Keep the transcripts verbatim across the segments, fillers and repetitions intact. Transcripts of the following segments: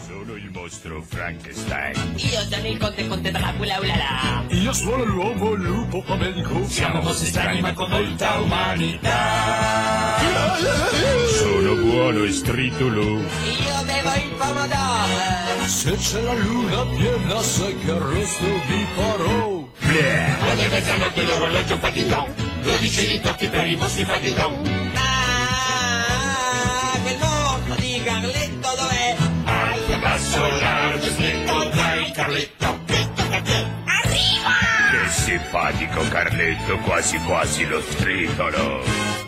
Sono il mostro Frankenstein. Io sono il conte conte Dracula, ulala. Io sono l'uomo lupo famelico. Siamo mostri strani ma con molta umanità. Sono buono e stritolo. Io bevo il pomodoro. Se c'è la luna piena sai che arresto vi farò. Alle mezzanotte l'orologio fa di don. Dodici ritocchi per i vostri fa di don. Ah, quel mostro di Carletto dov'è? Alto, basso, largo, stretto, dai Carletto, che tocca a te. Arriva! Che simpatico Carletto, quasi quasi lo stritolo.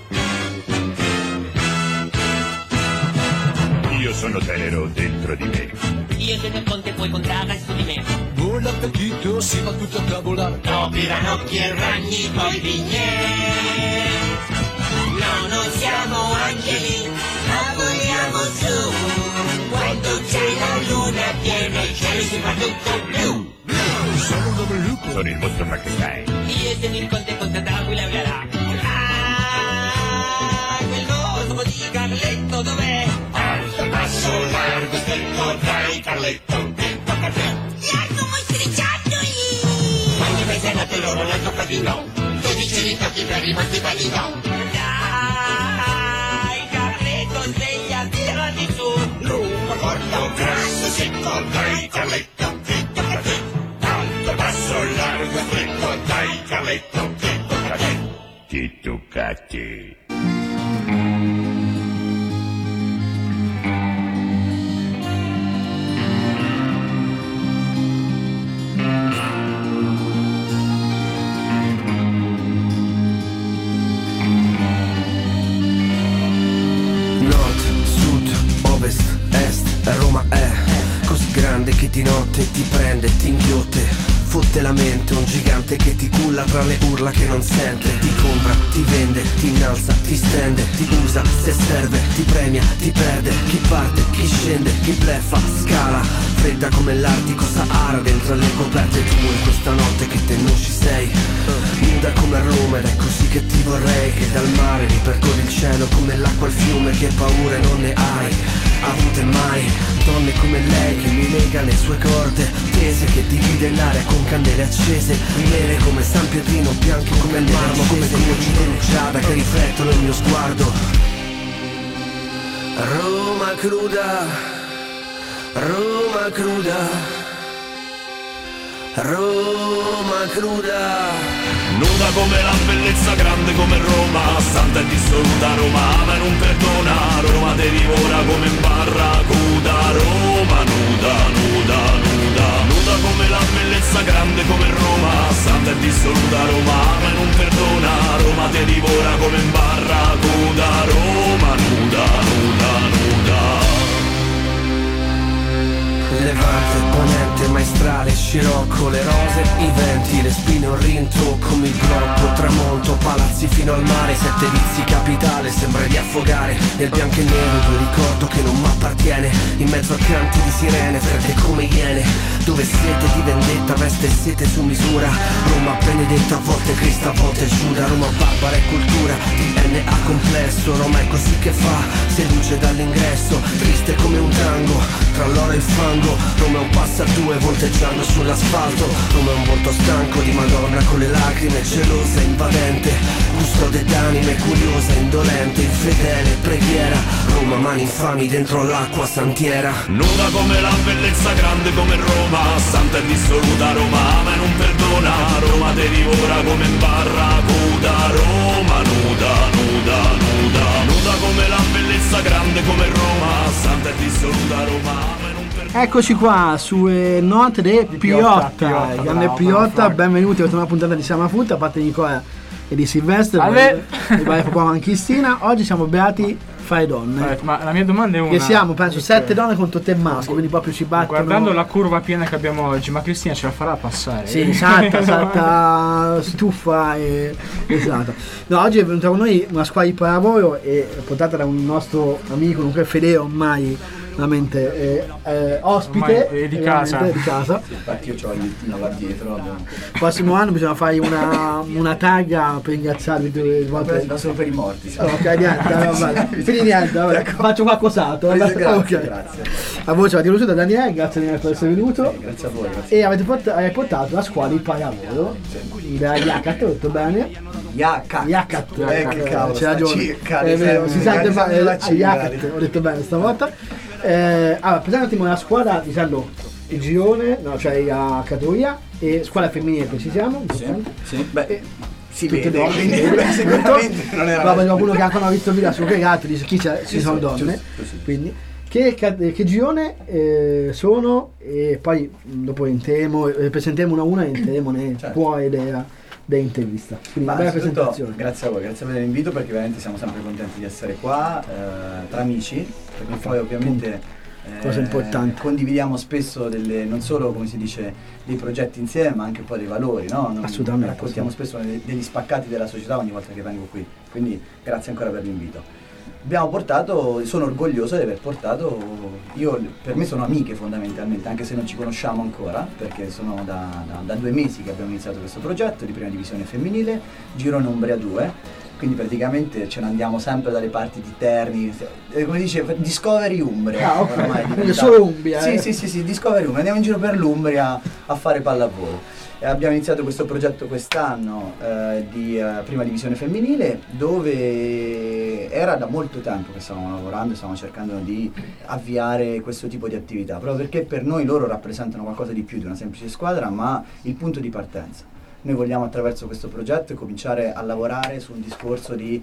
Io sono tenero dentro di me. Io sono il conte, puoi contare su di me. Buon appetito, si va tutto a tavola. Topi, ranocchi e ragni, poi vignè. No, non siamo angeli, ma vogliamo su. Quando c'è la luna piena il cielo si fa tutto blu. Sono un uomo lupo. Sono il mostro Frankenstein. Io sono il conte conte Dracula, ulala. Ah, quel mostro di Carletto dov'è? Alto, basso, largo, stretto, dai Carletto, che tocca a te. Largo mostriciattoli! Alle mezzanotte l'orologio fa di don. Dodici ritocchi per i vostri fa di don. Dai, Carletto, sveglia, tirati su. Lungo, corto, grasso, secco, dai Carletto, che tocca a te. Alto, basso, largo, stretto, dai Carletto, che tocca a te. Che tocca a te. Roma è così grande che di notte ti prende, ti inghiotte, fotte la mente, un gigante che ti culla tra le urla che non sente, ti compra, ti vende, ti innalza, ti stende, ti usa, se serve, ti premia, ti perde, chi parte, chi scende, chi bleffa, scala, fredda come l'Artico Sahara dentro le coperte tue, questa notte che te non ci sei, nuda come Roma ed è così che ti vorrei, che dal mare ripercorri il cielo come l'acqua al fiume, che paure non ne hai avute mai, donne come lei che mi lega le sue corde tese, che divide l'aria con candele accese, nere come San Pietrino, bianche come il marmo, come luci di rugiada che riflettono il mio sguardo. Roma cruda, Roma cruda, Roma cruda. Nuda come la bellezza, grande come Roma, santa e dissoluta Roma, ma non perdona, Roma te divora come in barracuda, Roma nuda, nuda, nuda, nuda come la bellezza, grande come Roma, santa e dissoluta Roma, ma non perdona, Roma te divora come in barracuda, Roma nuda, nuda, nuda. Levante, ponente, maestrale, scirocco, le rose, i venti, le spine, un rintocco, il blocco, tramonto, palazzi fino al mare, sette vizi capitale, sembra di affogare nel bianco e nero, due ricordo che non m'appartiene, in mezzo a canti di sirene, fredde come iene, dove siete di vendetta, veste sete su misura, Roma benedetta, a volte Cristo, a volte Giuda, Roma barbara e cultura, D N A complesso, Roma è così che fa, seduce dall'ingresso, triste come un tango, tra l'oro e il fango, Roma è un passa a due volteggiando sull'asfalto, Roma è un volto stanco di Madonna con le lacrime, gelosa, invadente, custode d'anime, curiosa, indolente, infedele, preghiera, Roma mani infami dentro l'acqua santiera. Nuda come la bellezza, grande come Roma, santa e dissoluta Roma, ma non perdona, Roma te divora come in barracuda, Roma nuda, nuda, nuda, nuda come la bellezza, grande come Roma, santa e dissoluta Roma, ma non perdona. Eccoci qua su eh, Note de Piotta, Piotta, grande bravo, Piotta, bravo. benvenuti a questa nuova puntata di Siamo a Foot, a parte Nicola e di Silvestro Ale. e vai qua anche Cristina. Oggi siamo beati fra le donne. Eh, ma la mia domanda è una. Che siamo, penso, Ok. sette donne contro te maschi, quindi proprio ci battono. Guardando la curva piena che abbiamo oggi, ma Cristina ce la farà passare? Sì, salta, salta, stuffa e esatto. No, oggi è venuta con noi una squadra di pallavolo e portata da un nostro amico, comunque Fedele ormai veramente eh, eh, ospite Ormai è di casa. di casa. Infatti io ho il lettino là dietro. Abbiamo... Prossimo anno bisogna fare una, una taglia per ringraziarvi due volte. No, solo per i morti. Sì. Oh, ok, niente, vabbè. Quindi niente, vabbè. Faccio qualcos'altro. Grazie, okay. grazie. A voi ci avete conosciuto da Daniele, grazie Daniele per essere venuto. Sì, grazie a voi. Grazie. E avete portato, avete portato la squadra di pallavolo da Iacat, ho detto bene? Iacat. Iacat. Eh, che cavolo, c'è ragione. circa, È vero, si sente male. Iacat, Iacat. ho detto bene stavolta. Eh, allora, presenta un attimo la squadra, diciamo il girone, no, cioè la categoria e squadra femminile precisiamo. Sì, sì, beh, E, si tutte vede, donne, quindi, si vede. beh, sicuramente non era... Vabbè, qualcuno che ancora non ha visto il video su che altri dice chi c'è, ci Sì, sono sì, donne, giusto, sì. quindi che, che girone eh, sono e poi mh, dopo entriamo, eh, presenteremo una a una e entreremo nel Certo. cuore della, dell'intervista. Quindi Ma una bella innanzitutto, presentazione. grazie a voi, grazie per l'invito perché veramente siamo sempre contenti di essere qua eh, tra amici, perché poi ovviamente eh, Cosa importante. condividiamo spesso delle, non solo come si dice dei progetti insieme ma anche poi dei valori, no? Non- Assolutamente, raccontiamo spesso dei- degli spaccati della società ogni volta che vengo qui, quindi grazie ancora per l'invito. Abbiamo portato, sono orgoglioso di aver portato, io per me sono amiche fondamentalmente, anche se non ci conosciamo ancora, perché sono da, da, da due mesi che abbiamo iniziato questo progetto di prima divisione femminile, girone Umbria due, quindi praticamente ce ne andiamo sempre dalle parti di Terni, eh, come dice, Discovery Umbria. Ah, ok. ormai è Quindi diventato. solo Umbria, Sì, eh. sì, sì, sì, Discovery Umbria, andiamo in giro per l'Umbria a fare pallavolo. E abbiamo iniziato questo progetto quest'anno eh, di eh, prima divisione femminile, dove era da molto tempo che stavamo lavorando e stavamo cercando di avviare questo tipo di attività, proprio perché per noi loro rappresentano qualcosa di più di una semplice squadra, ma il punto di partenza. Noi vogliamo attraverso questo progetto cominciare a lavorare su un discorso di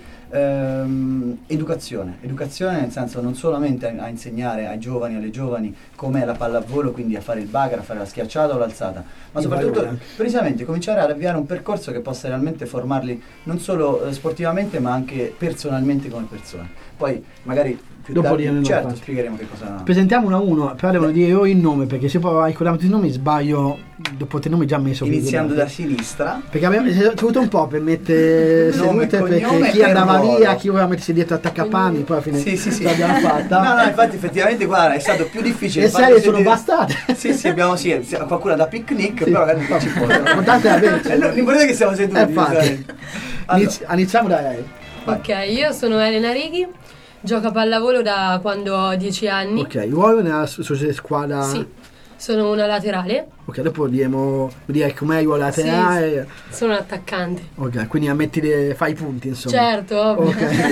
ehm, educazione, educazione nel senso non solamente a, a insegnare ai giovani, alle giovani com'è la pallavolo, quindi a fare il bagar, a fare la schiacciata o l'alzata, ma I soprattutto valori. precisamente cominciare ad avviare un percorso che possa realmente formarli non solo eh, sportivamente ma anche personalmente come persone. Poi magari più Dopo tardi, diremo, certo, infatti. spiegheremo che cosa... Presentiamo uno a uno, però devono dire io il nome, perché se poi ricordiamo tutti i nomi sbaglio, dopo te nomi già messo. Iniziando da sinistra. Perché abbiamo ci è voluto un po' per mettere Nome, sedute, cognome perché chi e andava ruolo. via, chi voleva mettersi dietro attaccapanni, poi alla fine Sì, sì, sì. l'abbiamo fatta. No, no, infatti effettivamente guarda, è stato più difficile. Le farli serie sono sedere- bastate. Sì, sì, abbiamo sì, sì, qualcuno da picnic, Sì. però non ci può. L'importante è averci. Eh, no, l'importante è che siamo seduti. Eh, infatti. giustamente. Allora, Inizi- iniziamo da lei. vai. Ok, io sono Elena Righi, gioco a pallavolo da quando ho dieci anni. Ok, il ruolo nella so- so- squadra. Sì, sono una laterale, Ok, dopo diremo dire com'è il ruolo laterale. sono un attaccante. Ok, quindi ammetti le, fai i punti insomma. Certo, ovvio.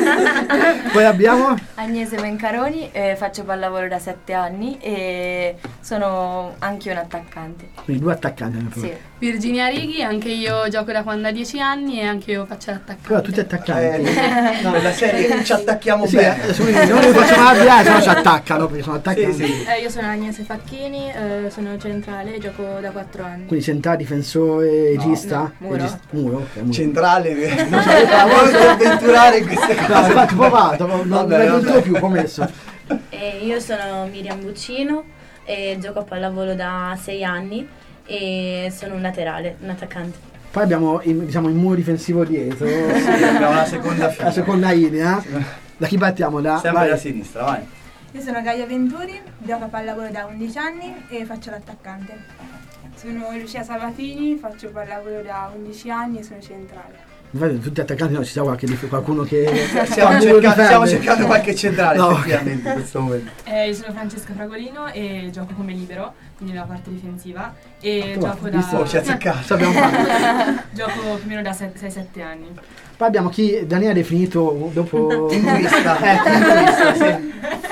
Ok. Poi abbiamo Agnese Mencaroni, eh, faccio pallavolo da sette anni e sono anche un attaccante. quindi due attaccanti. Sì. Virginia Righi, anche io gioco da quando ho dieci anni e anche io faccio l'attaccante. Però tutti attaccanti. Eh, no, la serie ci attacchiamo Sì, bene. eh, su- non li facciamo arrabbiare, se no ci attaccano perché sono attaccanti. Sì, sì. Eh, io sono Agnese Facchini, eh, sono centrale, gioco da quattro anni. Quindi centrale, difensore, regista? no, muro. Regista- muro, ok, muro. Centrale, non voglio avventurare in queste cose. No, infatti provato, non Vabbè, non vabbè. entro più, promesso. E io sono Miriam Buccino e gioco a pallavolo da sei anni e sono un laterale, un attaccante. Poi abbiamo il, diciamo, il muro difensivo dietro. Sì, abbiamo la seconda fila. La seconda linea. Da chi partiamo? Da, Sempre vai. da sinistra, vai. Io sono Gaia Venturi, gioco a pallavolo da undici anni e faccio l'attaccante. Sono Lucia Sabatini, faccio pallavolo da undici anni e sono centrale. Infatti, tutti attaccanti, no, ci sta qualche dif- qualcuno che Stiamo, fa il muro cercando, difende. stiamo cercando qualche centrale No, ok. effettivamente in questo momento. Eh, io sono Francesca Fragolino e gioco come libero, quindi nella parte difensiva. E Oh, gioco visto? Oh, ci ha da. azzeccato. Cosa abbiamo fatto? Gioco più o meno da sei sette anni. Poi abbiamo chi Daniele ha definito dopo. Linguista. Ecco, linguista, sì.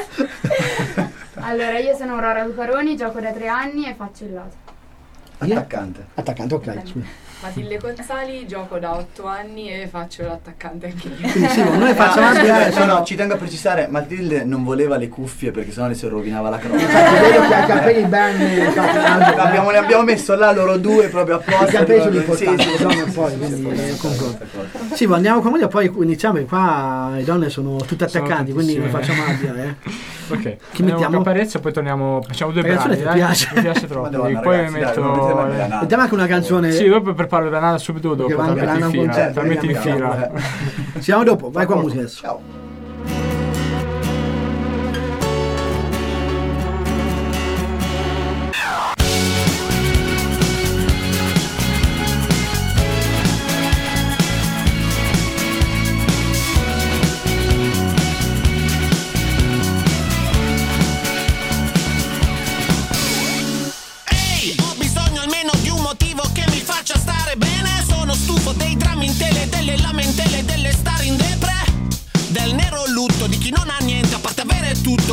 Allora, io sono Aurora Lucaroni, gioco da tre anni e faccio il lato. Attaccante. Attaccante, ok. scusa. Matilde Gonzali, gioco da otto anni e faccio l'attaccante anche io. Quindi sì, noi facciamo Ah, anche. no, no, ci tengo a precisare, Matilde non voleva le cuffie perché sennò le si rovinava la croce. Vedo che ha i capelli ben. abbiamo, ne abbiamo messo là loro due proprio apposta. I capelli sono proprio- importanti, sì, sì, sono sì, poi, sì, quindi, sì, eh, sì, concordo. questa cosa. Sì, ma andiamo con voi e poi iniziamo perché qua le donne sono tutte Sono attaccanti, quindi non tantissime. facciamo avviare. Eh. Ok, Chi andiamo mettiamo? a Caparezza e poi torniamo, facciamo due La canzone brani, ti dai, piace? mi piace troppo. Madonna, poi ragazzi, dai, metto non mettete mai la nana. Mettiamo anche una canzone. Sì, dopo per parlare della nana subito dopo, Perché te la manca metti in Nana fila, Concerto, te la metti in vediamo. fila. Ci vediamo dopo, vai con musica adesso. Ciao.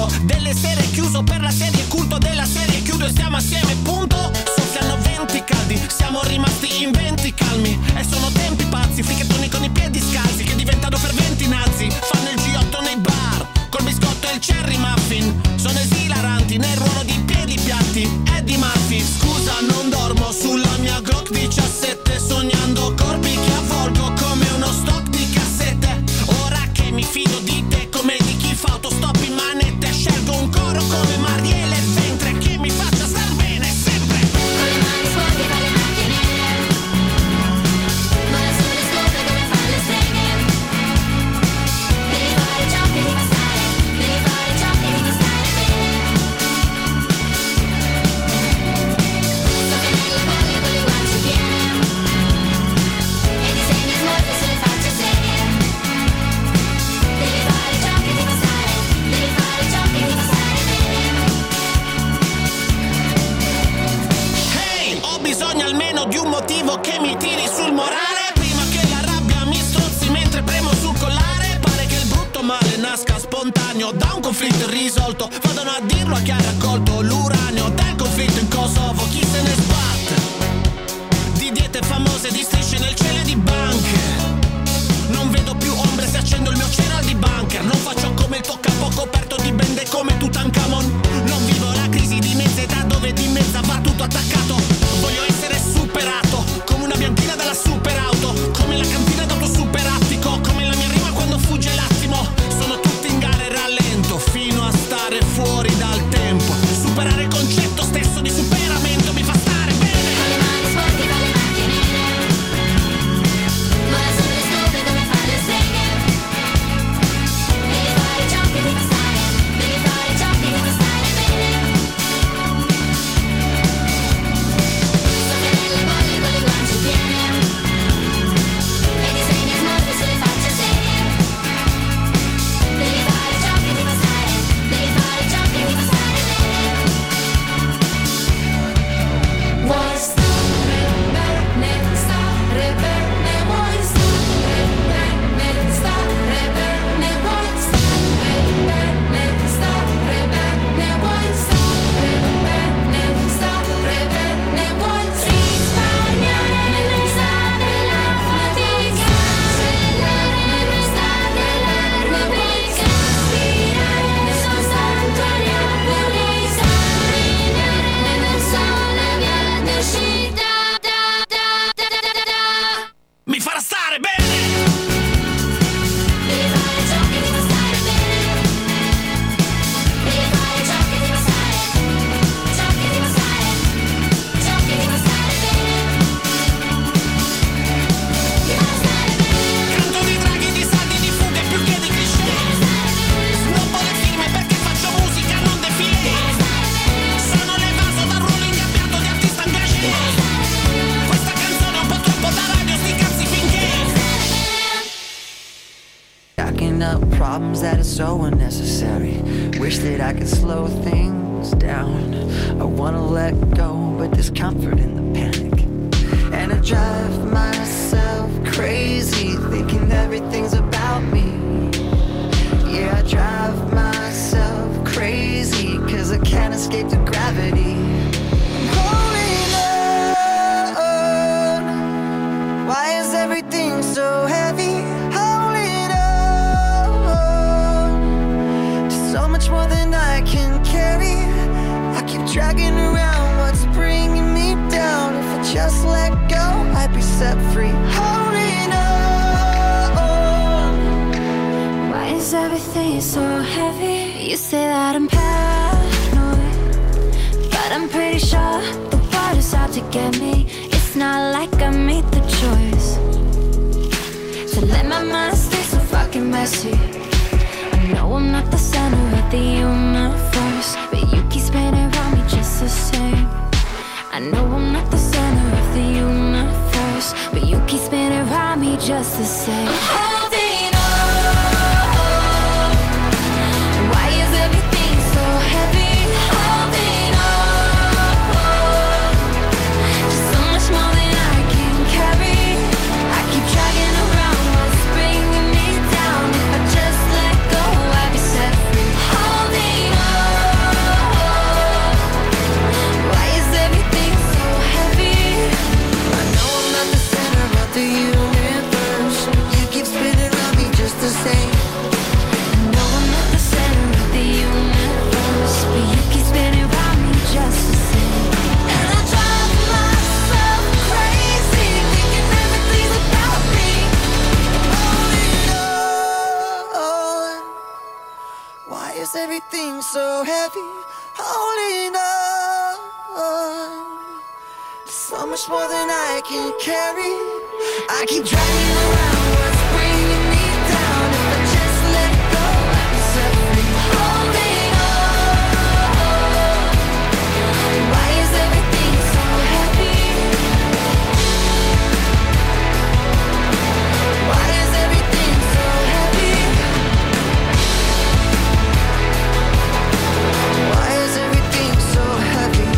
punto delle serie chiuso per la serie culto della serie chiudo e stiamo assieme punto. Soffiano venti caldi, siamo rimasti in venti calmi e sono tempi pazzi, fricchettoni con i piedi scalzi che diventano ferventi nazi, fanno il G otto nei bar col biscotto e il cherry muffin, sono esilaranti nel ruolo di piedi piatti. Eddie Murphy, scusa non dormo sulla mia Glock diciassette, sognando corpi che avvolgo come uno stock di cassette. Ora che mi fido di te come di chi fa autostop in manette, scelgo un coro come Marielle Ventre che mi faccia star bene sempre. Con le mani sporche fa le macchine, vola sulle scopre come fanno le streghe. Devi fare ciò che ti fa stare, devi fare ciò che ti fa stare bene. So che nelle bolle con le guance piene e disegni smorfie sulle facce serie. Devi fare ciò che ti fa stare, devi fare ciò che ti fa stare bene. Hey, ho bisogno almeno di un motivo che mi tiri sul morale, prima che la rabbia mi strozzi mentre premo sul collare. Pare che il brutto male nasca spontaneo da un conflitto irrisolto, vadano a dirlo a chi ha raccolto l'uranio del conflitto in Kosovo. Chi se ne sbatte di diete famose, di strisce nel cielo e di banche. Non vedo più ombre se accendo il mio cereal di bunker. Non faccio come il toccapo coperto di bende come Tutankhamon. Non vivo la crisi di mezza età dove di mezza va tutto attaccato. Voglio essere superato come una bianchina dalla superauto, come la cantina d'auto superattico, come la mia rima quando fugge l'attimo. Sono tutti in gara e rallento fino a stare fuori dal tempo. Superare il concetto stesso di superamento mi fa stare bene. Con le mani sporche fa le macchine, vola sulle scopre come fanno le streghe. Devi fare ciò che ti fa stare, devi fare ciò che ti fa stare bene. So che nelle bolle con le guance piene e disegni smorfie sulle facce serie. Devi fare ciò che ti fa stare, devi fare ciò che ti fa stare bene. Vuoi stare bene, stare bene, vuoi stare bene, stare bene, vuoi stare bene, stare bene, vuoi stare bene, stare bene, vuoi risparmiare l'estate, la fatica, sellare l'estate, l'erba, vuoi respirare soltanto aria, vuoi sorridere nel sole viene uscita, da, da, da, da, da, da. Mi farà stare bene. Devi fare ciò che ti fa stare bene. Devi fare ciò che ti fa stare, ciò che ti fa stare, ciò che ti fa stare bene. Ti fa stare bene. Canto di draghi, di saldi, di fughe più che di cliché. Snobbo le firme perché faccio musica, non defilé. Sono l'evaso dal ruolo ingabbiato di artista engagé. Questa canzone è un po' troppo da radio, sti cazzi finché. Stacking up problems that are so unnecessary. Wish that I could slow things down. I wanna let go, but there's comfort in the panic. And I drive myself crazy, thinking everything's about me. Yeah, I drive myself crazy, cause I can't escape the gravity. I'm holding on. Why is everything so heavy? Holding on to so much more than I can carry. I keep dragging around what's bringing me down. If I just let go, I'd be set free. Holding on. Why is everything so heavy? You say that I'm paranoid, but I'm pretty sure the world is out to get me. It's not like I made the choice to let my mind stay so fucking messy. I know I'm not the center of the universe, but you keep spinning around me just the same. I know I'm not the center of the universe, but you keep spinning around me just the same. Holding on. Why is everything so heavy? Holding on. Just so much more than I can carry. I keep dragging around what's bringing me down. If I just let go, I'd be set free. Holding on. so heavy, holding on. So much more than I can carry. I keep dragging around what's bringing me down. If I just let go, I'm set free. Holding on. Why is everything so heavy? Why is everything so heavy? Why is everything so heavy?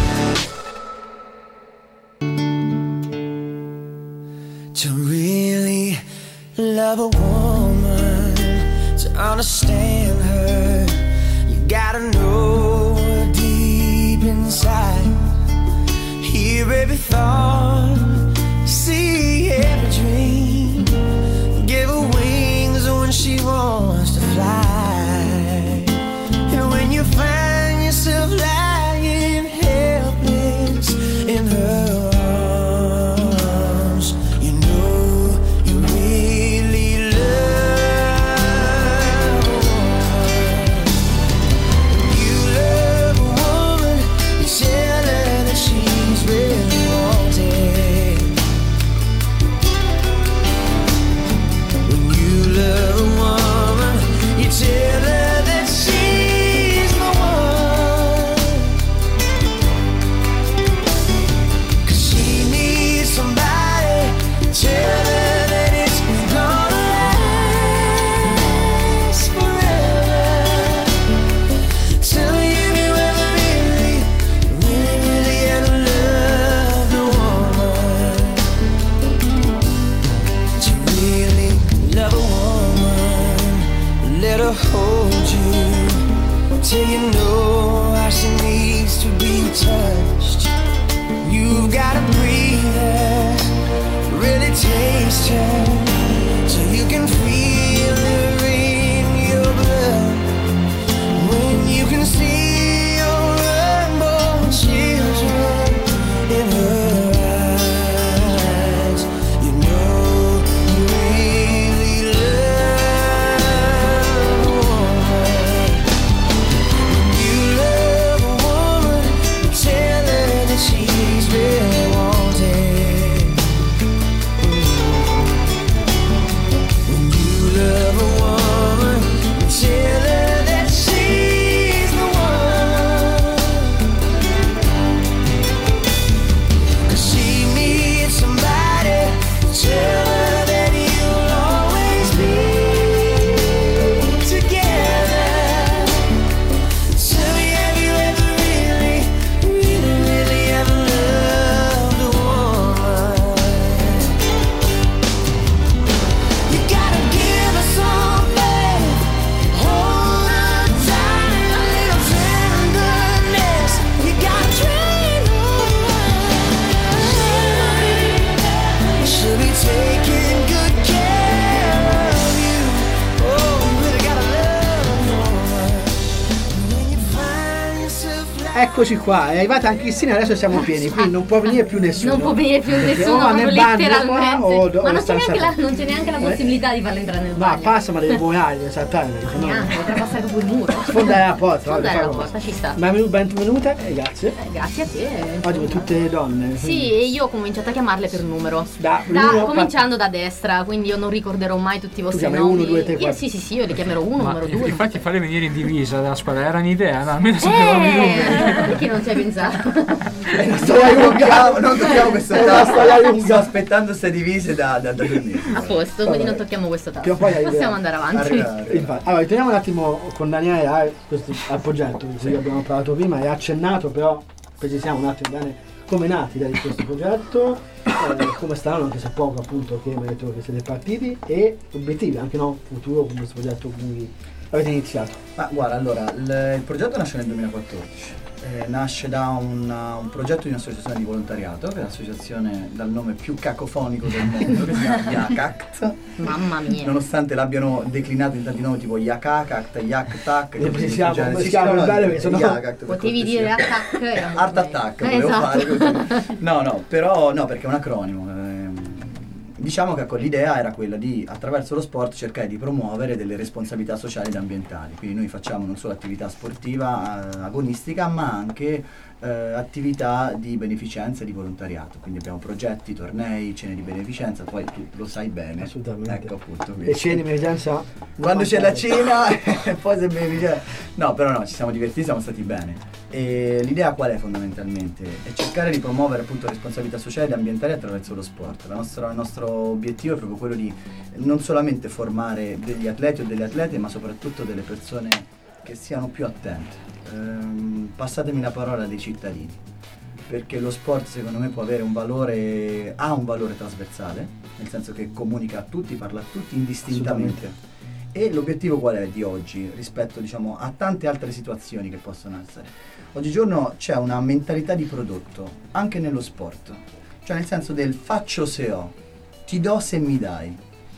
To really love a woman, to understand her, you gotta know her deep inside. Hear every thought, see every dream. Give her wings when she wants to fly. And when you find yourself lying helpless in her arms, you know you really love a woman. You love a woman, you tell her that she's really wanted. When you love a woman, you tell her that she's the one. 'Cause she needs somebody, tell her that it's gonna last forever. Tell me if you ever really, really, really ever loved a woman. To really love a woman, let her hold you till you know how she needs to be touched. You've gotta breathe her, really taste her, so you can feel her in your blood. When you can see your unborn children in her eyes, you know you really love a woman. When you love a woman, you tell her that she's really wanted. When you love a woman, you tell her that she's the one. 'Cause she needs somebody, tell her that you'll always be together. Tell me, have you ever really, really, really ever loved a woman? You gotta give her some faith, hold her tight, a little tenderness. You gotta train her. She'll be taking good care of you. Oh, you really gotta love a woman. When you find yourself like Eccoci qua, è arrivata anche Cristina, adesso siamo pieni, quindi non può venire più nessuno. Non può venire più Perché nessuno, o va proprio nel bagno letteralmente. qua, o do- Ma o non c'è, sta neanche la, salendo. non c'è neanche la Eh? possibilità di farla entrare nel Ma bagno. passa, ma deve buonare, esattamente. no? Neanche, potrà passare dopo il muro. Sfondare la porta, Sfondare guarda, la fa porta, cosa. ci sta. Benvenu- Benvenuta e grazie. Eh, grazie a te. Oggi con tutte donne. Sì, e io ho cominciato a chiamarle per numero. Da, Da- uno- cominciando da destra, quindi io non ricorderò mai tutti i vostri chiami nomi. uno, due, tre, Io quattro. sì, sì, sì, io li chiamerò uno, Ma numero due. infatti farle venire in divisa dalla squadra era un'idea, no? Almeno sapevamo i numeri. Eh, perché non ci hai pensato? Non tocchiamo, non tocchiamo questo È una tasto. storia lunga. Sto aspettando ste divise da, da, da due mesi. A posto, quindi non tocchiamo questo Prima o tasto. poi arriverà. Possiamo andare avanti. Arriva, arriva. Infatti, allora, torniamo un attimo con Daniele a questo, al progetto di cui abbiamo parlato prima e accennato, però precisiamo un attimo bene come nati da questo progetto, eh, come stanno, anche se poco appunto, che mi ha detto che siete partiti, e obiettivi anche no futuro con questo progetto con cui avete iniziato. Ma guarda, allora, il, il progetto nasce nel duemilaquattordici. Eh, nasce da una- un progetto di un'associazione di volontariato, che è l'associazione dal nome più cacofonico del mondo, che si chiama Yakact. Mamma mia. Nonostante l'abbiano declinato in tanti nomi tipo Yakakact, Yaktak, Come così, si chiama? genere. Come Sì, si chiama? sì, no, Bello, no, perché sono- Yakact, per Potevi cortesia. dire attack, era molto Art meglio. Attack, Eh, volevo esatto. fare così. No, no, però no, perché è un acronimo. ehm, diciamo che ecco, l'idea era quella di, attraverso lo sport, cercare di promuovere delle responsabilità sociali ed ambientali. Quindi noi facciamo non solo attività sportiva eh, agonistica, ma anche eh, attività di beneficenza e di volontariato. Quindi abbiamo progetti, tornei, cene di beneficenza, poi tu lo sai bene. Assolutamente. Ecco appunto. E cene di beneficenza? Quando c'è la cena, poi se beneficenza. No, però no, ci siamo divertiti, siamo stati bene. E l'idea qual è fondamentalmente? È cercare di promuovere appunto responsabilità sociali e ambientali attraverso lo sport. La nostra, il nostro obiettivo è proprio quello di non solamente formare degli atleti o delle atlete, ma soprattutto delle persone che siano più attente. Ehm, passatemi la parola dei cittadini, perché lo sport secondo me può avere un valore, ha un valore trasversale, nel senso che comunica a tutti, parla a tutti indistintamente. E l'obiettivo qual è di oggi rispetto, diciamo, a tante altre situazioni che possono essere? Oggigiorno c'è una mentalità di prodotto anche nello sport, cioè nel senso del faccio se ho, ti do se mi dai.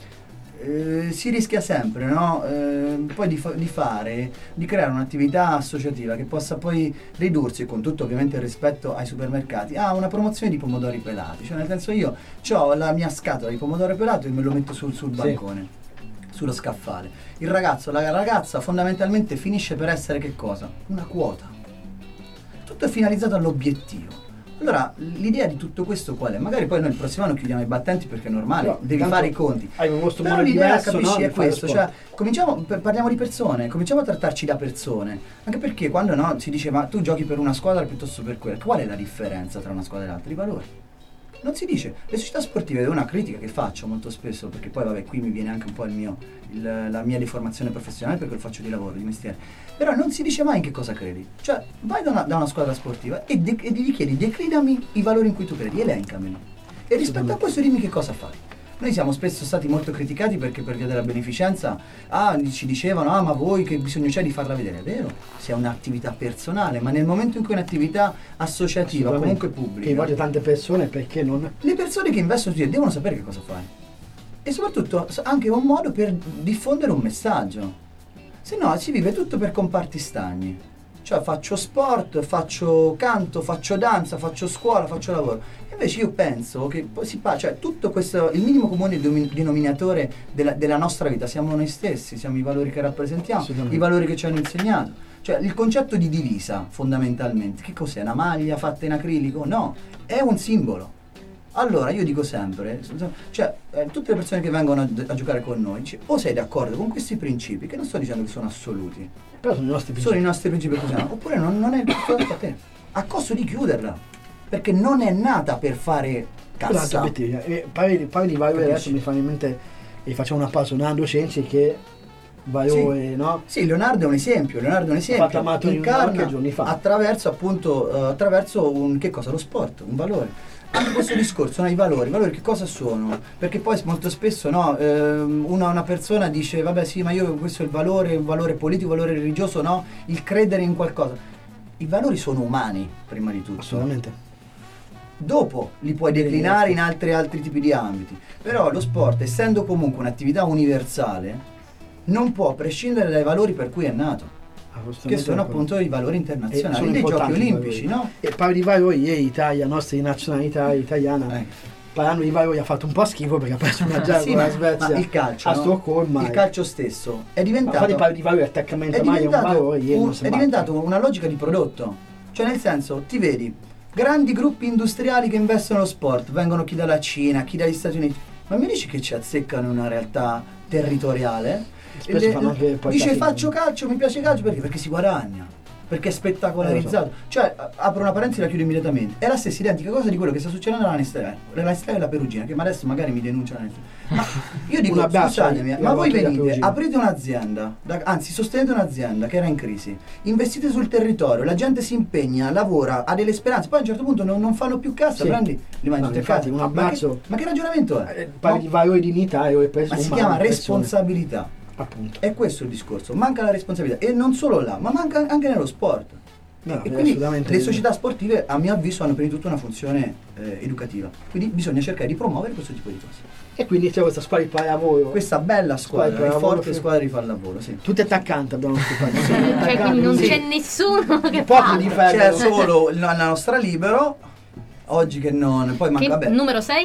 Eh, si rischia sempre, no? Eh, poi di, fa- di fare, di creare un'attività associativa che possa poi ridursi, con tutto ovviamente il rispetto ai supermercati, a una promozione di pomodori pelati. Cioè nel senso, io ho la mia scatola di pomodoro pelato e me lo metto sul, sul bancone, sì, sullo scaffale. Il ragazzo, la ragazza fondamentalmente finisce per essere che cosa? Una quota. Tutto è finalizzato all'obiettivo. Allora, l'idea di tutto questo qual è? Magari poi noi il prossimo anno chiudiamo i battenti perché è normale, no, devi fare i conti. Hai un vostro Però modo l'idea, diverso, capisci, no, è questo, cioè cominciamo, parliamo di persone, cominciamo a trattarci da persone. Anche perché quando no, si dice ma tu giochi per una squadra piuttosto per quella, qual è la differenza tra una squadra e l'altra? I valori. Non si dice. Le società sportive, è una critica che faccio molto spesso, perché poi vabbè qui mi viene anche un po' il mio, il, la mia deformazione professionale perché lo faccio di lavoro, di mestiere, però non si dice mai in che cosa credi. Cioè vai da una, da una squadra sportiva e, de- e gli chiedi declinami i valori in cui tu credi, elencameli, e rispetto a questo dimmi che cosa fai. Noi siamo spesso stati molto criticati perché per via della beneficenza ah, ci dicevano ah ma voi che bisogno c'è di farla vedere. È vero, se è un'attività personale, ma nel momento in cui è un'attività associativa, comunque pubblica, che voglio tante persone, perché non? Le persone che investono su di te devono sapere che cosa fai, e soprattutto anche un modo per diffondere un messaggio. Se no si vive tutto per comparti stagni. Cioè faccio sport, faccio canto, faccio danza, faccio scuola, faccio lavoro. Invece io penso che si fa, cioè tutto questo, il minimo comune denominatore della, della nostra vita siamo noi stessi, siamo i valori che rappresentiamo, i valori che ci hanno insegnato. Cioè il concetto di divisa fondamentalmente, che cos'è? Una maglia fatta in acrilico? No, è un simbolo. Allora io dico sempre, cioè eh, tutte le persone che vengono a, a giocare con noi, dice, o sei d'accordo con questi principi, che non sto dicendo che sono assoluti, però sono i nostri principi, sono i nostri principi così, oppure non, non è a te, a costo di chiuderla, perché non è nata per fare cassa. E poi, poi di valori adesso mi fanno in mente, e facciamo una pausa, Leonardo Cenci che valore, sì. no? Sì, Leonardo è un esempio, Leonardo è un esempio, incarna attraverso appunto, uh, attraverso un, che cosa? Lo sport, un valore. Anche questo discorso, no, i valori, i valori che cosa sono? Perché poi molto spesso no, ehm, una, una persona dice vabbè sì, ma io questo è il valore, un valore politico, un valore religioso, no? Il credere in qualcosa. I valori sono umani, prima di tutto. Assolutamente. Dopo li puoi declinare in altri, altri tipi di ambiti. Però lo sport, essendo comunque un'attività universale, non può prescindere dai valori per cui è nato. Che sono appunto i valori internazionali dei giochi olimpici, no? E parli di valori, ieri Italia, nostra nazionalità italiana, eh. parlando di valori ha fatto un po' schifo perché ha preso una gara sì, con la Svezia, ma il calcio, a no? Stoccolma. Il calcio stesso è diventato, ma parli di valori, attaccamento a maglia, un valore, un, è diventato una logica di prodotto, cioè nel senso ti vedi grandi gruppi industriali che investono nello sport, vengono chi dalla Cina, chi dagli Stati Uniti, ma mi dici che ci azzeccano una realtà territoriale? Spesso fanno anche poi dice faccio calcio, mi piace calcio perché? Perché si guadagna, perché è spettacolarizzato. Eh, so. Cioè, apro una parentesi e la chiudo immediatamente. È la stessa identica cosa di quello che sta succedendo alla Nestlé, la Nestlé e la Perugina, che adesso magari mi denunciano. Ma io dico, scusatemi, ma voi venite, aprite un'azienda, da, anzi sostenete un'azienda che era in crisi, investite sul territorio, la gente si impegna, lavora, ha delle speranze, poi a un certo punto non, non fanno più cassa, sì. Prendi, li mangi no, infatti, un abbraccio. Ma che, ma che ragionamento è? Eh, parli no? di valori di dignità e ma si chiama responsabilità. Appunto. È questo il discorso, manca la responsabilità, e non solo là, ma manca anche nello sport. No, e quindi le società sportive a mio avviso hanno prima di tutto una funzione eh, educativa, quindi bisogna cercare di promuovere questo tipo di cose. E quindi c'è questa squadra di pallavolo, questa bella squadra, squadra forte fi- squadra di pallavolo, sì. Tutti attaccanti abbiamo scoperto. Sì, cioè, quindi non sì. c'è nessuno che fa. C'è solo la nostra libero oggi che non, poi manca che vabbè. Numero sei?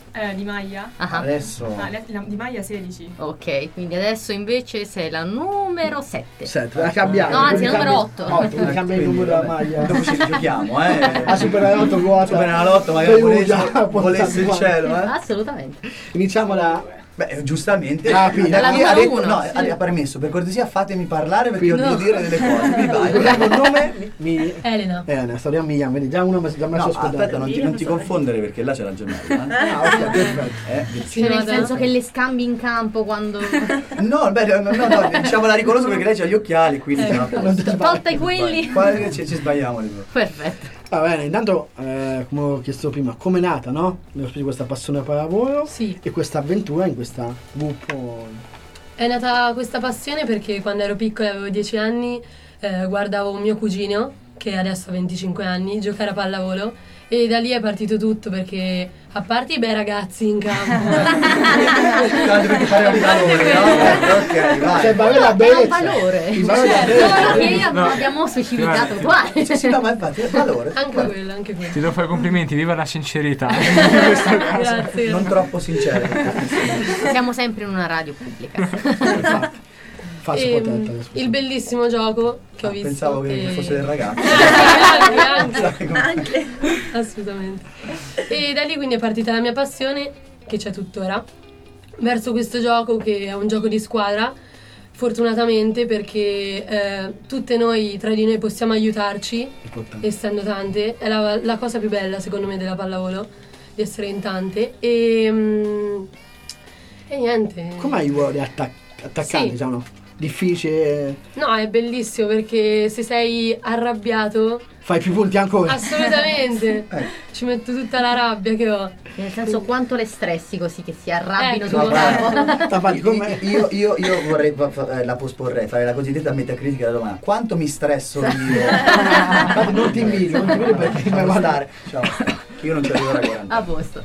Eh, di maglia? Ah. Adesso Ah, le- la- di maglia sedici. Ok, quindi adesso invece sei la numero sette. Sette, la cambiamo. No, anzi, quindi numero cambi- otto. otto, quindi cambia il numero della maglia. dopo ci giochiamo, eh. A Superenalotto quota. Superenalotto magari volesse, Perugia, volesse il porta- cielo, eh. Assolutamente. Iniziamo da... Beh, giustamente. Ah, quindi- da Dalla qui ha numero detto, uno, no, sì. ha permesso, per cortesia fatemi parlare perché io No. devo dire delle cose. Mi vai. Ricordiamo il nome? Mi, mi... Elena. Elena, storia mia, vedi già uno mi ha già messo No, a scordare. aspetta, non ti, non ti confondere perché là c'è la gemella. Eh? Ah, ok, perfetto. Eh, Cioè, nel senso che le scambi in campo quando... No, beh, no, no, no, diciamo la riconosco perché lei ha gli occhiali, quindi Eh, no, non ti sbagli. Tolta i quelli. Qua ci, ci sbagliamo. Perfetto. Va bene, intanto, eh, come ho chiesto prima, come è nata, no? Nello specifico questa passione per lavoro Sì. e questa avventura in questa gruppo. È nata questa passione perché quando ero piccola, avevo dieci anni, eh, guardavo mio cugino, che adesso ha venticinque anni, giocare a pallavolo e da lì è partito tutto perché, a parte i bei ragazzi in campo... Tanto perché parliamo di valore, no? Ok, vai. Cioè, valore la È un bellezza. valore. Il valore della Certo, bellezza. solo che No. abbiamo specificato uguale. Sì, sì, no, ma infatti è valore. Anche quello, anche quello. Ti devo fare i complimenti, viva la sincerità. In questo caso. Grazie. Non troppo sincero. Siamo sempre in una radio pubblica. Falso Ehm, potente adesso. il bellissimo gioco che ho Ah, visto. pensavo che che- fosse del ragazzo. anche, anche, anche. Assolutamente. E da lì quindi è partita la mia passione, che c'è tuttora, verso questo gioco che è un gioco di squadra, fortunatamente perché eh, tutte noi, tra di noi possiamo aiutarci, Importante. essendo tante, è la, la cosa più bella secondo me della pallavolo, di essere in tante e, mm, e niente. Com'è il ruolo di attac- attaccante, Sì. diciamo? Difficile, No, è bellissimo perché se sei arrabbiato, fai più punti ancora. assolutamente, ci metto tutta la rabbia che ho. Nel senso, quanto le stressi così che si arrabbino Ecco. sul campo. Tapati come... Io, io, io vorrei, fa- fa- eh, la posporrei, fare la cosiddetta metacritica della domanda. Quanto mi stresso io? Infatti non ti invidio, non ti invidio perché mi Lasciamo va stare. Ciao. Io non ci arrivo a quaranta. A posto.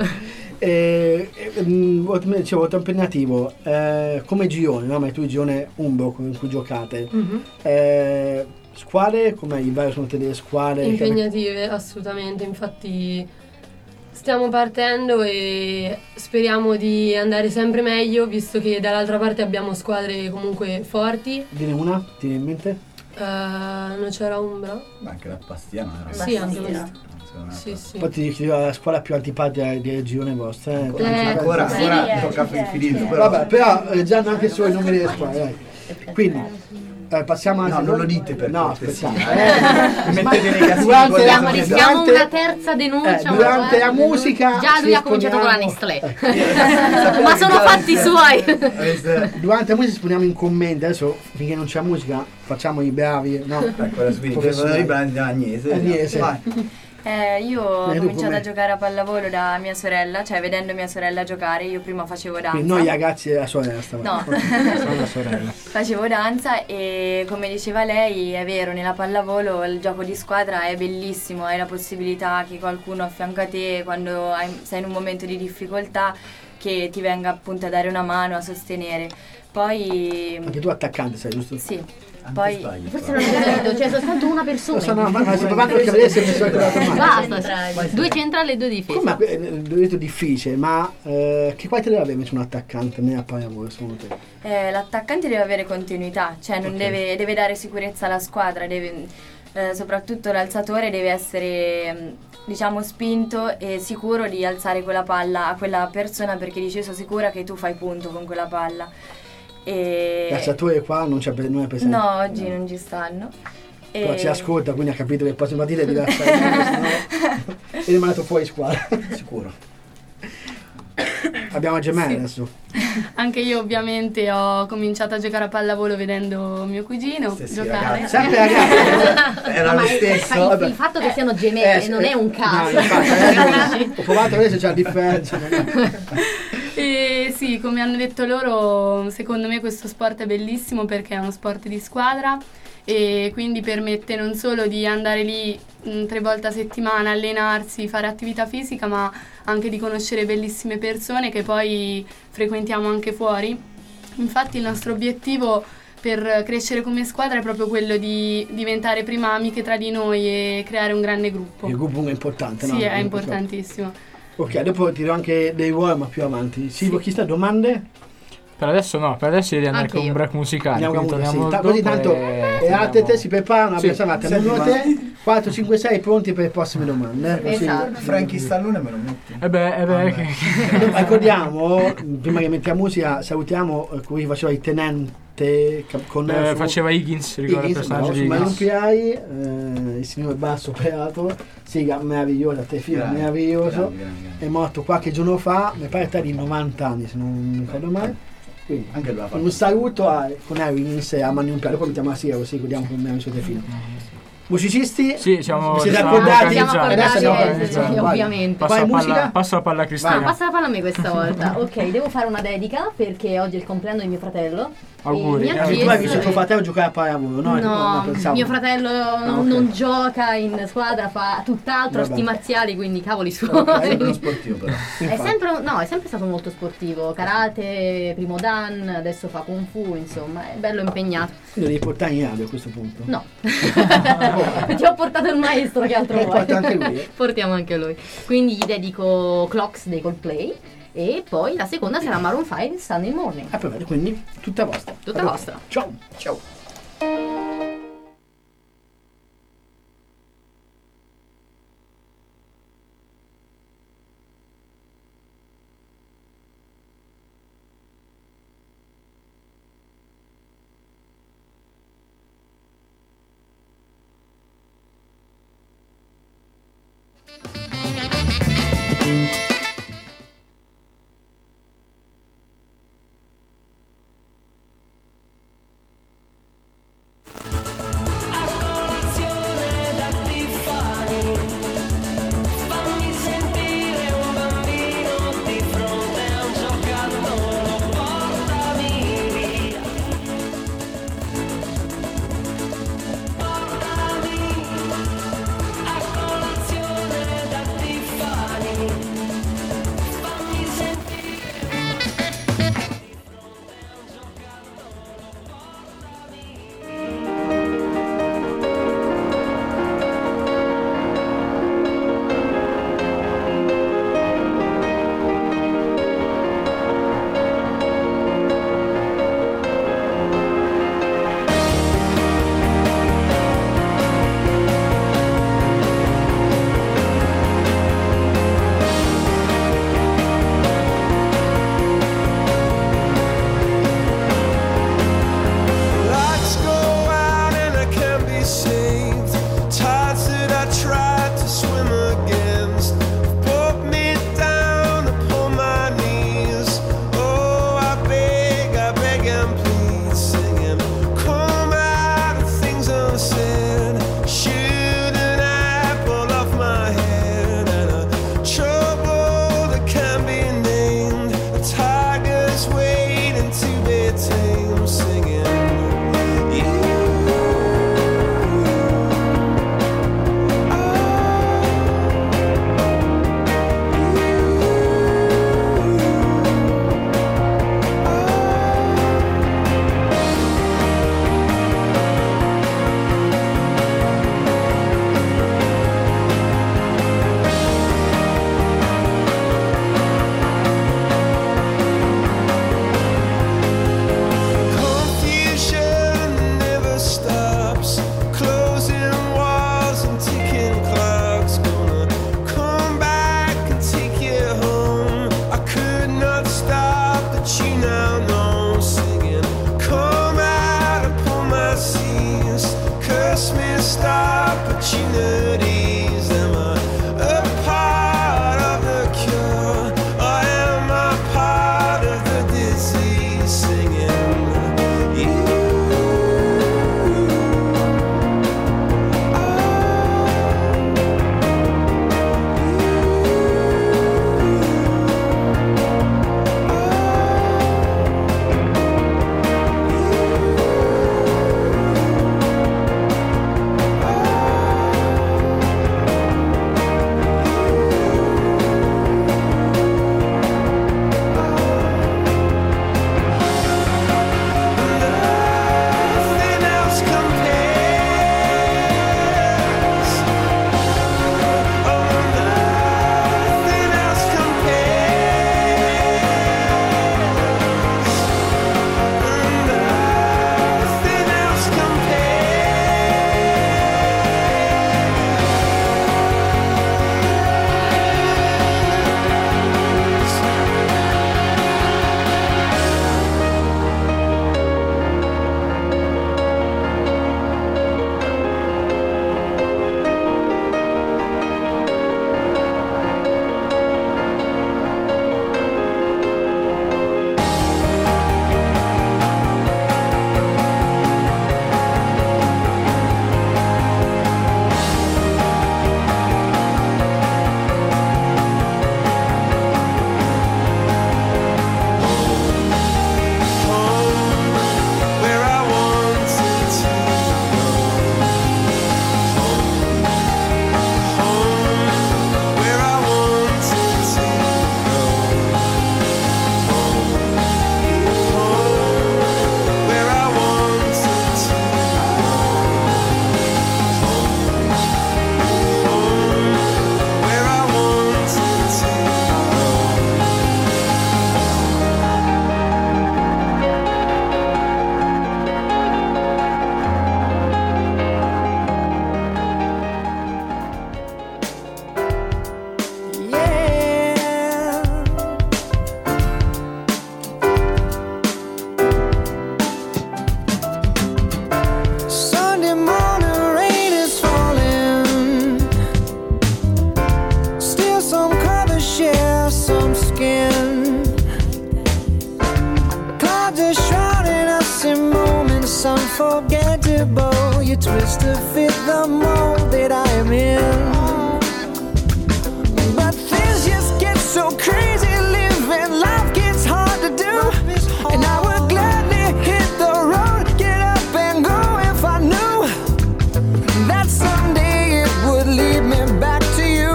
Eh, eh, mh, come dicevo, molto impegnativo. Eh, come girone, no? Ma tu il girone umbro con cui giocate. Mhm. Eh, squadre, come i vari sono delle squadre? Impegnative, assolutamente, infatti stiamo partendo e speriamo di andare sempre meglio, visto che dall'altra parte abbiamo squadre comunque forti. Dine una, ti viene in mente? Eh, non c'era Umbra? Ma anche la Bastiano era Sì, anche Bastiano. questa. Secondo me. Sì, sì. Poi ti dico la squadra più antipatica del girone vostro. Eh. Ancora, Eh, ancora, sì, ancora eh, tocca sì, finito, sì. però. Vabbè, però leggiamo anche solo i nomi delle squadre, dai. Quindi, eh, passiamo alla No, non seconda- lo dite per no, cortesia, aspettate. eh. Eh, Mettete nei casini durante- con Rischiamo, le- rischiamo durante- una terza denuncia. eh, durante guarda. la musica Già lui ci ha cominciato con la esponiamo- Nestlé. Ma sono fatti suoi. Durante la musica esponiamo in commenti. Adesso finché non c'è musica facciamo i bravi, no? Ecco la spinta. Professionali. I brani di Agnese. Agnese. Vai. Eh, io ho Beh, tu cominciato come- a giocare a pallavolo da mia sorella, cioè vedendo mia sorella giocare, io prima facevo danza. Quindi noi ragazzi della sorella stavamo. No. Sono la sorella. Facevo danza e come diceva lei è vero, nella pallavolo il gioco di squadra è bellissimo, hai la possibilità che qualcuno a fianco a te quando hai- sei in un momento di difficoltà che ti venga appunto a dare una mano, a sostenere. Poi Anche tu attaccante sei, giusto? sì, poi Forse non ho capito, cioè soltanto una persona. So, no, ma, ma sto provando perché vedere se mi sono ricordato male. Basta, due centrali e due difese. Come eh, l'ho detto difficile, ma eh, che qualità deve avere invece un attaccante nella pallavolo secondo te? eh, l'attaccante deve avere continuità, cioè non Ok. deve, deve dare sicurezza alla squadra, deve, eh, soprattutto l'alzatore deve essere mh, diciamo spinto e sicuro di alzare quella palla a quella persona perché dice sono sicura che tu fai punto con quella palla. E... L'alzatore qua non, c'è, pre- non è presente. No, oggi non ci stanno. Però E- ci ascolta, quindi ha capito che le prossime partite è diversa. E è mandato fuori squadra. Sicuro. Abbiamo gemelle Sì. adesso. Anche io ovviamente ho cominciato a giocare a pallavolo vedendo mio cugino Stessi giocare. ragazzi. Sempre ragazzi. Era Ma lo è- stesso. il, Vabbè. il fatto che siano gemelle Eh, non eh, è un caso. no, infatti, eh, ho provato a vedere se c'è la differenza. E sì, come hanno detto loro, secondo me questo sport è bellissimo perché è uno sport di squadra e quindi permette non solo di andare lì mh, tre volte a settimana, allenarsi, fare attività fisica, ma anche di conoscere bellissime persone che poi frequentiamo anche fuori. Infatti il nostro obiettivo per crescere come squadra è proprio quello di diventare prima amiche tra di noi e creare un grande gruppo. Il gruppo è importante, no? Sì, è importantissimo. Ok, dopo tiro anche dei ruoli ma più avanti. Silvio, chi sta? Domande? Per adesso no, per adesso devi andare Anche con un io. break musicale. Andiamo quindi con musica, torniamo sì. Ta- così dopo tanto e e altre te si preparano, Sì. abbiamo fatto Senti, te quattro, cinque, sei pronti per le prossime domande. eh? Così- Esatto. Frankie Stallone me lo metti. Eh beh, eh beh, che- Ricordiamo, prima che mettiamo musica, salutiamo eh, qui faceva il tenente cap- con Eh, su- faceva Higgins, ricordo il Higgins, personaggio bravo, di su Higgins. Mario P I, eh, il signor Basso operato, siga meravigliosa, te figlio Grande, meraviglioso, grande, grande, grande. è morto qualche giorno fa, mi pare di novanta anni se non mi ricordo mai. Quindi, Anche lui ha fatto. un saluto a, con Higgins e a Mani un piano, poi mettiamo la sigla così ricordiamo come abbiamo te figlio. Musicisti? Sì, siamo siete siamo accordati? Siamo Adesso accordati, andiamo eh, organizzando, sì, vai. ovviamente. Passa Vai, la palla, musica? passa la palla a Ah, Cristina. passa la palla a me questa volta. Ok, devo fare una dedica perché oggi è il compleanno di mio fratello. Auguri. E mi ha Eh, tu hai chiesto- visto tuo fratello giocare a pallavolo, no? No, pensavo. mio fratello non, ok. non gioca in squadra, fa tutt'altro, Vabbè. arti marziali, quindi cavoli suoi. È uno sportivo però. È Infatti. sempre, no, è sempre stato molto sportivo, karate, primo dan, adesso fa kung fu, insomma, è bello impegnato. Lo devi portare in radio a questo punto. No, ti ho portato il maestro, che altro Eh, vuoi? porta anche lui, eh. Portiamo anche lui. Quindi gli dedico Clocks dei Coldplay e poi la seconda sarà Maroon five Sunday Morning. Ah, perfetto, quindi tutta vostra. Tutta Allora, vostra. Ciao. Ciao. flexible, you twist to fit the mold that I am in. But things just get so crazy, living life gets hard to do. And I would gladly hit the road, get up and go if I knew that someday it would lead me back to you.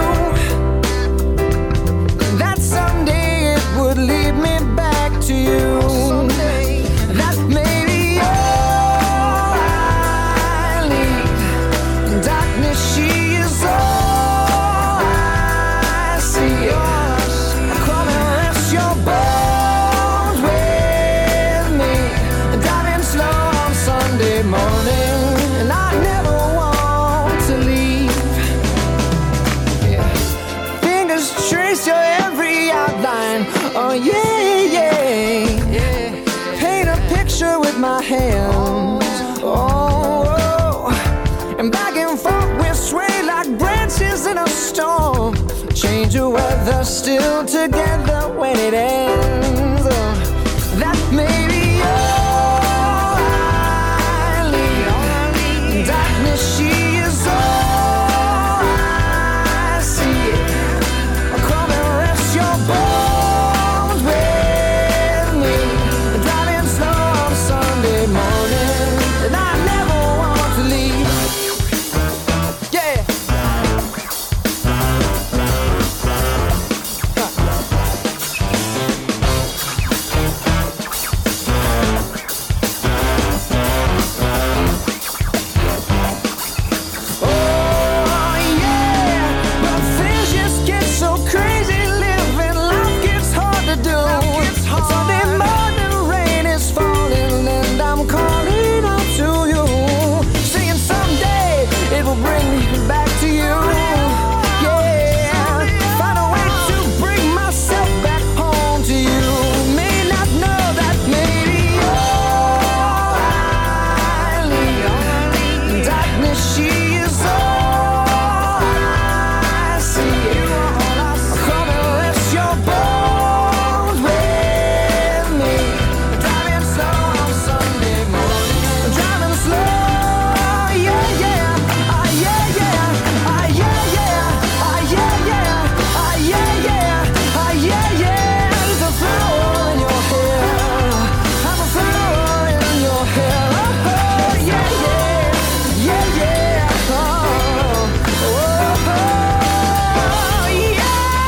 That someday it would lead me back to you. Someday. That maybe all I need. Darkness, she is all I see. Come and rest your bones with me. Driving slow on Sunday morning, and I never want to leave. Yeah. Fingers trace your every outline. Oh yeah, yeah, yeah. Paint a picture with my hands. Oh, oh. And back and forth we sway like branches in a storm. Change the weather, still together when it ends. Oh, that may be all I need. Darkness, she is all I see. Come and rest your bones with me. Driving slow on Sunday morning, and I never want to leave. Yeah. Oh yeah, but things just get so crazy, living life gets hard to do. Sunday morning rain is falling and I'm calling out to you, saying someday it will bring me back to you. Yeah, find a way to bring myself back home to you. May not know that maybe all I need. Darkness, she is all I see. Come and rest your bones with me. Driving slow on Sunday morning. Driving slow, yeah, yeah. Ah, yeah, yeah. Ah, yeah, yeah. Ah, yeah, yeah. Ah, yeah, yeah. Ah, yeah, yeah. There's a flower in your hair. I'm a flower in your hair. Oh, oh, yeah, yeah. Yeah, yeah. Oh, oh, oh, yeah.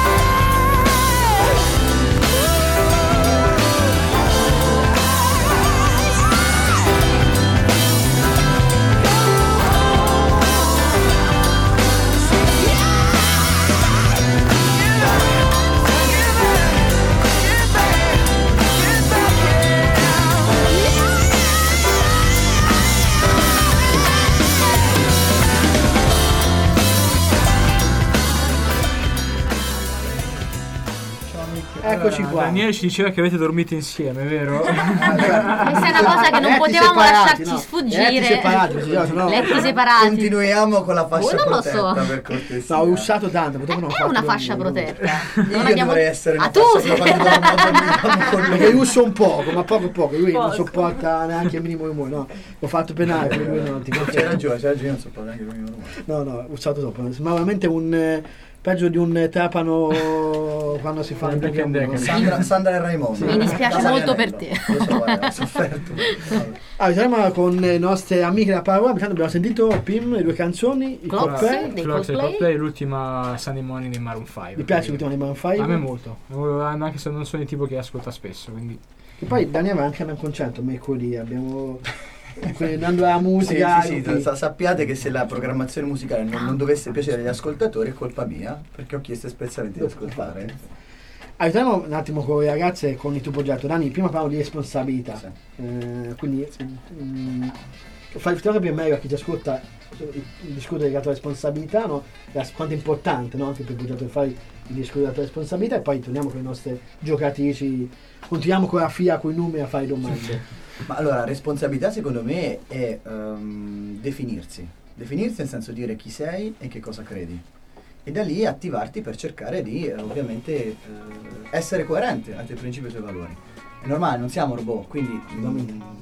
Eccoci qua. Daniele ci diceva che avete dormito insieme, vero? Questa è una cosa che non Letti potevamo separati, lasciarci no. sfuggire. Letti separati, così, no, no. Letti separati. Continuiamo con la fascia Oh, non lo protetta so. per cortesia. No, ho usato tanto, purtroppo non ho È fatto una dormire, fascia no. protetta. Io Non abbiamo... dovrei essere Ah, una tu fascia sì. protetta. Perché lui usa un poco, ma poco poco, lui non Poco. sopporta neanche il minimo rumore, no. L'ho fatto penale, quindi lui non ti C'hai concedo. ragione, c'hai ragione, io non so neanche lui rumore. No, no, ho usato troppo. Sembrava veramente un eh, peggio di un trapano quando si fa il Black and Decker. Sandra, Sandra e Raimondo. Mi dispiace Casa molto Vianello. per te. Lo so, guarda, ho sofferto. Allora, torniamo con le nostre amiche della Paraguay. Intanto abbiamo sentito Pim, le due canzoni, i Clocks. Coldplay. dei Clocks e Coldplay. Coldplay, l'ultima Sunday Morning di Maroon cinque. Mi piace l'ultima di Maroon cinque? A me molto, anche se non sono il tipo che ascolta spesso, quindi... E poi Daniele va anche a un concerto, mercoledì, abbiamo... Quindi andando alla musica... Sì, sì, sì, sa- sappiate che se la programmazione musicale non, non dovesse piacere agli ascoltatori è colpa mia, perché ho chiesto espressamente di ascoltare. Aiutiamo un attimo con le ragazze e con il tuo progetto. Dani, prima parlo di responsabilità. Sì. Eh, quindi mm, fai capire meglio a chi ti ascolta il, il discorso legato alla responsabilità, no? E quanto è importante, no? Anche per il progetto che fai il discorso legato alla responsabilità, e poi torniamo con le nostre giocatrici, continuiamo con la F I A, con i numeri a fare domande. Ma allora, responsabilità secondo me è um, definirsi. Definirsi nel senso dire chi sei e che cosa credi. E da lì attivarti per cercare di eh, ovviamente eh, essere coerente ai tuoi principi e ai tuoi valori. È normale, non siamo robot, quindi mm,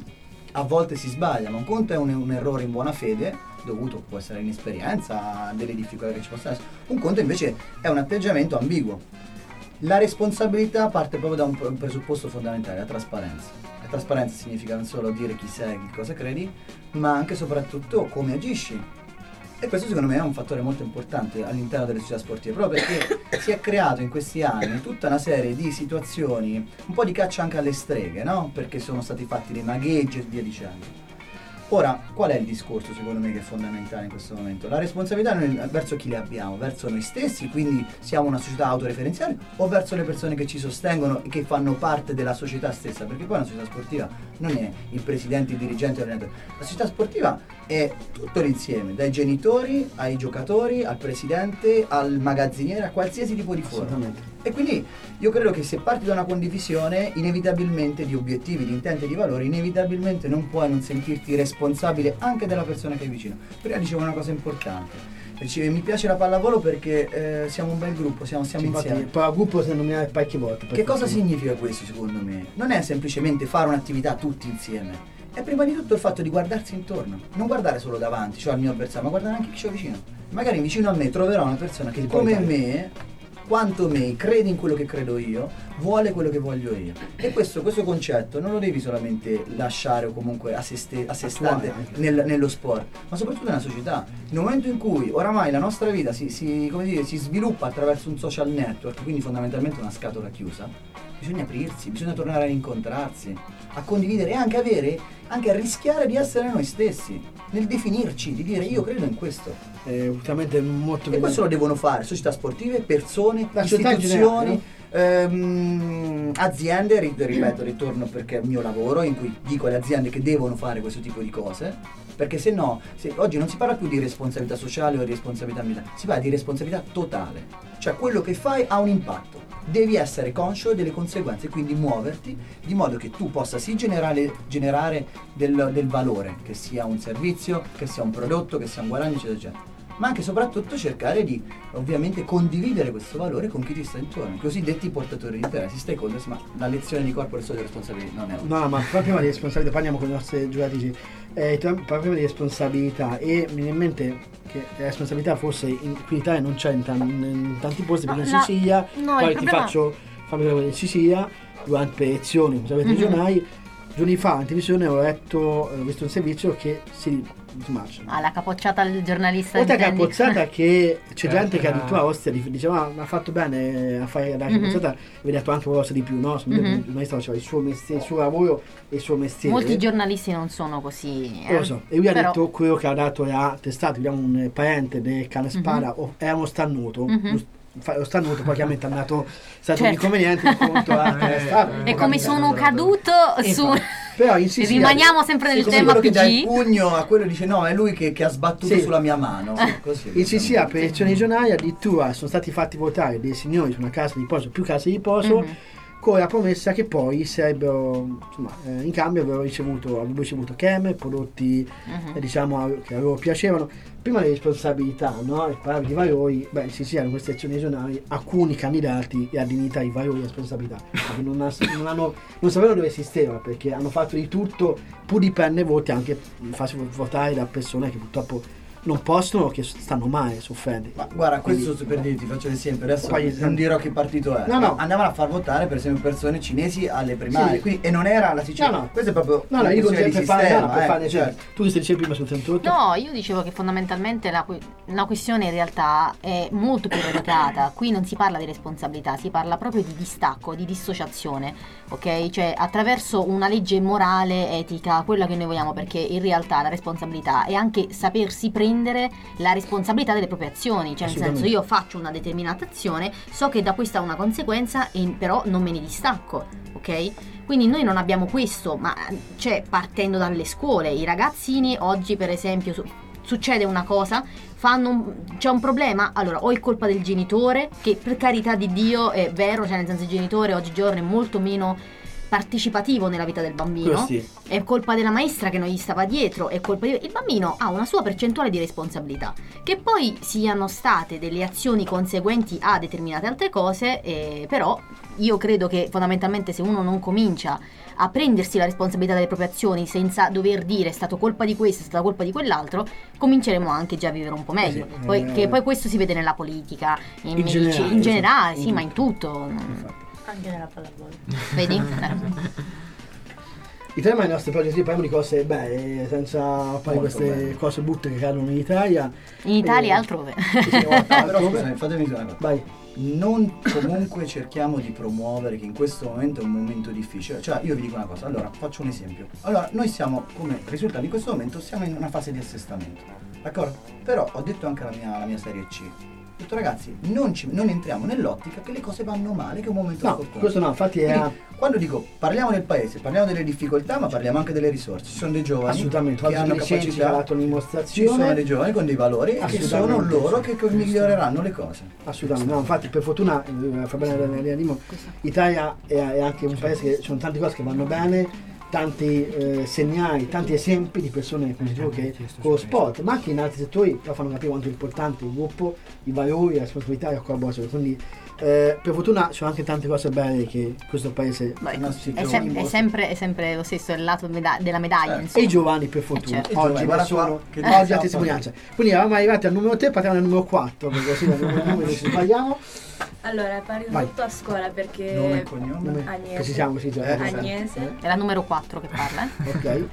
a volte si sbaglia, ma un conto è un, un errore in buona fede, dovuto può essere inesperienza, delle difficoltà che ci possono essere, un conto invece è un atteggiamento ambiguo. La responsabilità parte proprio da un, un presupposto fondamentale, la trasparenza. La trasparenza significa non solo dire chi sei, che cosa credi, ma anche e soprattutto come agisci. E questo secondo me è un fattore molto importante all'interno delle società sportive, proprio perché si è creato in questi anni tutta una serie di situazioni, un po' di caccia anche alle streghe, no? Perché sono stati fatti dei magheggi e via dicendo. Ora, qual è il discorso secondo me che è fondamentale in questo momento? La responsabilità noi, verso chi le abbiamo? Verso noi stessi, quindi siamo una società autoreferenziale, o verso le persone che ci sostengono e che fanno parte della società stessa? Perché poi una società sportiva non è il presidente, il dirigente, l'allenatore. La società sportiva è tutto l'insieme, dai genitori ai giocatori, al presidente, al magazziniere, a qualsiasi tipo di forma. E quindi io credo che se parti da una condivisione inevitabilmente di obiettivi, di intenti, di valori, inevitabilmente non puoi non sentirti responsabile anche della persona che è vicino. Prima dicevo una cosa importante. Dicevo, mi piace la pallavolo perché eh, siamo un bel gruppo, siamo, siamo Infatti, insieme. poi al gruppo si nomina parecchie volte. Che cosa significa questo secondo me? Non è semplicemente fare un'attività tutti insieme. È prima di tutto il fatto di guardarsi intorno, non guardare solo davanti, cioè al mio avversario, ma guardare anche chi c'è vicino. Magari vicino a me troverò una persona che come me, quanto me, crede in quello che credo io, vuole quello che voglio io. E questo, questo concetto non lo devi solamente lasciare o comunque a se, ste, a se stante nel, nello sport, ma soprattutto nella società. Nel momento in cui oramai la nostra vita si, si, come dire, si sviluppa attraverso un social network, quindi fondamentalmente una scatola chiusa, bisogna aprirsi, bisogna tornare a incontrarsi, a condividere e anche avere, anche a rischiare di essere noi stessi, nel definirci, di dire io credo in questo. Eh, ultimamente molto e questo lo devono fare società sportive, persone, la istituzioni, ehm, aziende, ripeto, ritorno perché è il mio lavoro in cui dico alle aziende che devono fare questo tipo di cose, perché se no, se, oggi non si parla più di responsabilità sociale o di responsabilità ambientale, si parla di responsabilità totale, cioè quello che fai ha un impatto. Devi essere conscio delle conseguenze, quindi muoverti di modo che tu possa sì generare, generare del, del valore, che sia un servizio, che sia un prodotto, che sia un guadagno, eccetera, eccetera, ma anche e soprattutto cercare di ovviamente condividere questo valore con chi ti sta intorno, i cosiddetti portatori di interessi, stakeholders, ma la lezione di corporate social responsibility non è una. No, ma prima di responsabilità, parliamo con i nostri giocatrici, eh, prima di responsabilità e mi viene in mente che la responsabilità forse in, qui in Italia non c'è in, tan, in tanti posti, perché in no, Sicilia, no, poi ti problema... faccio, fammi vedere in Sicilia, durante le elezioni, come sapete, mm-hmm. regionali, giorni fa in televisione ho letto, ho visto un servizio che si ah, la capocciata del giornalista. Oltre a capocciata che c'è gente che addirittura a Ostia diceva ma ha fatto bene a fare la capocciata, mm-hmm. vi ho detto anche qualcosa di più, no? Mm-hmm. Il giornalista faceva il suo mestiere, il suo lavoro e il suo mestiere. Molti giornalisti non sono così, eh? Lo so, e lui Però... ha detto quello che ha dato e ha testato, vediamo un parente del cane spara, mm-hmm. o era uno starnuto, mm-hmm. lo starnuto poi chiaramente è andato, è stato certo. un inconveniente in conto a eh, e come sono caduto su però in Sicilia, rimaniamo sempre nel sì, tema quello P G. Che dà il pugno a quello dice no è lui che, che ha sbattuto sì. sulla mia mano così, in Sicilia per le elezioni regionali addirittura sono stati fatti votare dei signori su una casa di riposo, più case di riposo, mm-hmm. con la promessa che poi sarebbero insomma eh, in cambio avrebbero ricevuto, avrebbero ricevuto creme, prodotti uh-huh. eh, diciamo che a loro piacevano. Prima le responsabilità, no? E parlare di valori, beh in Sicilia in queste elezioni regionali alcuni candidati la dignità, i valori e responsabilità perché non, ha, non, hanno, non sapevano dove esisteva, perché hanno fatto di tutto pur di prendere voti, anche farsi votare da persone che purtroppo non possono, che stanno male, soffrendo. Ma guarda, questo quindi, per dire, ti faccio l'esempio, adesso poi, non dirò che partito è. No, no. Andavano a far votare per esempio persone cinesi alle primarie, sì. quindi, e non era la Sicilia. No, no. Questo è proprio no, no, io dico per fare, sistema, no, per eh, fare certo. Tu che stai dicendo prima sul trentotto? No, io dicevo che fondamentalmente la, la questione in realtà è molto più radicata. Qui non si parla di responsabilità, si parla proprio di distacco, di dissociazione, ok? Cioè attraverso una legge morale, etica, quella che noi vogliamo, perché in realtà la responsabilità è anche sapersi prendere la responsabilità delle proprie azioni, cioè nel senso io faccio una determinata azione, so che da questa ha una conseguenza e però non me ne distacco, ok? Quindi noi non abbiamo questo, ma cioè partendo dalle scuole, i ragazzini oggi per esempio su- succede una cosa, fanno un, c'è un problema, allora o è colpa del genitore, che per carità di Dio è vero, cioè nel senso il genitore oggigiorno è molto meno partecipativo nella vita del bambino, Sì. è colpa della maestra che non gli stava dietro, è colpa di... il bambino ha una sua percentuale di responsabilità. Che poi siano state delle azioni conseguenti a determinate altre cose, eh, però io credo che fondamentalmente se uno non comincia a prendersi la responsabilità delle proprie azioni senza dover dire è stato colpa di questo, è stata colpa di quell'altro, cominceremo anche già a vivere un po' meglio. Eh sì, poi, eh, che poi questo si vede nella politica, in, in medici- generale, in generale, sì, sì, in ma in tutto. Anche nella pallavolo. Vedi? I tema dei nostri progetti, parliamo di cose belle, senza fare Molto queste belle. cose brutte che cadono in Italia. In Italia e Eh, altrove. sì, o Ah, però altrove. scusami, fatemi dire una cosa. Vai. Non comunque cerchiamo di promuovere che in questo momento è un momento difficile. Cioè, io vi dico una cosa, allora faccio un esempio. Allora, noi siamo, come risulta in questo momento, siamo in una fase di assestamento. D'accordo? Però ho detto anche alla mia, alla mia serie C. Ho detto ragazzi, non, ci, non entriamo nell'ottica che le cose vanno male, che è un momento No, sfortunato. questo no, infatti è... Quindi, quando dico parliamo del paese, parliamo delle difficoltà, ma parliamo anche delle risorse. Ci sono dei giovani Assolutamente, che oggi hanno i licenzi che ha capacità. dato Ci un'imostrazione. sono dei giovani con dei valori e che sono Assolutamente. loro che che miglioreranno le cose. Assolutamente, no, infatti per fortuna eh, fa bene la linea Dimo, Italia è, è anche un paese che ci sono tante cose che vanno bene, tanti eh, segnali, tanti esempi di persone come dicevo che con lo sport, ma anche in altri settori però fanno capire quanto è importante il gruppo, i valori, la responsabilità e la collaborazione. Quindi eh, per fortuna ci sono anche tante cose belle che questo paese Beh, è, sem- è sempre, è sempre lo stesso, è il lato meda- della medaglia. e insomma. i giovani per fortuna Eh, certo. oggi, giovani, guarda sono, qua, che oggi a stiamo testimonianza. Quindi eravamo arrivati al numero tre, partiamo dal numero quattro perché così dal numero numero ci sbagliamo. Allora, è partito Vai. tutto a scuola perché Nome e cognome? Nome- Agnese. che ci siamo così già. Eh, Agnese. È la numero quattro che parla. eh. Ok.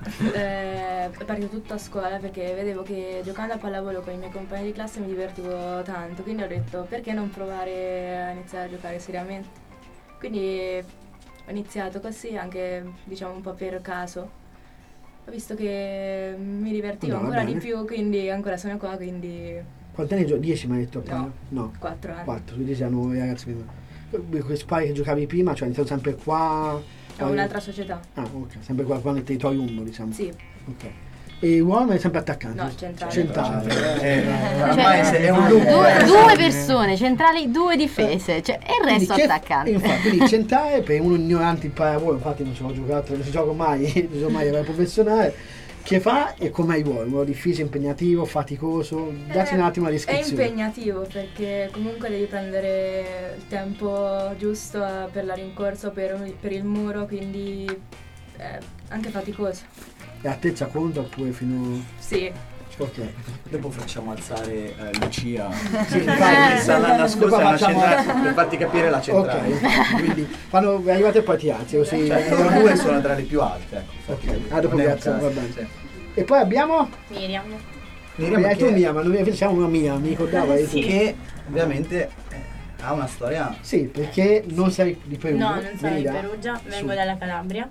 Eh, è partito tutto a scuola perché vedevo che giocando a pallavolo con i miei compagni di classe mi divertivo tanto, quindi ho detto perché non provare a iniziare a giocare seriamente. Quindi ho iniziato così, anche diciamo un po' per caso. Ho visto che mi divertivo No, va ancora di bene. più, quindi ancora sono qua, quindi Quanti anni giochi? dieci mi hai detto appena? No. No. quattro anni. quattro, quindi siamo i ragazzi prima. Quei spari che giocavi prima, cioè iniziato sempre qua. Ho poi- un'altra società. Ah, ok, sempre qua, qua nel territorio umbo, diciamo. Sì. Ok. E l'uomo è sempre attaccante? No, centrale. Centrale. Eh, Eh, ormai Cioè, se è un lungo. due, eh. due persone centrali, due difese, cioè, e il Quindi resto che- attaccante. Infatti, quindi centrale per uno ignorante in pallavolo, infatti non ci ho giocato, non ci gioco mai, non sono mai a livello professionale. Che fa e come vuoi, un ruolo difficile, impegnativo, faticoso. Dacci un attimo la È descrizione. impegnativo perché comunque devi prendere il tempo giusto eh, per la rincorsa o per, per il muro, quindi è anche faticoso. E altezza conta oppure fino. Sì. Ok. Dopo facciamo alzare eh, Lucia. Sì, infatti, l'anno Dopo scorso è una facciamo- centrale per farti capire la centrale. Ok, quindi quando arrivate poi ti alzi così. Cioè, loro due sono tra le più alte, ecco. Infatti, Ah, dopo non vi è un alzano, caso, va bene. sì. E poi abbiamo. Miriam. Miriam Eh, che- tu Mia, ma noi siamo una Mia, mi ricordavo. eri tu. Che ovviamente eh, ha una storia. Sì, perché non sei di Perugia. No, non sono vieni di da- Perugia, vengo su. dalla Calabria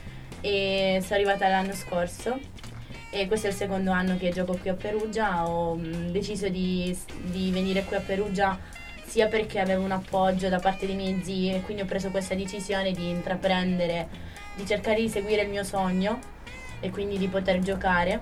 e sono arrivata l'anno scorso e questo è il secondo anno che gioco qui a Perugia. Ho mh, deciso di, di venire qui a Perugia sia perché avevo un appoggio da parte dei miei zii e quindi ho preso questa decisione di intraprendere, di cercare di seguire il mio sogno e quindi di poter giocare.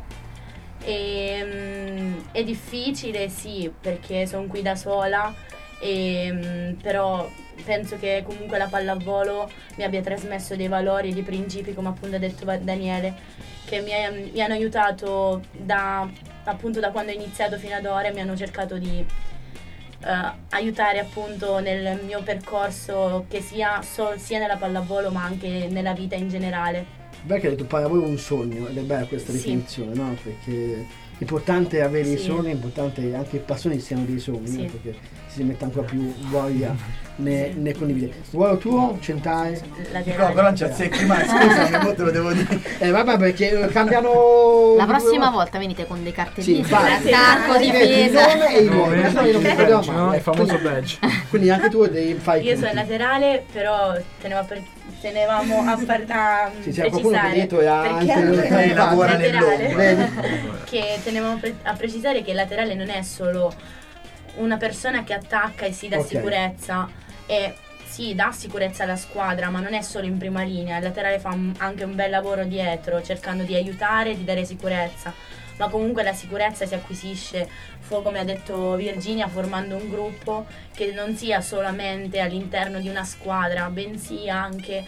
E, mh, è difficile, sì, perché sono qui da sola, e, mh, però penso che comunque la pallavolo mi abbia trasmesso dei valori e dei principi, come appunto ha detto Va- Daniele, che mi, ha- mi hanno aiutato da, appunto da quando ho iniziato fino ad ora e mi hanno cercato di eh, aiutare appunto nel mio percorso, che sia, so- sia nella pallavolo ma anche nella vita in generale. Perché hai detto pallavolo è un sogno ed è bella questa Sì. definizione, no? Perché è importante avere i Sì. sogni, è importante anche le passioni siano dei sogni, Sì. no? Perché si mette ancora più voglia ne, ne condividere. Il ruolo tuo, centrale? No, però non ci azzecchi mai, scusa, mo te lo devo dire. Eh vabbè, perché cambiano. La prossima volta venite con dei cartellini, Sì, vai. attacco, Sì, difesa. il nome e i ruoli. Adesso io non mi ricordo mai. No, il famoso Quindi- badge. Quindi anche tu devi fare i Io sono punti. laterale, però tenevo a per- tenevamo a, par- a Sì, c'era qualcuno che precisare dietro era perché anche- anche eh, lavora laterale, nell'ombra. Vedi? che tenevamo pre- a precisare che il laterale non è solo una persona che attacca e si dà Ok. sicurezza e sì, dà sicurezza alla squadra, ma non è solo in prima linea. Il laterale fa un- anche un bel lavoro dietro, cercando di aiutare e di dare sicurezza. Ma comunque la sicurezza si acquisisce, fu- come ha detto Virginia, formando un gruppo che non sia solamente all'interno di una squadra, bensì anche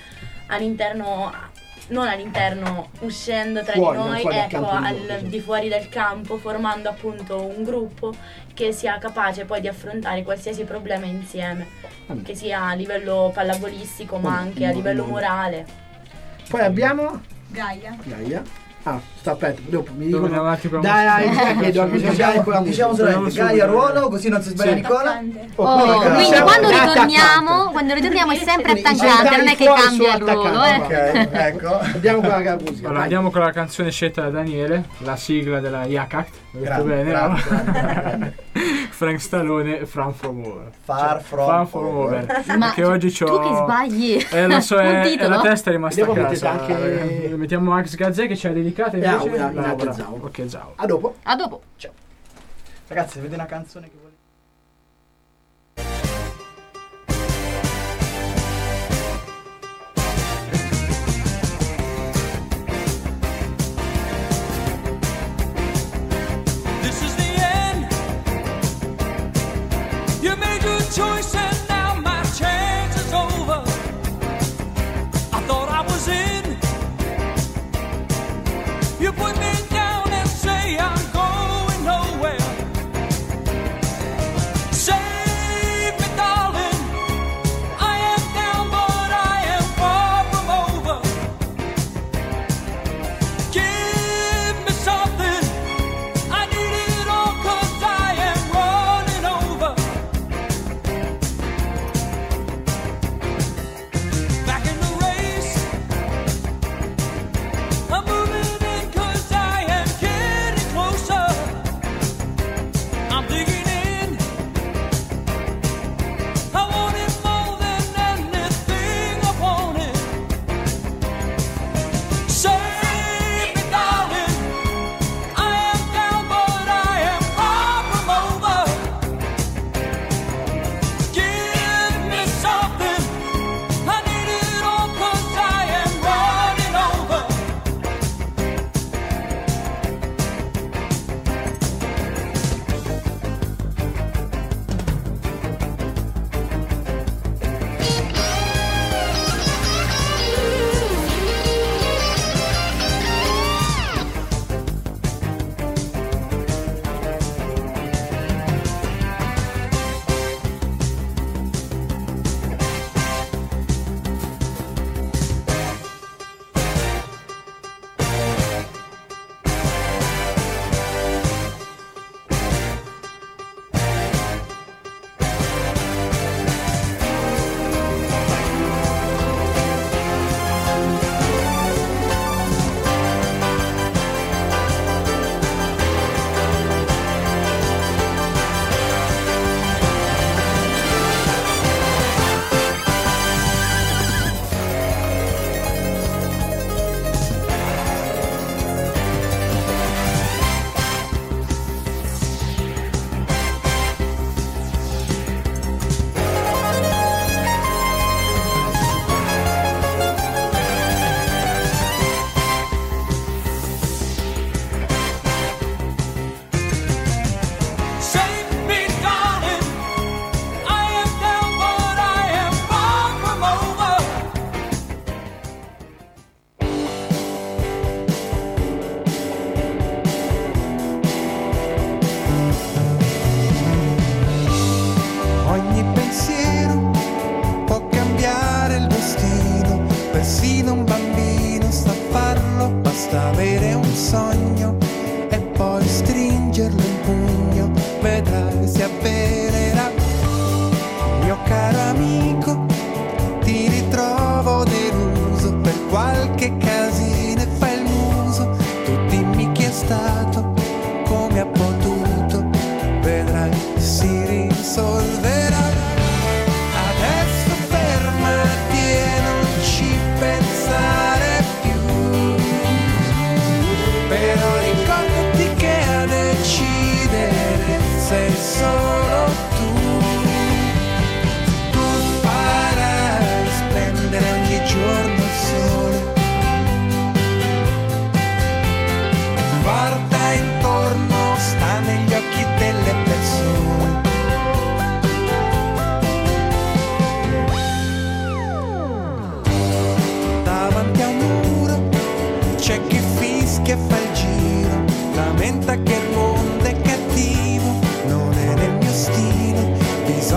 all'interno, non all'interno, uscendo tra Fuori, di no, noi, fuori dal ecco, campo di al, gioco, sì. di fuori del campo, formando appunto un gruppo che sia capace poi di affrontare qualsiasi problema insieme, Mm. che sia a livello pallavolistico ma Mm, anche a mm, livello mm. morale. Poi abbiamo Gaia. Gaia. Ah, sta aspetta, dopo mi Devo dicono. andare avanti per Dai, un- dai, chiedo anche Diciamo, con la diciamo musica. solamente Gaia ruolo, così non si sbaglia Sì. Nicola. Oh, Oppure quindi Gaia. quando È ritorniamo, attaccante. quando ritorniamo è sempre Quindi attaccante, non è che fuori cambia il solo ruolo, eh. attaccante. Ok, ecco. Andiamo con la musica. Allora, vai. andiamo con la canzone scelta da Daniele, la sigla della Yakat. Ho detto Grande, bene, grande, no? grande, grande. Frank Stallone, Far From Over. Far from, Far From Over. Ma Perché oggi c'ho... tu che sbagli. Eh, lo so, Un è, è titolo? la testa è rimasta a Dopo casa. mettete anche- Eh, Mettiamo Max Gazzè che ci ha dedicato E invece. Aura, in Laura. alto Zao. Ok, ciao. A dopo. A dopo. Ragazzi, avete una canzone che volete? This is the end. You made your choice and now my chance is over. I thought I was in. You put me down and say I'm going nowhere. Save me, darling. I am down, but I am far from over. Give me something. I need it all 'cause I am running over.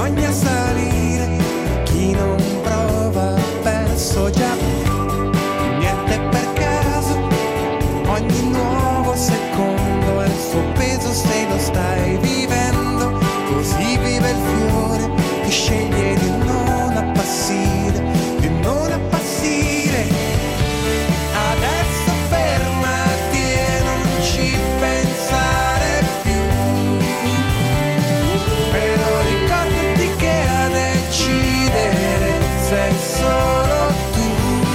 vergogna a salire, chi non prova ha perso già. Niente per caso, ogni nuovo secondo ha il suo peso se lo stai vivendo. Così vive il fiore che sceglie di non appassire, di non appassire. Adesso fermati e non ci pensare più, però ricordati che a decidere sei solo tu.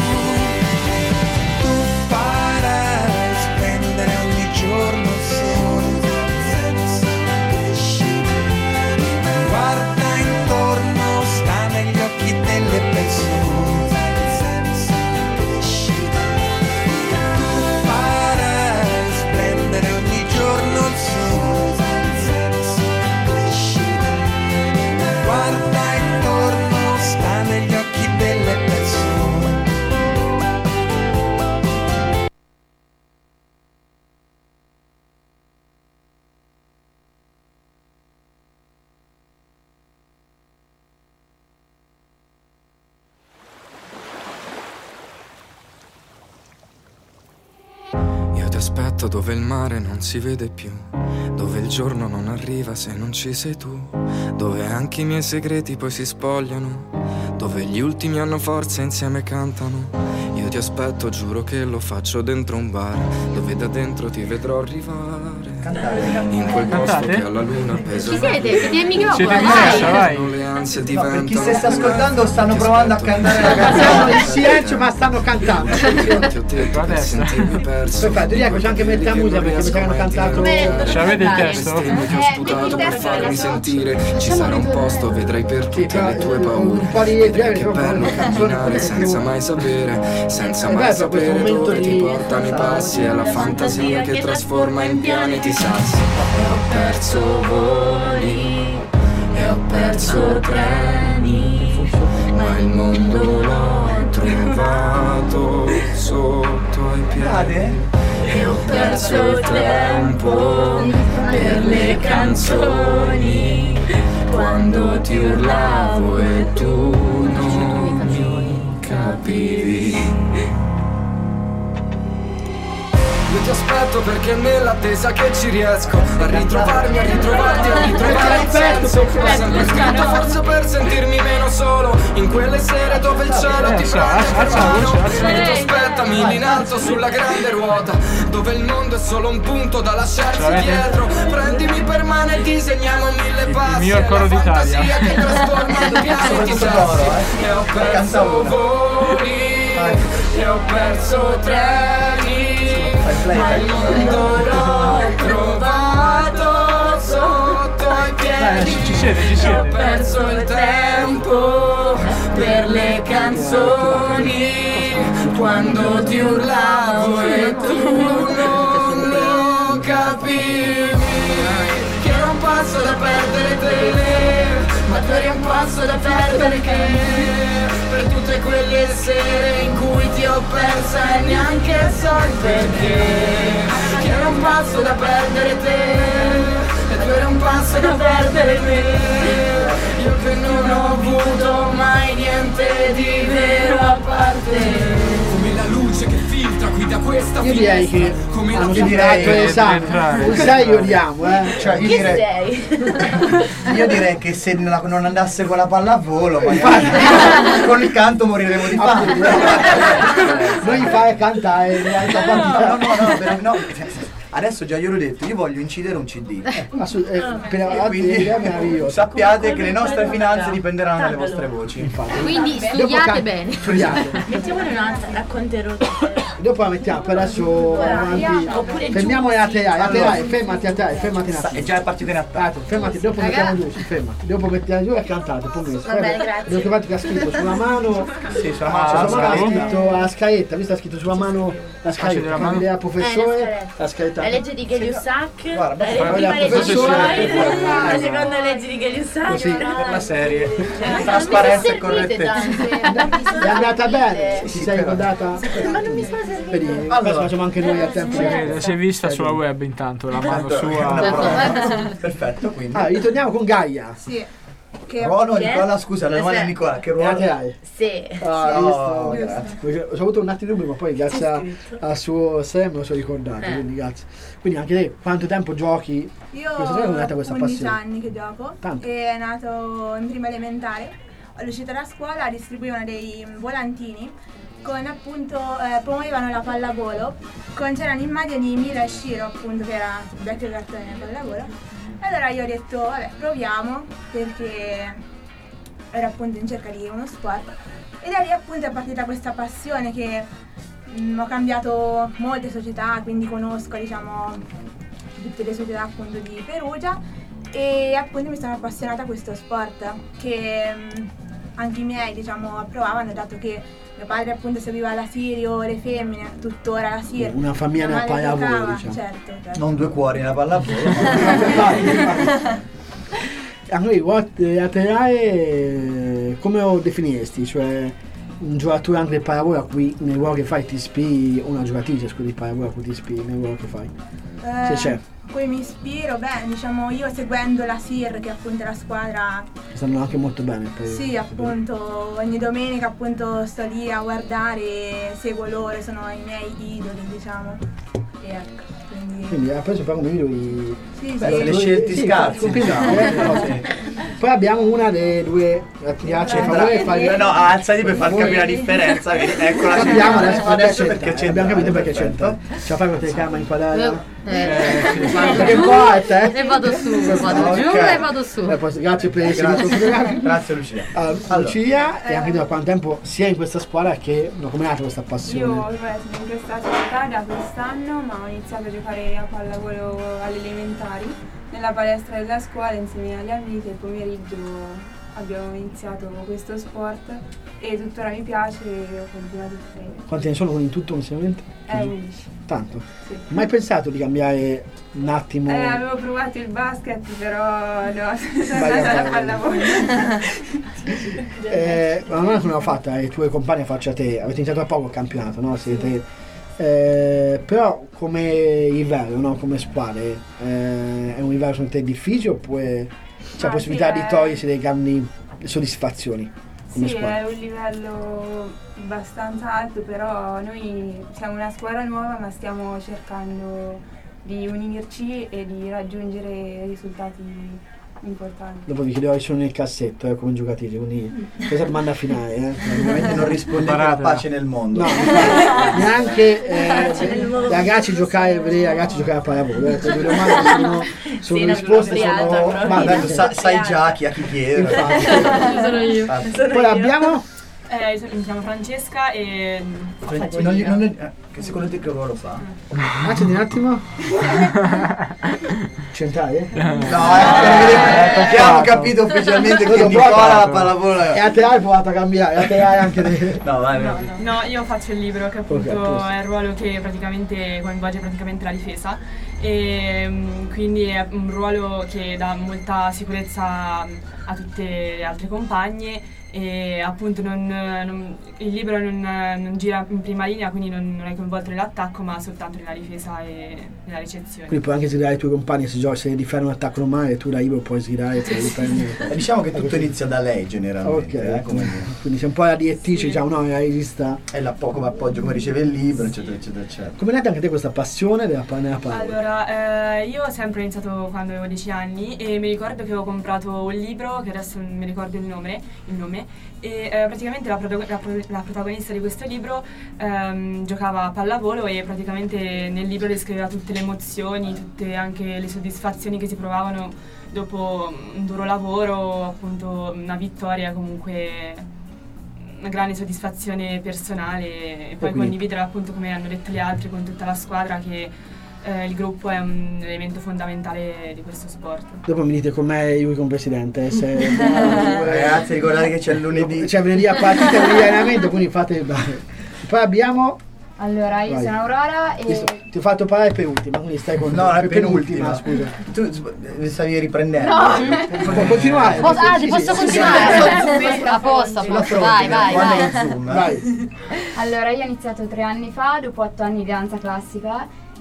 Tu farai spendere ogni giorno solo, guarda intorno, sta negli occhi delle persone. Tu farai spendere ogni giorno il sole, guarda intorno, sta negli occhi delle persone. Io ti aspetto dove il mare non si vede più, dove il giorno non arriva se non ci sei tu, dove anche i miei segreti poi si spogliano, dove gli ultimi hanno forza e insieme cantano. Io ti aspetto, giuro che lo faccio dentro un bar, dove da dentro ti vedrò arrivare, in quel posto che alla luna pesa. Ci siete? Siete il microfono, Siete in dai. messa, vai. Le ansie diventano. Per chi si sta ascoltando stanno provando a cantare la Siamo canzone. in silenzio ma stanno cantando. Ti ho detto per sentirmi perso. Perfetto, Diego c'è anche mettere la musica perché mi sa che hanno cantato. Ce l'avete il testo? Ti ho Eh, sputato per farmi sentire. Ci sarà un posto, vedrai per tutte le tue paure. Un po' di Vedrai che bello camminare senza mai sapere, senza mai sapere dove ti portano i passi. È la fantasia che trasforma in pianeti sassi. E ho perso voli, e ho perso treni, ma il mondo l'ho trovato sotto ai piedi. E ho perso il tempo per le canzoni, quando ti urlavo e tu non mi capivi. Io ti aspetto perché nell'attesa che ci riesco a ritrovarmi, a ritrovarti, a ritrovare il senso. Ho sempre scritto forse per sentirmi meno solo, in quelle sere dove il cielo ti prende per mano. E tu aspettami lì in alto sulla grande ruota, dove il mondo è solo un punto da lasciarsi dietro. Prendimi per mano e disegniamo mille passi. Il miglior coro d'Italia. Che trasforma in pianeti sassi. E ho perso voli, e ho perso treni, ma il mondo l'ho trovato sotto ai piedi. Eh, ci siete, ci E siete. ho perso il tempo per le canzoni, quando ti urlavo e tu non lo capivi. Che era un passo da perdere te, ma tu eri un passo da perdere che. Per tutte quelle sere in cui ti ho persa e neanche so il perché. Che era un passo da perdere te, e tu eri un passo da perdere me. Io che non ho avuto mai niente di vero a parte. Come la luce che filtra qui da questa Io direi che come hanno la superato l'esame. Un sei io diamo, eh. Cioè, io Chi direi, sei? io direi che se non non andasse con la pallavolo, magari con il canto moriremo di fame. Non gli fai cantare la No, no, no, no, per- no. Adesso già io l'ho detto, io voglio incidere un C D. Assolut- eh, per- E oggi quindi l'idea è meravigliosa. sappiate che le nostre finanze dipenderanno dalle vostre voci. Quindi Dopo studiate can- bene. Studiate. Mettiamone un'altra, racconterò. Dopo la mettiamo, per adesso avanti. Oppure Fermiamo a te, a te, Allora. fermati a te, fermati un attimo. È già partito in attacco. Fermati, dopo Raga. mettiamo giù, sì, fermati. Dopo mettiamo giù e cantate, poi messo. Va bene, grazie. Devo trovare che ha scritto sulla mano. Sì, sulla Ah, mano c'è la sulla mano ha scaletta. scritto la scaletta, visto ha scritto sulla mano la scaletta, della come mano? idea Eh, professore, la scaletta. La legge di Gay-Lussac, Guarda, la basta prima fare legge la di professore. Freud, la seconda legge di Gay-Lussac. Così. Per la serie. Ma Trasparenza non e mi servite correttezza. È andata bene? Sì, Ti sì, sei però. ricordata? Ma non mi sono servita. Vedi, Allora. questo facciamo anche noi a tempo. Si vede, si è vista sulla web intanto, la mano Una sua. prova. Perfetto, quindi. Ah, ritorniamo con Gaia. Sì. che Ruolo, che è? Nicola, scusa, la domanda Aspetta. di Nicola, che ruolo? Laterale. Sì. Ah, No, visto? grazie. Perché ho avuto un attimo di dubbio, ma poi grazie a- al suo sé me lo sono ricordato, Eh. quindi grazie. Quindi anche te, quanto tempo giochi? Io Questa cosa è nata questa ho undici passione. anni che gioco Tanto. e è nato in prima elementare. All'uscita da scuola distribuivano dei volantini con appunto, eh, promuovevano la pallavolo, con c'erano immagini di Mila e Shiro appunto, che era il vecchio cartone della pallavolo. E allora io ho detto vabbè proviamo, perché ero appunto in cerca di uno sport, e da lì appunto è partita questa passione che mh, ho cambiato molte società, quindi conosco diciamo tutte le società appunto di Perugia, e appunto mi sono appassionata a questo sport che mh, anche i miei diciamo approvavano, dato che mio padre appunto seguiva la Sirio, le femmine, tuttora la Sirio. Una famiglia Mia nella madre pallavolo, giocava, diciamo. certo, certo. Non due cuori nella pallavolo. Anche io, laterale, come lo definiresti? Cioè, un giocatore anche del pallavolo a cui nel ruolo che fai ti ispiri, o una giocatrice scusa, di pallavolo a cui ti ispiri nel ruolo che fai? Eh, Se c'è. Poi mi ispiro, beh, diciamo io seguendo la S I R, che appunto è la squadra. Stanno anche molto bene. Per, Sì, appunto, ogni domenica appunto sto lì a guardare, seguo loro, sono i miei idoli, diciamo. E ecco, quindi. Quindi ha preso proprio come idoli. Sì, Beh, sì. se le scelti scarse, diciamo. Poi abbiamo una delle due attività a favore e fai- No, alzati per far capire la differenza. vedi? Eccola, Abbiamo adesso, adesso perché perché c'è. abbiamo capito perché c'è. Ce la fai con la telecamera inquadrata? Eh, Che parte? E vado su, vado giù e vado su. Eh, poi, grazie per il Grazie. servizio. Grazie Lucia. Allora, Lucia, e anche da quanto tempo sia in questa squadra che no, come è nata questa passione? Io vabbè, sono in questa società da quest'anno, ma ho iniziato a giocare a pallavolo alle elementari nella palestra della scuola insieme agli amici. Il pomeriggio abbiamo iniziato questo sport e tuttora mi piace e ho continuato a fare. Quanti ne sono in tutto insieme? Eh, undici. Tanto. Sì. Mai pensato di cambiare un attimo? Eh, avevo provato il basket, però no, sono Sbagliato. andata alla pallavolo. Eh, ma non è come l'ho fatta, i tuoi compagni faccia a te, avete iniziato da poco il campionato, no? Siete, eh, però come livello, no? Come squadre, eh, è un livello secondo te difficile oppure c'è Ah, possibilità sì, di è- togliersi delle grandi soddisfazioni come Sì, squadra? è un livello abbastanza alto, però noi siamo una squadra nuova, ma stiamo cercando di unirci e di raggiungere risultati importanti. Dopo vi chiederò sono nel cassetto eh, come giocatrice, quindi questa domanda finale. Eh. Ovviamente non rispondete alla pace nel mondo. No, neanche eh, Pace nel mondo. ragazzi giocare, vedere i ragazzi giocare a pallavolo. Eh. Le domande sono, sono Sì, no, risposte, friata, sono. proprio. Ma Tanto sa- sai già chi a chi chiedere. Sono io. Infatti. Poi abbiamo. Eh, io mi chiamo Francesca e faccio Non gli- il- non gli- eh, che secondo te che ruolo fa? Accendi un attimo. Centrale? No, eh, abbiamo capito ufficialmente che Nicola la pallavolo E a te hai provato a cambiare, a te hai anche dei. No, vai, No, vai. no, io faccio il libro che appunto Ok, a posto. è il ruolo che praticamente coinvolge praticamente la difesa e mm, quindi è un ruolo che dà molta sicurezza a tutte le altre compagne e appunto non, non- il libro non, non gira in prima linea, quindi non, non è coinvolto nell'attacco ma soltanto nella difesa e nella ricezione. Quindi puoi anche sgridare i tuoi compagni se giochi, se difende un attacco normale, tu da libero puoi sgridare per riprendere. Eh, Diciamo che tutto inizia da lei generalmente. Ok, eh, come quindi sei un po' la direttrice, diciamo, no, la regista. è la poco appoggio come riceve il libro, eccetera, eccetera, eccetera. Come è nata anche te questa passione della nella pallavolo? Allora, eh, io ho sempre iniziato quando avevo dieci anni e mi ricordo che avevo comprato un libro, che adesso non mi ricordo il nome, il nome e eh, praticamente la, protago- la pro- la protagonista di questo libro ehm, giocava a pallavolo e praticamente nel libro descriveva tutte le emozioni, tutte anche le soddisfazioni che si provavano dopo un duro lavoro, appunto una vittoria, comunque una grande soddisfazione personale e poi quindi- condividere appunto come hanno detto gli altri con tutta la squadra che eh, il gruppo è un elemento fondamentale di questo sport. Dopo mi dite com'è lui come presidente. Se, Ragazzi, ricordate che c'è il lunedì. C'è venerdì a partita venerdì allenamento, quindi fate bene. Poi abbiamo. Allora, io Vai. sono Aurora e... Ti, sto- ti ho fatto parlare per ultima, quindi stai con No, la per penultima. scusa. Tu s- stavi riprendendo. No. Può continuare. Posso- ah, ti Sì, posso sì, sì, continuare? sì. A posto, a Sulla posto, fronte, vai, vai, quando vai. lo zoom, eh. Vai. Allora, io ho iniziato tre anni fa, dopo otto anni di danza classica,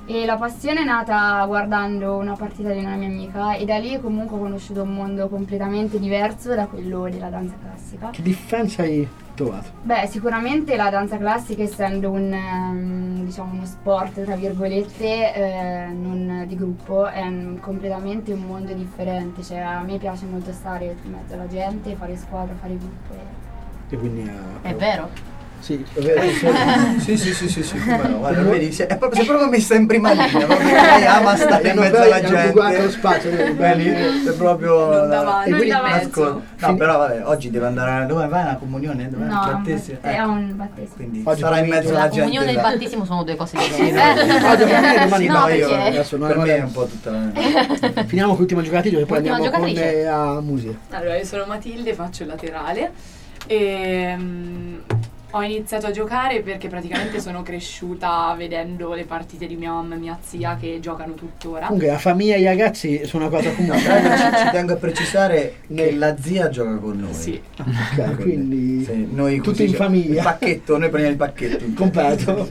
E la passione è nata guardando una partita di una mia amica e da lì comunque ho conosciuto un mondo completamente diverso da quello della danza classica. Che differenza hai trovato? Beh, sicuramente la danza classica, essendo un ehm, diciamo uno sport tra virgolette eh, non di gruppo, è un- completamente un mondo differente. Cioè a me piace molto stare in mezzo alla gente, fare squadra, fare gruppo. E... E quindi eh, È vero? Sì, è vero. Sì, sì, sì, sì, sì, come no, guarda, vedi, si è proprio, si è proprio messa in prima linea, proprio lei ama stare in mezzo alla gente. Guarda lo spazio, Beh, lì è proprio Non la- davanti, e quindi non davanti. ascolta. No, però vabbè, oggi deve andare, dove vai alla comunione? Dove No, il battesimo? è Ecco, un battesimo. quindi Oggi sarà in mezzo alla La gente. comunione e il là. battesimo sono due cose Sì, diverse. no, oggi per me domani No, no, io perché- adesso non Per me è è un po' tutta la... Finiamo con l'ultima giocatrice e poi Ultima andiamo con giocatrice. eh, a musica. Allora, io sono Matilde, faccio il laterale e mm, ho iniziato a giocare perché praticamente sono cresciuta vedendo le partite di mia mamma e mia zia che giocano tuttora. Comunque la famiglia e i ragazzi sono una cosa comune. Ci, ci tengo a precisare che la zia gioca con noi. Sì. Ok, quindi Sì, noi tutti così, in cioè, famiglia. Il pacchetto, noi prendiamo il pacchetto. Completo.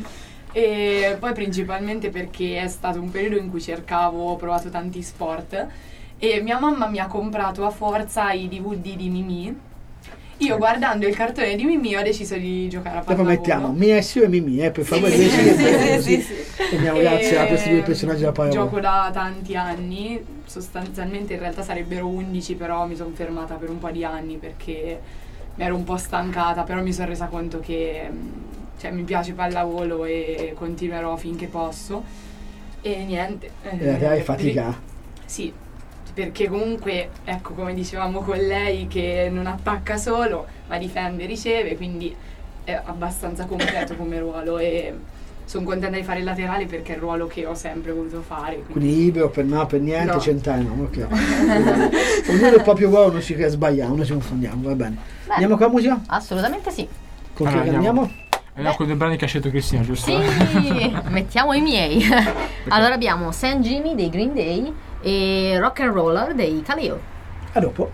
E poi principalmente perché è stato un periodo in cui cercavo, ho provato tanti sport e mia mamma mi ha comprato a forza i D V D di Mimì. Io guardando il cartone di Mimì ho deciso di giocare a Dopo pallavolo. mettiamo Mia Sio e Mimì, eh, per favore. Sì, sì, sì, sì, sì. Andiamo grazie a questi due personaggi della pallavolo. Gioco da tanti anni, sostanzialmente in realtà sarebbero undici, però mi sono fermata per un po' di anni perché mi ero un po' stancata, però mi sono resa conto che mh, cioè, mi piace pallavolo e continuerò finché posso. E niente. Eh, dai, fatica. Sì, perché comunque, ecco, come dicevamo con lei, che non attacca solo, ma difende, riceve, quindi è abbastanza completo come ruolo e sono contenta di fare il laterale perché è il ruolo che ho sempre voluto fare. Quindi Quindi libero per no, per niente, No. cent'anni, ok. Ognuno il proprio ruolo, non si sbagliamo, non ci confondiamo, va bene. Andiamo con la musica? Assolutamente sì. Con chi Allora, andiamo? Andiamo con due brani che ha scelto Cristina, giusto? Sì, mettiamo i miei. Allora abbiamo Saint Jimmy dei Green Day e Rock and Roller dei Kaleo. A dopo.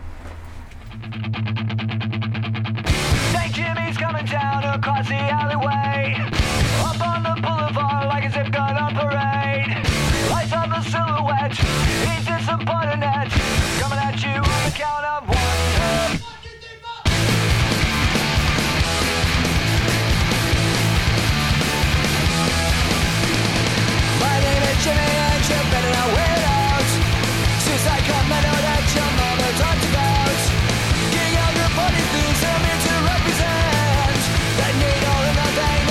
Saint Jimmy's coming down across the alleyway. Up on the boulevard like a zip gun on parade. Lights on the silhouette, he's disappointed net. Coming at you on the count of one. My name is Jimmy and you're better not wear out. Suicide commando that your mama talked about. King of the funny things I'm here to represent. That need all or nothing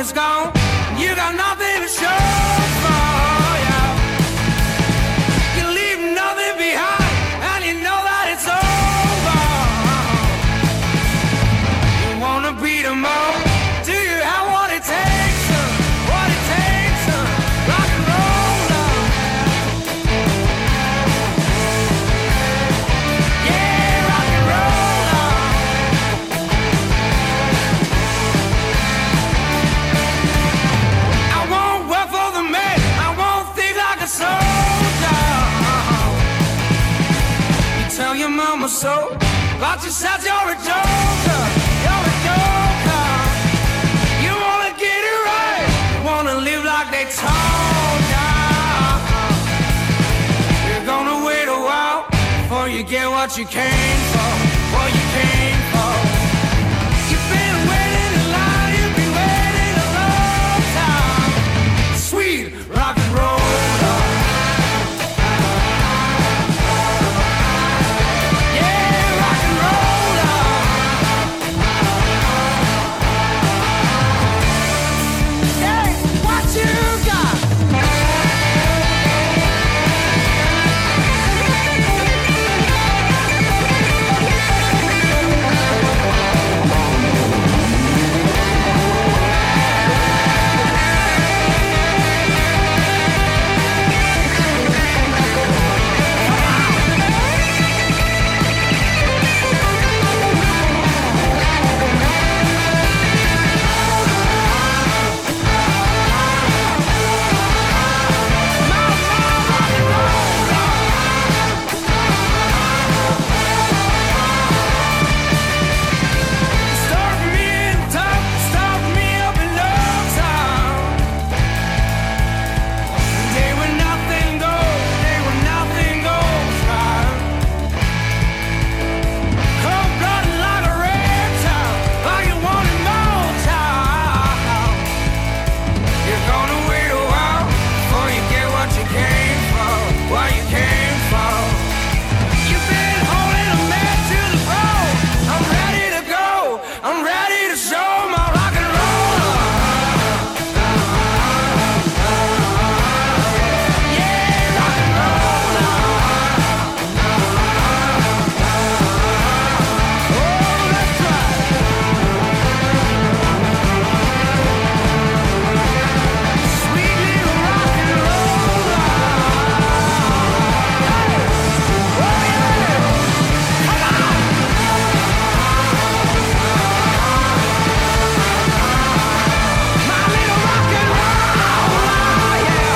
is gone, you got nothing to show for, yeah. You leave nothing behind, and you know that it's over. You wanna beat 'em all, do you have what it takes, uh, what it takes, uh, rock and roll, love. Yeah, rock and roll, love. I won't work for the man, I won't think like a soldier. You tell your mama so, but yourself you're a joker, you're a joker. You wanna get it right, you wanna live like they told ya. You're gonna wait a while before you get what you came for, what you came for. You've been waiting in line, you've been waiting a long time. Sweet rock and roll. Yeah, rock and roll. Hey, what you got? Start me in top, start me up in no time. Day when nothing goes, day when nothing goes right. Cold blooded like a reptile, like you wanted more time. You're gonna wait a while before you get what you came for, what you came for. You've been holding a man to the bone. I'm ready to go, I'm ready to show my rock and roll. Yeah, rock and roll. Oh, let's try. Sweet little rock and roll. Oh, yeah. Come on. My little rock and roll, yeah.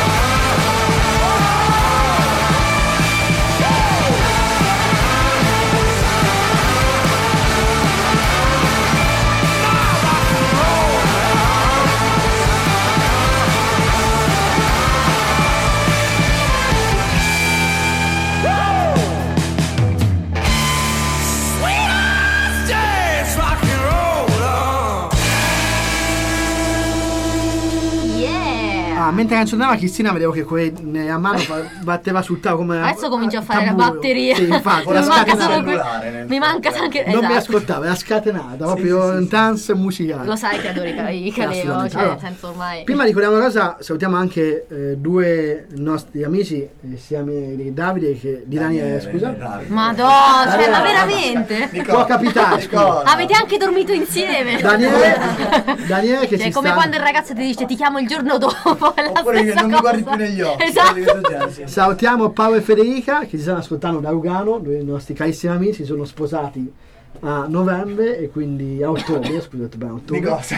Sweet ass jazz, rock and roll. Yeah! Ah, mentre canzonava Cristina vedevo che que- a mano fa- batteva sul tavolo come Adesso comincio a fare la tamburo. batteria. Sì, infatti, mi la manca scatenata. solo que- mi manca anche Non mi esatto. ascoltava, era scatenata, proprio in trance musicale. Lo sai che adoro i ca- i Caleo, Assolutamente. cioè Allora, nel senso ormai. Prima ricordiamo una cosa, salutiamo anche eh, due nostri amici, eh, sia me- di Davide che di Daniele, scusa. Madonna, cioè ma veramente? Può capitare, scusa. Avete anche dormito insieme? Daniele, Daniele che Cioè, ci come sta... quando il ragazzo ti dice ti chiamo il giorno dopo, è la Oppure che stessa non mi cosa. guardi più negli occhi. Esatto. Salutiamo Paolo e Federica che ci stanno ascoltando da Lugano, due dei nostri carissimi amici, sono sposati a novembre e quindi a ottobre, scusate, beh, a ottobre. Di cosa?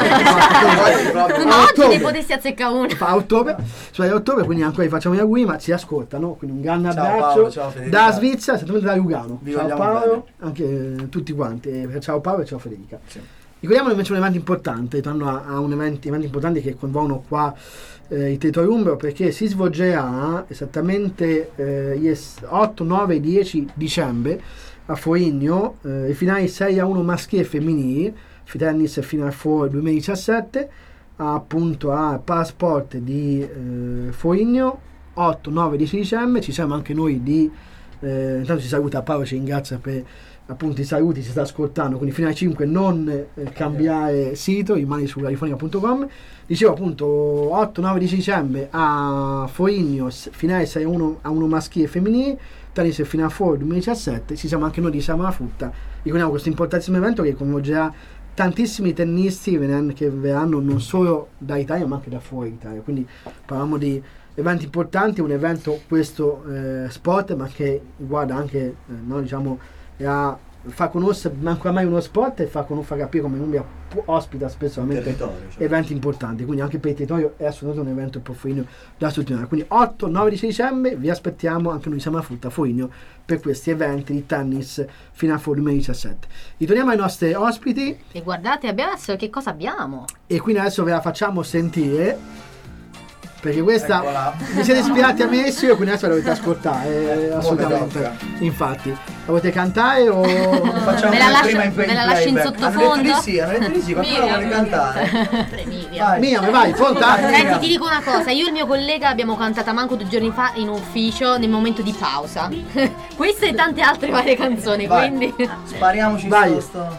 Ma oggi ne potessi azzeccare uno. A ottobre, cioè a ottobre, quindi ancora gli facciamo gli auguri, ma ci ascoltano, quindi un grande Ciao abbraccio Paolo, ciao Federica. da Svizzera, esattamente da Lugano. Vi Ciao vogliamo Paolo, anche eh, tutti quanti, eh, ciao Paolo e ciao Federica. Ricordiamo invece un evento importante, tornando a, a un evento, eventi importanti che coinvolgono qua eh, il territorio umbro, perché si svolgerà esattamente eh, gli otto, nove e dieci dicembre a Foligno eh, i finali sei a uno maschili e femminili, Tennis Final Four duemiladiciassette, appunto a Parasport di eh, Foligno, otto, nove e dieci dicembre. Ci siamo anche noi di, eh, intanto ci saluta Paolo, ci ringrazia per appunto i saluti, si sta ascoltando, quindi fino alle cinque non eh, cambiare sito, rimani su radiofonica punto com. Dicevo appunto otto nove dieci dicembre a Foligno, finale sei a uno maschile e femminile, tennis e Final Four duemiladiciassette, ci siamo anche noi di Siamo la Frutta, ricordiamo questo importantissimo evento che coinvolgerà tantissimi tennisti che verranno non solo da Italia ma anche da fuori Italia, quindi parliamo di eventi importanti, un evento questo eh, sport ma che riguarda anche eh, no, diciamo a fa conoscere manco mai uno sport e fa, fa capire come l'Umbria ospita spesso cioè. eventi importanti, quindi anche per il territorio è assolutamente un evento per Foligno da sottolineare. Quindi otto nove dieci dicembre vi aspettiamo, anche noi siamo a Frutta Foligno, per questi eventi di tennis Final Four duemiladiciassette. Ritorniamo ai nostri ospiti e guardate adesso che cosa abbiamo, e quindi adesso ve la facciamo sentire perché questa Eccola. Vi siete ispirati a me, io quindi adesso la dovete ascoltare, eh, assolutamente. Infatti, la volete cantare o facciamo me la lascio, prima in, me la lascio in sottofondo? Hanno detto di sì, hanno detto di sì, qualcuno vuole cantare. Vai. Miriam, vai, pronta? Senti, ti dico una cosa, io e il mio collega abbiamo cantata manco due giorni fa in ufficio nel momento di pausa. Queste e tante altre varie canzoni, vai. Quindi spariamoci vai. sto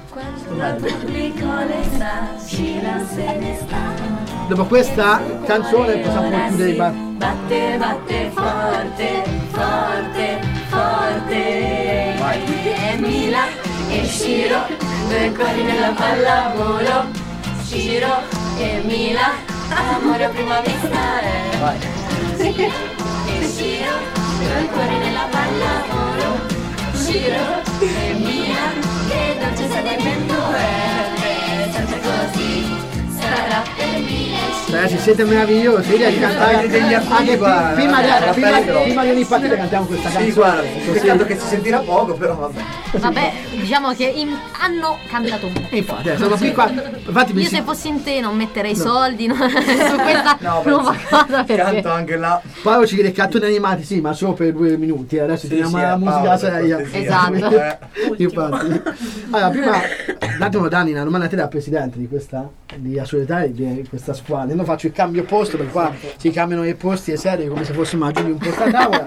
Dopo questa canzone possiamo chiudere i bar. Batte, batte forte, forte, forte. Vai. E Mila e Shiro, due cuori nella pallavolo. Shiro e Mila, amore a prima vista è. Vai. E Shiro, due cuori nella pallavolo. Shiro e Mila, che dolce sentimento è. Sempre così sarà per me. Ragazzi, siete meravigliosi, io di cantare degli anche guarda, prima, guarda, di, prima, guarda, prima di ogni partita cantiamo questa sì, canzone. Guarda, peccato che si sentirà poco, però vabbè. Vabbè, diciamo che in, hanno cambiato un po'. Infatti, eh, sono qui qua. Infatti, io si... se fossi in te non metterei no. soldi no, su questa no, nuova cosa perché canto anche là. Poi ci chiede cartoni animati, sì, ma solo per due minuti. Adesso sì, teniamo sì, la musica seria. Esatto. Eh. Infatti. Allora, prima un attimo Dani, una domanda a te da presidente di questa di Assolutare di questa squadra. Io faccio il cambio posto perché qua si cambiano i posti e serie come se fossimo a Giulio un posto a tavola.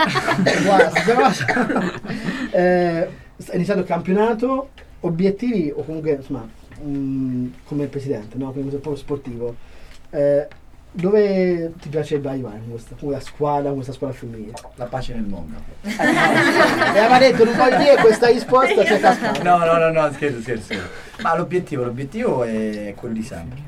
Guarda, eh, è iniziato il campionato, obiettivi o comunque insomma um, come presidente, no? Come proprio sportivo. Eh, dove ti piacerebbe arrivare con questa, con la squadra, con questa squadra femminile? La pace nel mondo. Eh, e aveva detto non puoi dire questa risposta, c'è cascato. No, no, no, no, scherzo, scherzo. Ma l'obiettivo, l'obiettivo è quello di sempre.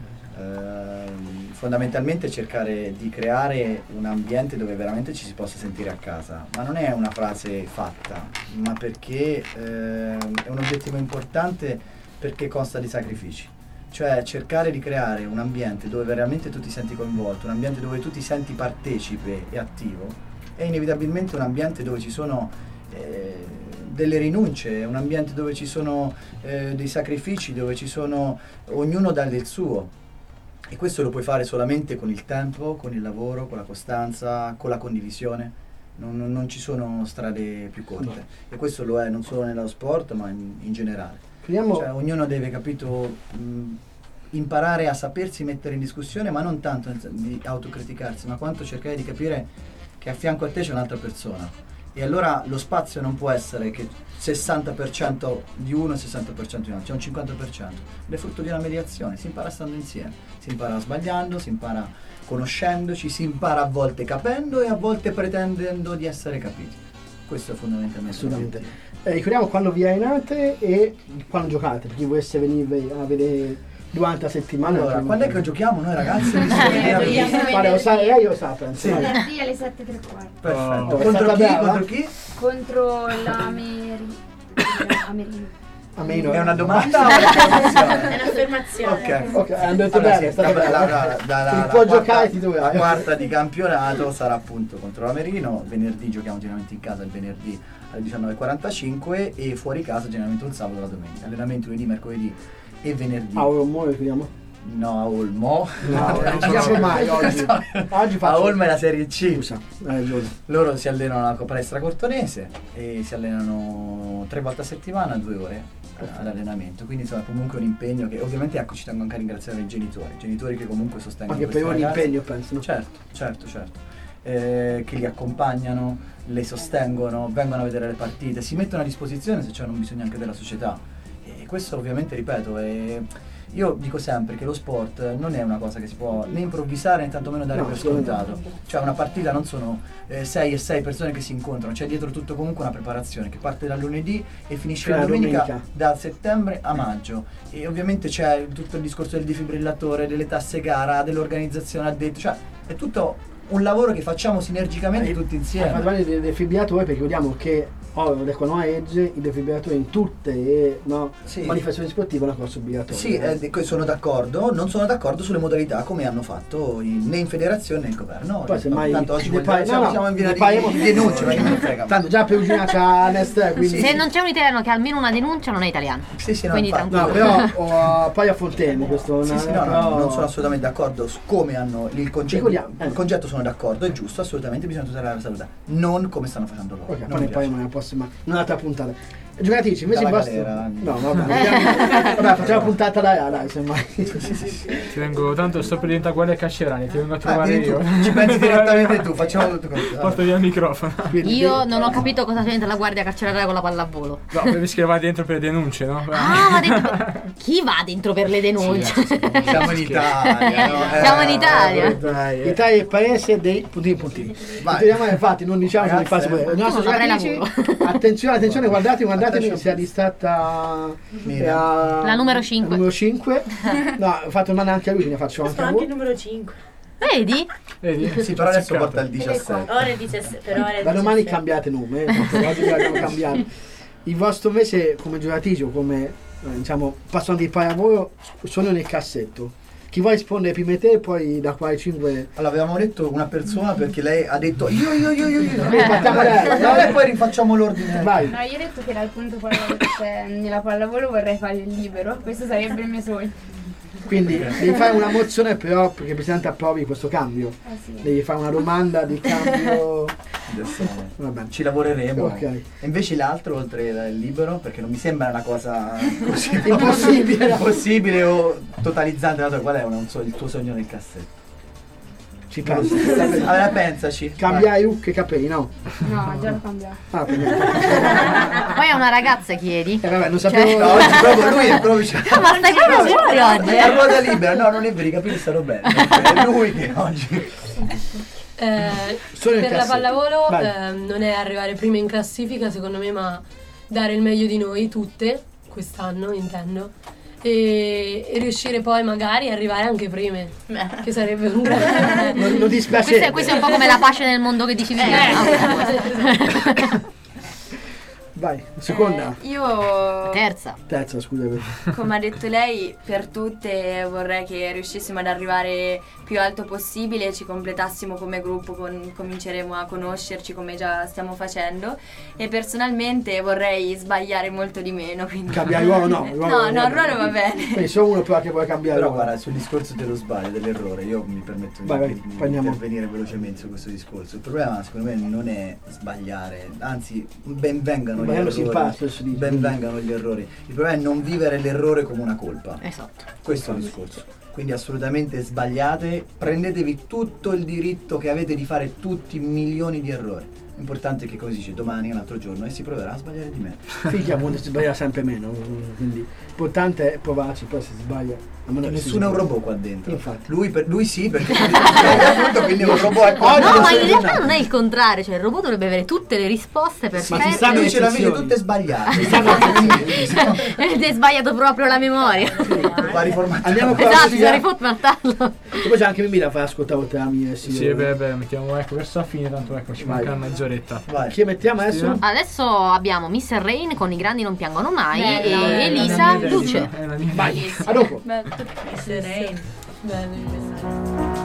Uh, fondamentalmente cercare di creare un ambiente dove veramente ci si possa sentire a casa, ma non è una frase fatta, ma perché uh, è un obiettivo importante perché consta di sacrifici. Cioè cercare di creare un ambiente dove veramente tu ti senti coinvolto, un ambiente dove tu ti senti partecipe e attivo, è inevitabilmente un ambiente dove ci sono eh, delle rinunce, un ambiente dove ci sono eh, dei sacrifici, dove ci sono ognuno dà del suo, e questo lo puoi fare solamente con il tempo, con il lavoro, con la costanza, con la condivisione. Non, non ci sono strade più corte, no. E questo lo è non solo nello sport ma in, in generale. Cioè, ognuno deve, capito, mh, imparare a sapersi mettere in discussione, ma non tanto di autocriticarsi, ma quanto cercare di capire che a fianco a te c'è un'altra persona. E allora lo spazio non può essere che sessanta per cento di uno e sessanta per cento di un altro, c'è un cinquanta per cento. Ed è frutto di una mediazione, si impara stando insieme, si impara sbagliando, si impara conoscendoci, si impara a volte capendo e a volte pretendendo di essere capiti. Questo è fondamentalmente. Assolutamente. Eh, ricordiamo quando vi allenate e quando giocate, per chi volesse venire a vedere durante la settimana. Allora, quando è che giochiamo noi ragazzi? Guarda, lo sai, lei lo sa, penso. Venerdì alle sette e tre quarti. Perfetto. Oh, contro, chi? contro chi? Contro l'Ameri... Amerino. Ameno. È una domanda o un'affermazione? È un'affermazione. Ok, ok, hanno detto allora, bene, sì, state la, bene. la, la, la, la, si può la giocare quarta, ti dove la quarta di campionato sarà appunto contro l'Amerino. Venerdì giochiamo generalmente in casa il venerdì alle diciannove e quarantacinque e fuori casa generalmente un sabato e la domenica. Allenamenti lunedì, mercoledì e venerdì. A Olmo lo chiamiamo? No, a Olmo. No, non ci siamo mai oggi. Oggi faccio... A Olmo è la Serie C. Scusa, hai ragione. Loro si allenano alla palestra Cortonese e si allenano tre volte a settimana, due ore all'allenamento, quindi insomma comunque un impegno che ovviamente, ecco, ci tengo anche a ringraziare i genitori, i genitori che comunque sostengono anche per un ragazze. impegno penso, no? Certo, certo, certo. eh, che li accompagnano, le sostengono, vengono a vedere le partite, si mettono a disposizione se c'è un bisogno anche della società. E questo ovviamente, ripeto, è... io dico sempre che lo sport non è una cosa che si può né improvvisare né tantomeno dare No, per scontato. Cioè una partita non sono eh, sei e sei persone che si incontrano, c'è dietro tutto comunque una preparazione che parte dal lunedì e finisce Fino la alla domenica, domenica. da settembre a maggio. E ovviamente c'è tutto il discorso del defibrillatore, delle tasse gara, dell'organizzazione addetto, cioè è tutto un lavoro che facciamo sinergicamente tutti Hai insieme. fatto male dei defibrillatori perché vediamo che oh, con Nuova Edge i defibrillatori in tutte le no, Sì. manifestazioni sportive è una cosa obbligatoria. Sì, eh, sono d'accordo, non sono d'accordo sulle modalità come hanno fatto in- né in federazione né in governo. Poi semmai Tanto oggi ne vogliamo- pa- siamo, no, no, siamo in via ne di, parliamo- di denuncia, ma che me ne frega. Tanto già Perugina c'ha Nestlé, quindi Se non c'è un italiano che ha almeno una denuncia, non è italiano. Sì, sì, no, Quindi infatti. tranquillo. no, però oh, poi affronteremo questo. Sì, no, sì, no, no, però- non sono assolutamente d'accordo su come hanno il concetto. Ricordiamo, eh. Il concetto sono d'accordo, è giusto, assolutamente bisogna tutelare la salute, non come stanno facendo loro. Ok, Non poi mi ne piace. parliamo nella prossima, in un'altra puntata. Giocatrici, invece il Dalla vostro. galera. No, vabbè, vediamo- vabbè, facciamo puntata da dai, semmai. Ti vengo, tanto sto per diventare guardia carcerani, ti vengo a trovare vieni io. tu, ci pensi direttamente tu, facciamo tutto così. Porto via il microfono. Io non ho capito cosa c'entra la guardia carceraria con la pallavolo. No, per rischio va dentro per le denunce, no? Ah, va dentro per... Chi va dentro per le denunce? Siamo in Italia, no? Eh, Siamo in Italia. Dai, Italia è il paese dei puntini puntini. Italiamo, infatti, non diciamo se li Ragazze, faccio vedere. Le nostre tu non avrai giocatrici, attenzione, attenzione, guardate, guardatemi, si è distratta Mira. La numero cinque. numero cinque. No, ho fatto il mano anche a lui, quindi faccio anche a anche voi. il numero cinque. Vedi? Vedi? Sì, però adesso porta il diciassette. Ora è diciassette, però ora è Da domani diciassette. cambiate nome, eh, perché oggi vi abbiamo cambiato. Il vostro invece come giocatrice o come eh, diciamo passando di pallavolo sono nel cassetto. Chi vuole rispondere prima di te e poi da qua ai cinque. Allora avevamo detto una persona perché lei ha detto io io io io io. Eh, facciamo lei, Facciamo lei e poi rifacciamo l'ordine. Vai. No, io ho detto che dal punto pallavolo, cioè, nella pallavolo vorrei fare il libero, questo sarebbe il mio sogno. Quindi devi fare una mozione però perché il Presidente approvi questo cambio. Eh sì. Devi fare una domanda di cambio. Adesso Vabbè. ci lavoreremo. Ok. E invece l'altro, oltre il libero, perché non mi sembra una cosa così Impossibile. impossibile o totalizzante, dato qual è una- un so- il tuo sogno nel cassetto? Ci Non lo so. pensi. Allora pensaci. Cambiare look e capelli, no? No, già l'ho cambiato. Ah, per me. Poi a una ragazza chiedi. Eh vabbè, non sapevo. No, oggi proprio lui è proprio cioè, Ma stai proprio fuori oggi, è a eh? ruota libera. No, non è vero, i capelli stanno bene. È lui che oggi. Eh, Solo nel per la cassetto. pallavolo Vai. eh, non è arrivare prima in classifica secondo me, ma dare il meglio di noi tutte quest'anno intendo e, e riuscire poi magari a arrivare anche prime, che sarebbe un grande Non, non dispiace. Questo è, questo è un po' come la pace nel mondo che dicevi prima. Vai, seconda. Eh, io, Terza. Terza, scusa. per- come ha detto lei, per tutte vorrei che riuscissimo ad arrivare più alto possibile, ci completassimo come gruppo, con- cominceremo a conoscerci come già stiamo facendo e personalmente vorrei sbagliare molto di meno. Quindi... Cambiare ruolo no. il ruolo- No, no, il ruolo va bene. Quindi solo uno però che vuole cambiare Però ruolo. guarda, sul discorso dello sbaglio, dell'errore, io mi permetto di, Vai, vai, di- di prendiamo. intervenire velocemente su questo discorso. Il problema secondo me non è sbagliare, anzi ben vengano gli Sbagliando si impara, errori. spesso dico. Ben vengano gli errori. Il problema è non vivere l'errore come una colpa. Esatto. Questo è il discorso. Quindi assolutamente sbagliate, prendetevi tutto il diritto che avete di fare tutti milioni di errori. L'importante è che, come si dice, domani è un altro giorno e si proverà a sbagliare di meno. Figlia, appunto, si sbaglia sempre meno. Quindi l'importante è provarci, poi si sbaglia. a meno che si Nessuno è un sbaglia. robot qua dentro. Infatti. Lui, per, lui sì, perché appunto, quindi è un robot. Ecco, No, oggi ma lo in so- realtà non è il contrario, cioè il robot dovrebbe avere tutte le risposte Ma ci perfette stanno lui ce l'ha vede eccezioni. tutte sbagliate. ed è sbagliato proprio la memoria. Va riformato. Andiamo con la Esatto, musica. bisogna riformatarlo. E poi c'è anche Mimì da fare ascoltare oltre la mia. Sì, Sì, beh, beh, mettiamo ecco verso la fine, tanto ecco ci Vai. manca una mezz'oretta. Vai. Chi mettiamo adesso? Adesso abbiamo mister Rain con I grandi non piangono mai Bella, e bella, Elisa È la mia Luce. idea, è la mia Vai, idea. a dopo. Sereno. Bene, bene.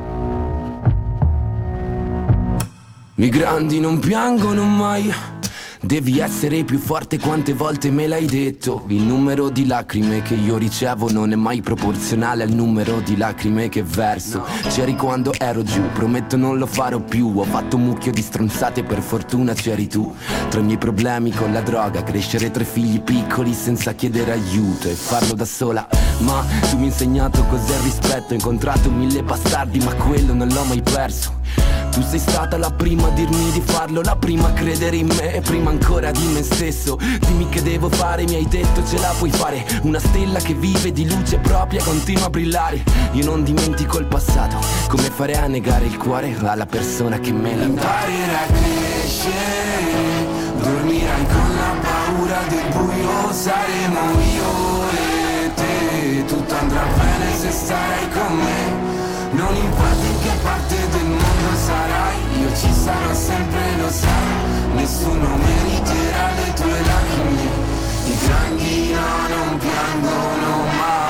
I grandi non piangono mai, Devi essere più forte, quante volte me l'hai detto. Il numero di lacrime che io ricevo non è mai proporzionale al numero di lacrime che verso. C'eri quando ero giù, prometto non lo farò più. Ho fatto un mucchio di stronzate, per fortuna c'eri tu. Tra i miei problemi con la droga, crescere tre figli piccoli senza chiedere aiuto e farlo da sola. Ma tu mi hai insegnato cos'è il rispetto. Ho incontrato mille bastardi ma quello non l'ho mai perso. Tu sei stata la prima a dirmi di farlo, la prima a credere in me, prima ancora di me stesso. Dimmi che devo fare, mi hai detto ce la puoi fare. Una stella che vive di luce propria, continua a brillare. Io non dimentico il passato, come fare a negare il cuore alla persona che me l'ha dato. Imparerai a crescere, dormirai con la paura del buio. Saremo io e te, tutto andrà bene se starai con me. Non importa in che parte del mondo sarai, io ci sarò sempre, lo sai. Nessuno meriterà le tue lacrime, i grandi no, non piangono mai.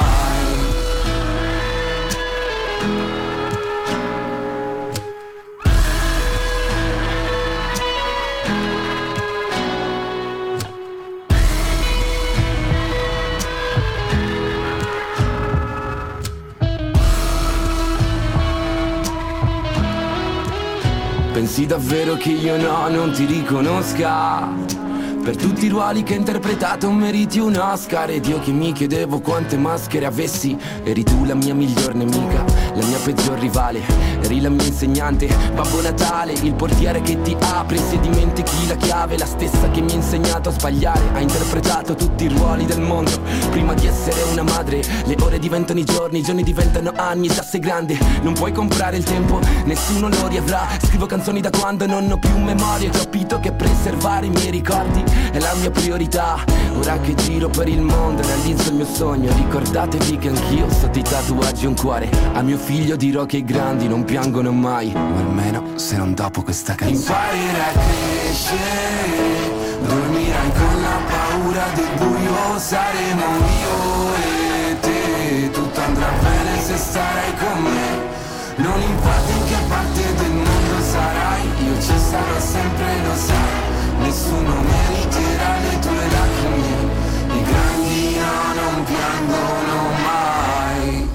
Pensi davvero che io no, non ti riconosca? Per tutti i ruoli che hai interpretato meriti un Oscar. Ed io che mi chiedevo quante maschere avessi. Eri tu la mia miglior nemica, la mia peggior rivale. Eri la mia insegnante, Babbo Natale, il portiere che ti apre se dimentichi la chiave. La stessa che mi ha insegnato a sbagliare. Ha interpretato tutti i ruoli del mondo prima di essere una madre. Le ore diventano i giorni, i giorni diventano anni. Già sei grande, non puoi comprare il tempo, nessuno lo riavrà. Scrivo canzoni da quando non ho più memoria. Ho capito che preservare i miei ricordi è la mia priorità. Ora che giro per il mondo realizzo il mio sogno. Ricordatevi che anch'io sotto i tatuaggi ho un cuore. A mio figlio dirò che i grandi non piangono mai, o almeno se non dopo questa canzone. Imparerai a crescere, dormirai con la paura del buio. Saremo io e te, tutto andrà bene se starai con me. Non importa in che parte del mondo sarai, io ci sarò sempre, lo sai. Nessuno meriterà le tue lacrime, i grandi no, non piangono mai.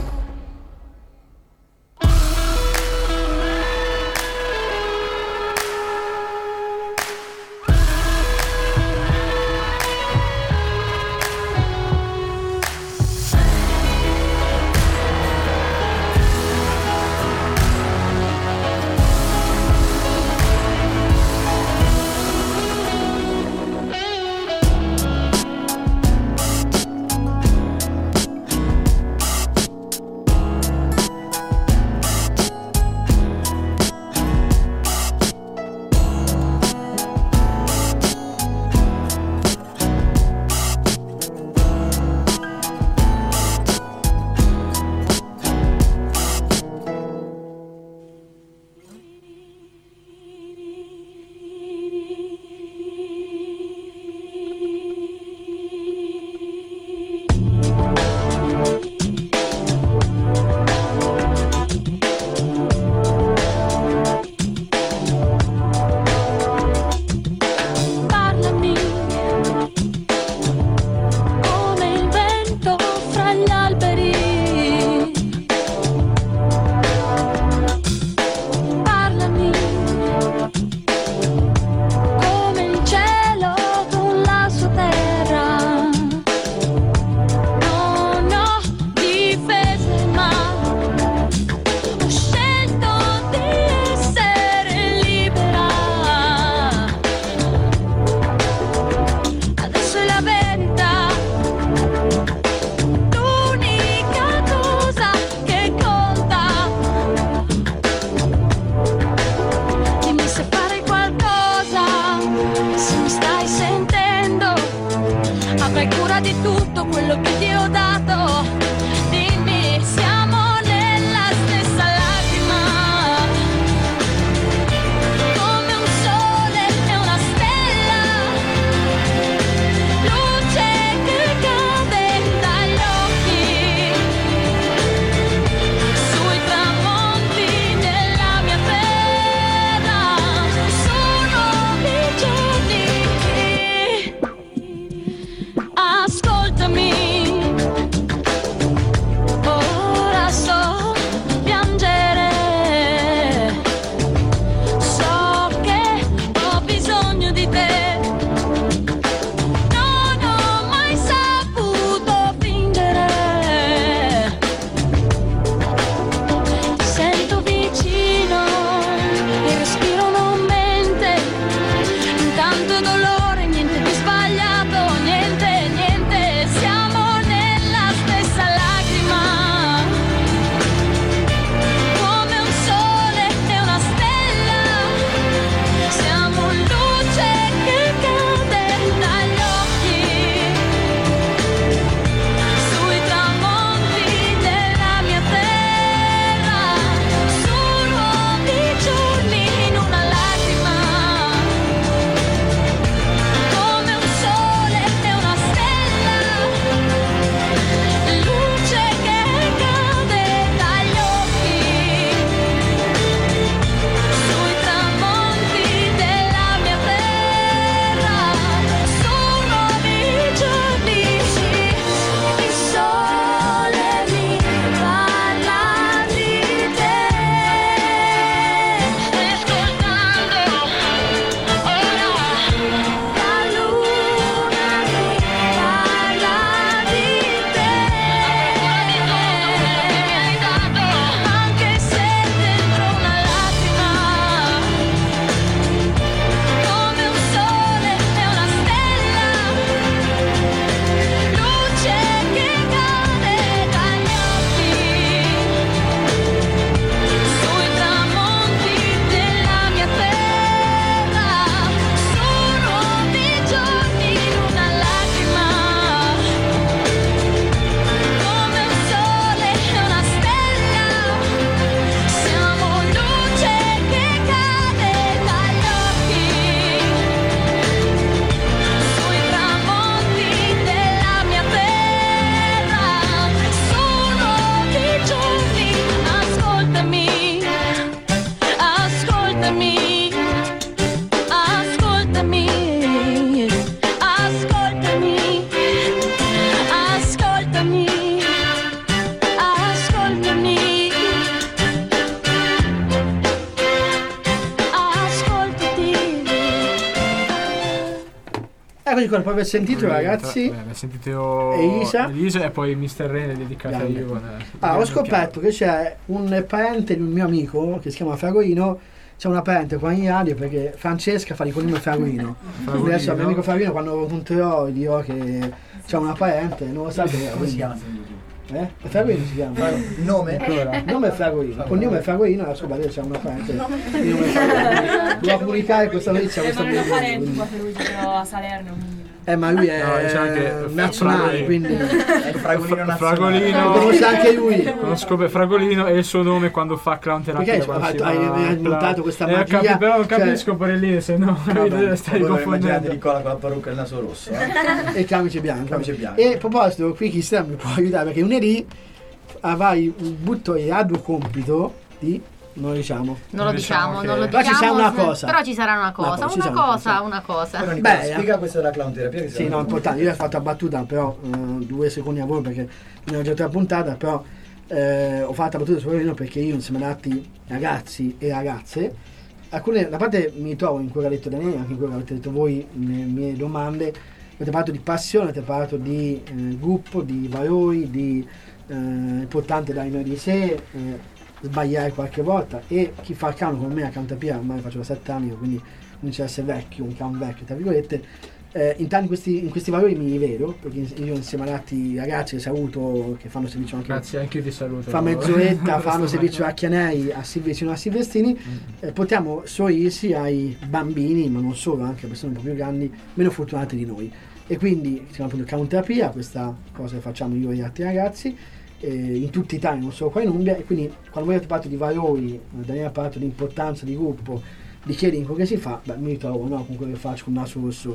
dopo aver sentito, ragazzi, Beh, abbiamo sentito Elisa. Elisa e poi mister Rene dedicato a Grande. Ivone. Ah, ho scoperto che c'è un parente di un mio amico che si chiama Fragolino. C'è una parente qua in radio perché Francesca fa di cognome Fragolino. Fragolino. Adesso il mio amico Fragolino, quando lo incontrerò dirò che c'è una parente, non lo sapevo. Come si chiama? Eh? Fragolino si chiama. Il nome? Il nome è Fragolino. Con il nome è Fragolino, adesso guarda c'è una parente. Il nome è Fragolino. Devo comunicare questa notizia a Eh, questa ma non è persona, parente quindi. qua per lui, però a Salerno. quindi- Eh, ma lui è No, c'è anche nazionale, Fragolino. quindi È il Fragolino nazionale. Fragolino. lo conosce anche lui. Conosco per Fragolino e il suo nome quando fa clown terapia. Perché quando hai- si hai- va hai a montato clown. questa Eh, magia, capi- però non cioè- capisco Porellini, se no stai Voi lo immaginate confondendo. Nicola con la parrucca e il naso rosso. Eh? E camice bianco. Camice bianco. E a proposito, qui Cristian mi può aiutare perché lunedì avrai un butto e arduo compito di, non lo diciamo. Non lo diciamo, non lo Però diciamo. ci sarà una cosa. Però ci sarà una cosa, ci una sarà una cosa, una cosa. Però Nicola, Beh, spiega questa della clown terapia che Sì, no, importante. Io ho fatto a battuta, però eh, due secondi a voi perché ne ho già tre puntata, però eh, ho fatto la battuta su Fragolino perché io insieme ad altri ragazzi e ragazze, alcune, da parte mi trovo in quello che ha detto Daniele, anche in quello che avete detto voi nelle mie domande, avete parlato di passione, avete parlato di eh, gruppo, di valori, di eh, importante dare meglio di sé, eh, sbagliare qualche volta, e chi fa il clown come me a Cantapia, ormai faccio da sette anni, quindi comincia a essere vecchio, un clown vecchio, tra virgolette, eh, in, tanti questi, in questi valori mi vedo, perché io insieme ad altri ragazzi che saluto, che fanno servizio anche Grazie, anche io ti saluto. fa mezz'oretta, fanno servizio a Chianei, a Silvestino, a Silvestrini, eh, portiamo sorrisi ai bambini, ma non solo, anche a persone un po' più grandi, meno fortunate di noi. E quindi si chiama appunto clown terapia, questa cosa che facciamo io e gli altri ragazzi, eh, in tutta Italia, non solo qua in Umbria, e quindi quando voi avete parlato di valori, eh, Daniele ha parlato di importanza di gruppo, di chiedere in quello che si fa, beh, mi ritrovo, no, con quello che faccio con il naso rosso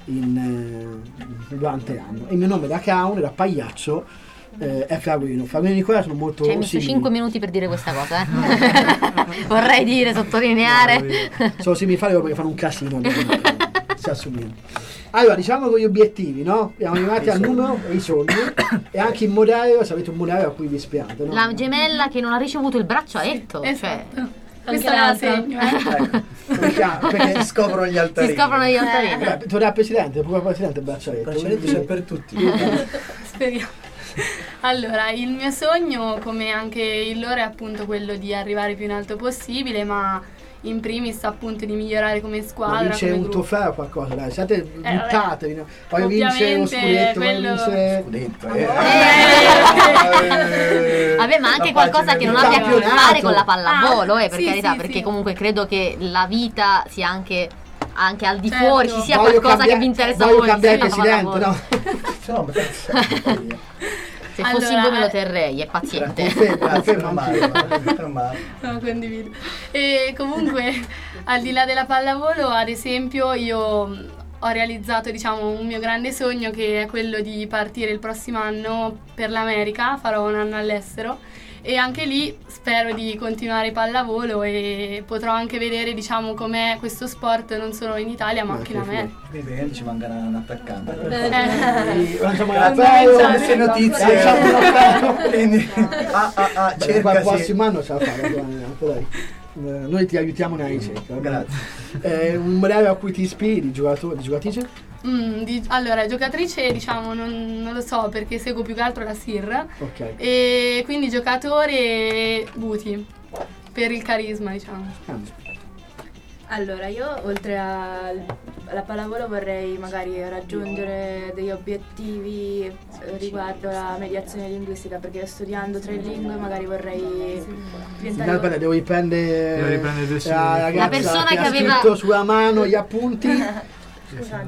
in, eh, durante l'anno. E il mio nome da clown, da pagliaccio, eh, è Fragolino. Fragolino e Nicola sono molto Ci hai messo simili. cinque minuti per dire questa cosa, eh? Vorrei dire, sottolineare. Sono simili fare perché fanno un casino. Si assomigliano. Allora, diciamo con gli obiettivi, no? Siamo arrivati al numero e i sogni, e anche il modello, se avete un modello a cui vi ispirate, no? La gemella che non ha ricevuto il braccialetto. Cioè, Questa me la segno, eh. Perché, perché si scoprono gli altarini. Si scoprono gli altarini. Eh, tu dai al presidente, pure al presidente il braccialetto. Il braccialetto c'è per tutti. Speriamo. Allora, il mio sogno, come anche il loro, è appunto quello di arrivare più in alto possibile, ma in primis appunto di migliorare come Ma squadra, vince come un gruppo. trofeo o qualcosa, dai, siate vabbè. buttatevi, no? Voglio vincere lo Ovviamente scudetto, voglio quello- vincere... Scudetto, Eh, Vabbè, ma anche La qualcosa pagina che non del abbia a che campionato. fare con la pallavolo, Ah, eh, per sì, carità, sì, perché sì. comunque credo che la vita sia anche, anche al di Certo. fuori, ci sia Voglio qualcosa cambiare- che vi interessa a voglio voi. cambiare sia il la presidente, pallavolo. no? Se fossi Allora, voi me lo eh, terrei, è paziente. Confermo, Grazie, confermo non male, anch'io. non male. No, condivido. E comunque, al di là della pallavolo, ad esempio, io mh, ho realizzato, diciamo, un mio grande sogno, che è quello di partire il prossimo anno per l'America. Farò un anno all'estero e anche lì spero di continuare pallavolo, e potrò anche vedere, diciamo, com'è questo sport non solo inItalia ma anche in America. Quindi praticamente ci manca un attaccante. Eh. Lanciamo Grazie, l'appello, queste notizie. lanciamo l'appello. Quindi, ah, ah, ah, Beh, cerca il prossimo anno ce la farà, dai. Eh, noi ti aiutiamo nella ricerca. Grazie. Eh, un modello a cui ti ispiri, di giocatore, di giocatrice? Mm, di- allora, giocatrice, diciamo, non, non lo so, perché seguo più che altro la S I R. Ok. E quindi giocatore Buti, per il carisma, diciamo. Allora, io oltre a- alla pallavolo vorrei magari raggiungere degli obiettivi eh, riguardo la mediazione linguistica, perché studiando tre lingue magari vorrei diventare... No, aspetta, devo riprendere, Devo riprendere adesso. la ragazza La persona che, che ha aveva- scritto sulla mano gli appunti. Scusate.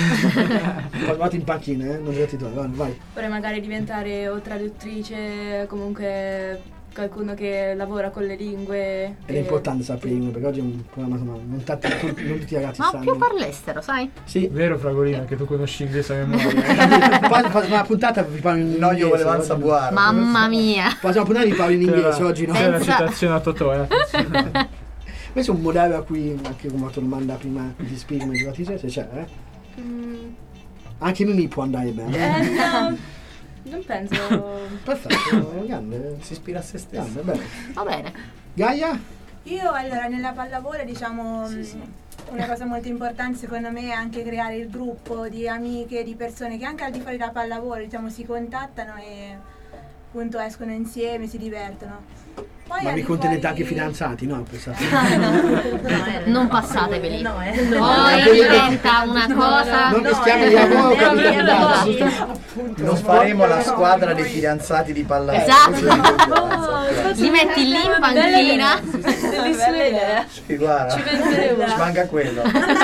Poi vado in panchina, eh? Non ti vai, vai. Vorrei magari diventare o traduttrice, comunque qualcuno che lavora con le lingue. Ed è importante sapere lingue, perché oggi è un problema, insomma, non, tanti, non tutti i ragazzi Ma sanno. più per l'estero, sai? Sì. Vero Fragolino, che tu conosci inglese a memoria. Poi faccio una puntata vi parlo in No, inglese. io volevo oggi. sabuare. Mamma mia. Facciamo puntata vi parlo in inglese oggi, no? C'è la Senza- citazione a Totò, eh. Questo è un modello a cui, anche come ho fatto domanda prima, ti spieghi come giocatrice, se c'è, eh? Mm, Anche Mimì può andare bene. eh, no, non penso. Perfetto, grande. Si ispira a se stesso. Grande, bene. Va bene. Gaia? Io allora nella pallavolo diciamo mh, una cosa molto importante secondo me è anche creare il gruppo di amiche, di persone che anche al di fuori della pallavolo diciamo si contattano e appunto escono insieme, si divertono. Poi Ma al vi di contenete fuori- anche fidanzati, no? Pensate. Non passateveli. No, eh. Poi diventa una cosa. Non mischiamo gli amori con i no. fidanzati. Non faremo la squadra dei fidanzati di pallavolo. Esatto. Li metti lì in panchina. Bellissima idea. Sì, guarda. Ci penseremo. Ci manca quello.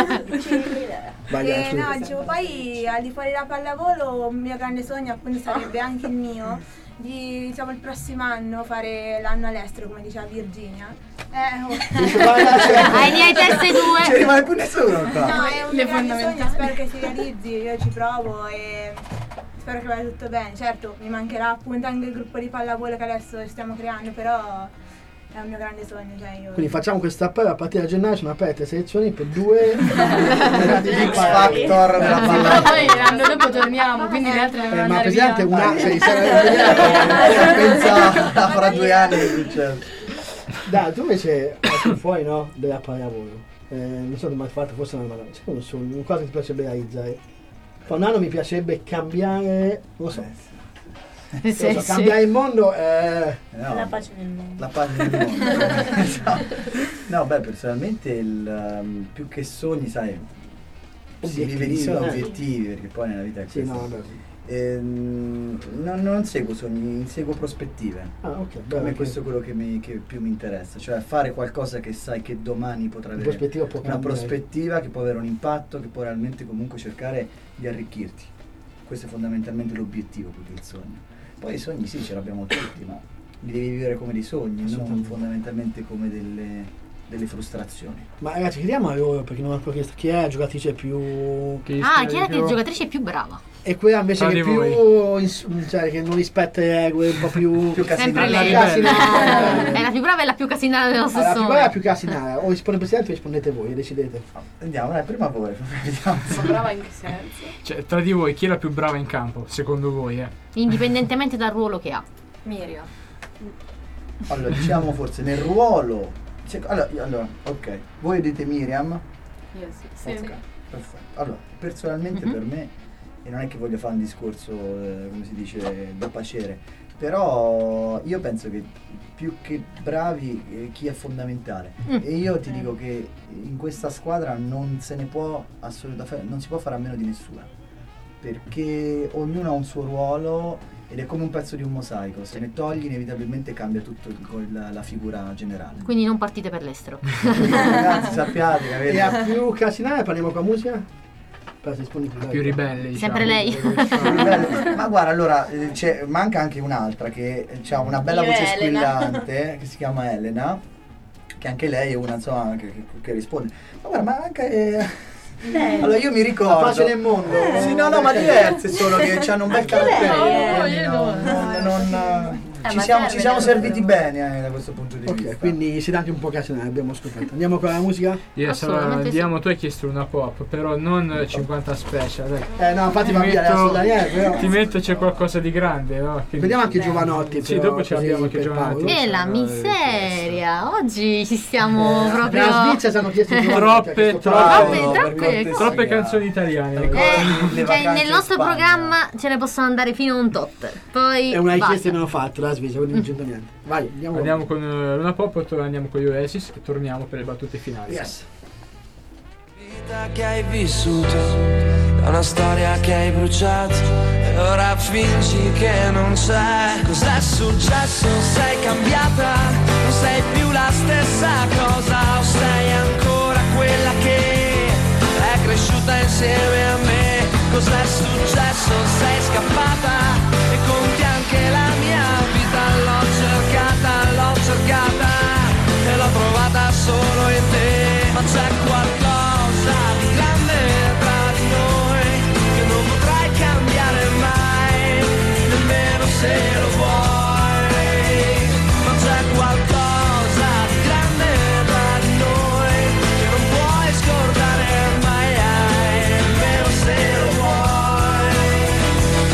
Vai, Eh, scusa. no, dicevo, poi al di fuori della pallavolo un mio grande sogno appunto sarebbe anche il mio di diciamo il prossimo anno fare l'anno all'estero come diceva Virginia. Eh, oh. Ai miei teste due. Ci rimane più nessuno qua. No, è un Le mio grande fondamentali. sogno, spero che si realizzi, io ci provo e spero che vada tutto bene. Certo, mi mancherà appunto anche il gruppo di pallavolo che adesso stiamo creando, però è un mio grande sogno, cioè io. Quindi facciamo questa appello a partire da gennaio, sono aperte selezioni per due X Factor della Però pallavolo. poi l'anno dopo torniamo, quindi le altre devono Eh, ma andare Presidente via. una cioè, sarà Pensa a fra due anni che succede. Dai, tu invece esci fuori, no? Della pallavolo. Eh, non so se mai fatto, forse non l'ho c'è un sogno, un cosa che ti piacerebbe realizzare. Fra un anno mi piacerebbe cambiare, non lo so. Non Sì, so, sì. cambiare il mondo eh, No, La pace nel mondo. la pace nel mondo. Esatto. No, beh, personalmente il, um, più che sogni, sai, si vive di Obiettivi, solo eh. obiettivi, perché poi nella vita è sì, questo. no, vabbè. Ehm, non, non seguo sogni, seguo prospettive. Ah, ok, A bello. me anche- questo è quello che, mi- che più mi interessa, cioè fare qualcosa che sai che domani potrà Una avere prospettiva può una cambiare. prospettiva, che può avere un impatto, che può realmente comunque cercare di arricchirti. Questo è fondamentalmente l'obiettivo più che il sogno. Poi i sogni sì, ce l'abbiamo tutti, ma li devi vivere come dei sogni, non Assolutamente. fondamentalmente come delle, delle frustrazioni. Ma ragazzi, chiediamo a loro perché non ho ancora chiesto chi è la giocatrice più. Ah, chi è la giocatrice più brava? E quella invece Tra che di più voi. ins- cioè che non rispetta le regole, un po' più. Più Sempre casinata. lei. Casinata. È la più brava e la più casinata dello Allora, la stesso più brava è la modo. più casinata. O risponde il presidente o rispondete voi, decidete. Andiamo, dai, prima voi, vediamo. Ma brava in che senso? Cioè, tra di voi chi è la più brava in campo, secondo voi, eh? Indipendentemente dal ruolo che ha. Miriam. Allora, diciamo forse nel ruolo. se- Allora, io- allora, ok. Voi dite Miriam? Io sì. Sì. Ok, perfetto. Allora, personalmente Mhm. per me, e non è che voglio fare un discorso, eh, come si dice, da pacere, però io penso che più che bravi, eh, chi è fondamentale. Mm. E io ti dico che in questa squadra non se ne può assolutamente, non si può fare a meno di nessuna, perché ognuno ha un suo ruolo ed è come un pezzo di un mosaico, se ne togli inevitabilmente cambia tutto il- la, la figura generale. Quindi non partite per l'estero. Ragazzi, sappiate che avete... E a più casinata parliamo con la musica? Per disponibile. Più ribelle, diciamo. Sempre lei. Ma guarda, allora eh, c'è- manca anche un'altra che ha una bella Io voce e Elena. squillante che si chiama Elena, che anche lei è una insomma che, che- che risponde. Ma guarda, ma anche eh, Lei. allora io mi ricordo La pace nel mondo. Sì, no, no, ma diverse sono che hanno un bel Anche carattere. lei, eh. quindi no, non- non- Eh, ci ma siamo, serve ci siamo davvero. serviti bene eh, da questo punto di vista. Ok, quindi siete anche un po' casinati, abbiamo scoperto. Andiamo con la musica? Yes, allora Assolutamente andiamo, tu hai chiesto una pop, però non cinquanta special, dai. Eh no, infatti Ti va via metto- adesso Daniele, però. Ti metto c'è qualcosa di grande, no? Che- Vediamo anche Giovanotti. Sì, però, dopo ce così l'abbiamo anche per Giovanotti. Paolo. E la miseria. Oggi ci stiamo Eh, proprio. La Svizzera ci hanno chiesto Giovanotti, Troppe, ha chiesto troppe, Paolo. Troppe, per troppe- cortesia. troppe canzoni italiane. Eh, Le cioè, vacanze nel in nostro Spagna. programma ce ne possono andare fino a un tot. Poi È una richiesta basta. che non ho fatto, la Svizzera, quindi non c'entra niente. Vai, andiamo. Andiamo con eh, una pop, poi tor- andiamo con gli Oasis e torniamo per le battute finali. Yes. vita che hai vissuto, è una storia che hai bruciato e ora fingi che non c'è. Cos'è successo? Sei cambiata, non sei più la stessa cosa, o sei ancora quella che è cresciuta insieme a me. Cos'è successo? Sei scappata e conti anche la mia vita. L'ho cercata, l'ho cercata e l'ho trovata solo in te. Ma c'è qualcosa di grande tra di noi che non potrai cambiare mai, nemmeno se lo vuoi. Ma c'è qualcosa di grande tra di noi che non puoi scordare mai, nemmeno se lo vuoi.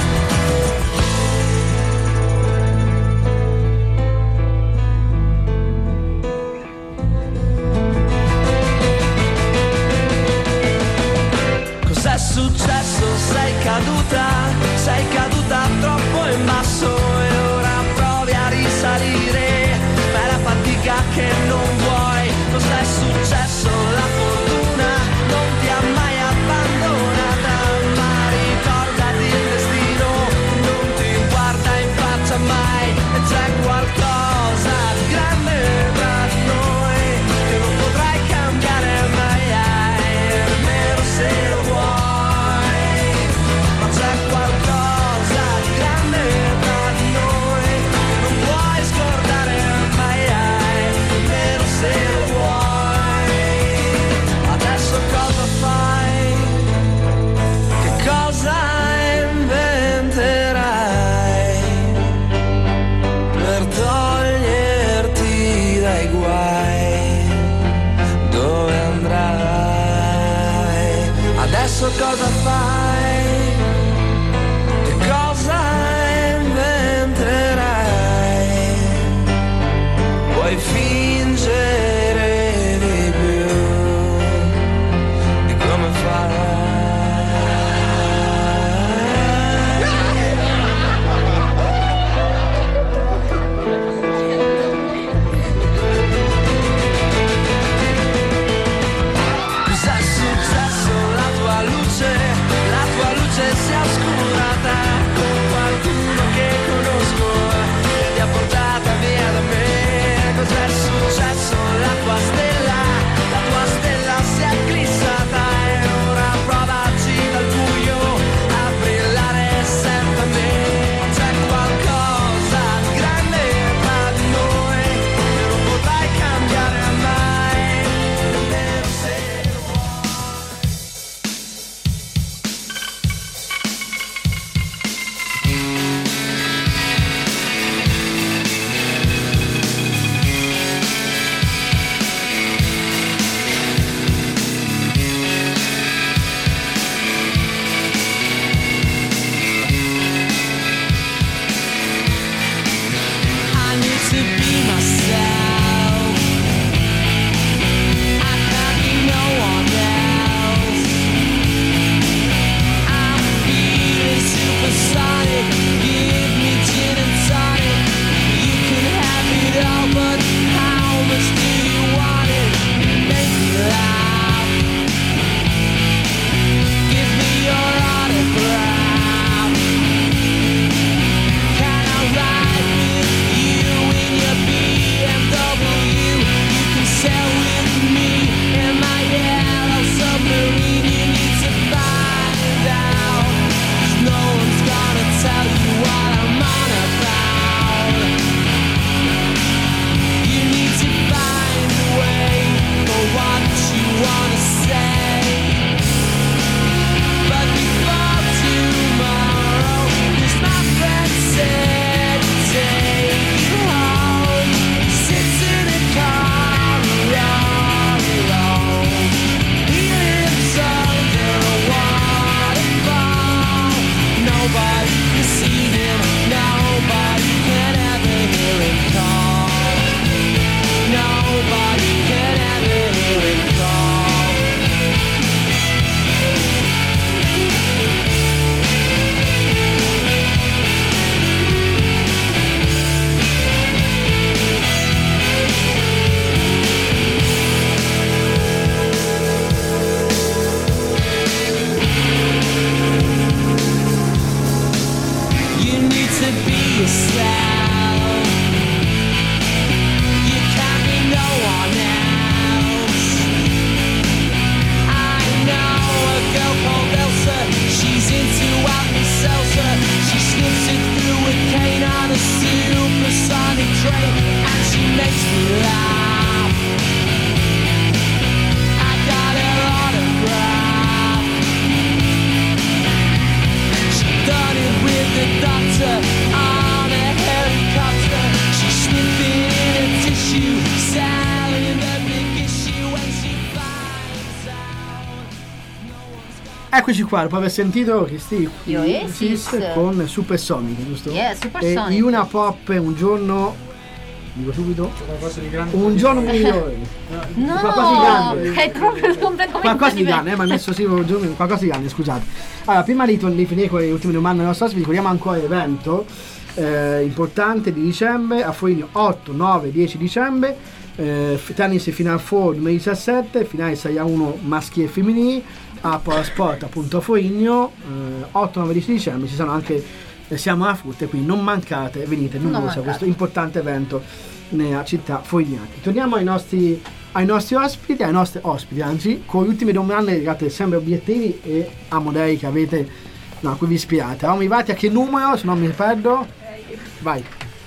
eccoci qua, dopo aver sentito Cristi Io Oasis con Supersonic, giusto? Yeah, Supersonic. E Una Pop un giorno, dico subito, qualcosa di grande. un giorno migliore. No, qualcosa di grande. è proprio completamente Qualcosa di grande, diverso. eh, ma ha messo sì un giorno, qualcosa di grande, scusate. Allora, prima di, di finire con le ultime domande del nostro ospite, ricordiamo ancora l'evento eh, importante di dicembre, a Foligno otto, nove, dieci dicembre, eh, tennis Final Four duemiladiciassette, finale sei a uno maschi e femminili, a Polasport appunto a Foligno, eh, otto, nove, dieci dicembre, ci sono anche, eh, siamo a Frutte, quindi non mancate, venite numerosi a questo importante evento nella città foglignana. Torniamo ai nostri, ai nostri ospiti, ai nostri ospiti anzi, con le ultime domande legate sempre a obiettivi e a modelli che avete, no, a cui vi ispirate. Eravamo arrivati a che numero, se non mi perdo? Vai.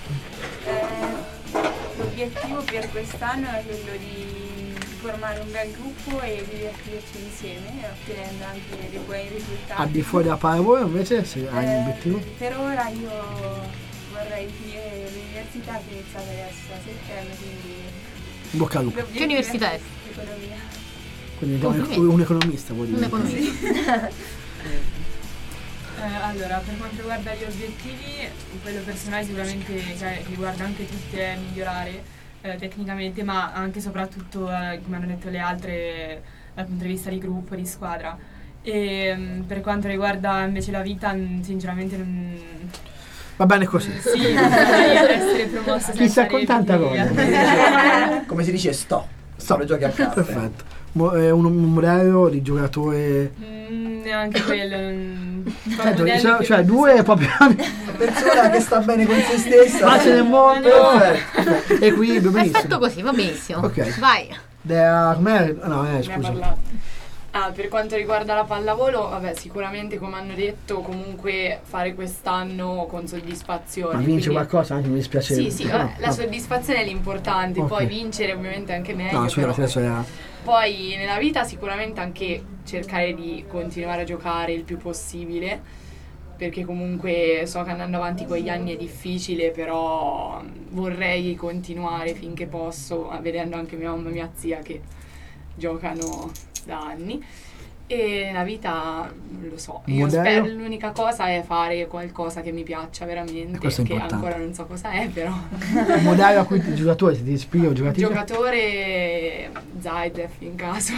Eh, l'obiettivo per quest'anno è quello di formare un bel gruppo e divertirci insieme, ottenendo anche dei buoni risultati. Al di fuori della pallavolo invece, se hai un Eh, obiettivo? Per ora io vorrei finire l'università che è iniziata adesso a settembre, quindi... In bocca al lupo. l'obiettivo Che università è? Economia. Quindi Complimenti. un, un economista vuol dire. Un economista. Eh, allora, per quanto riguarda gli obiettivi, quello personale sicuramente cioè, riguarda anche tutte è migliorare eh, tecnicamente, ma anche e soprattutto, eh, come hanno detto le altre, dal punto di vista di gruppo, di squadra. E mh, per quanto riguarda invece la vita, mh, sinceramente non... Va bene così. Sì, vorrei essere promossa Chi si senza accontenta reti. cosa? Come si dice sto. Sto. Lo giochi a carte. Perfetto. Mo- è un, un modello di giocatore. Mm, neanche quello. mm, Certo, modello cioè, che- cioè due è proprio persona che sta bene con se stessa. pace nel mondo. Perfetto. Equilibrio, benissimo. Perfetto così, va benissimo. Ok. Vai. Da, com'è? No, eh, Ne ha scusa. parlato. Ah, per quanto riguarda la pallavolo, vabbè, sicuramente come hanno detto, comunque fare quest'anno con soddisfazione. Ma vince quindi- qualcosa anche mi dispiace. Sì, sì, no, vabbè, la no. soddisfazione è l'importante, Ok. poi vincere ovviamente anche meglio. No, scusa, però- adesso era. Poi nella vita sicuramente anche cercare di continuare a giocare il più possibile, perché comunque so che andando avanti con gli anni è difficile, però vorrei continuare finché posso, vedendo anche mia mamma e mia zia che giocano da anni. E nella vita non lo so, io Modello? spero, l'unica cosa è fare qualcosa che mi piaccia veramente, Questo è che importante. ancora non so cosa è, però Un modello a cui il giocatore si ti ispira o giocatrice? giocatore Zaitsev in caso.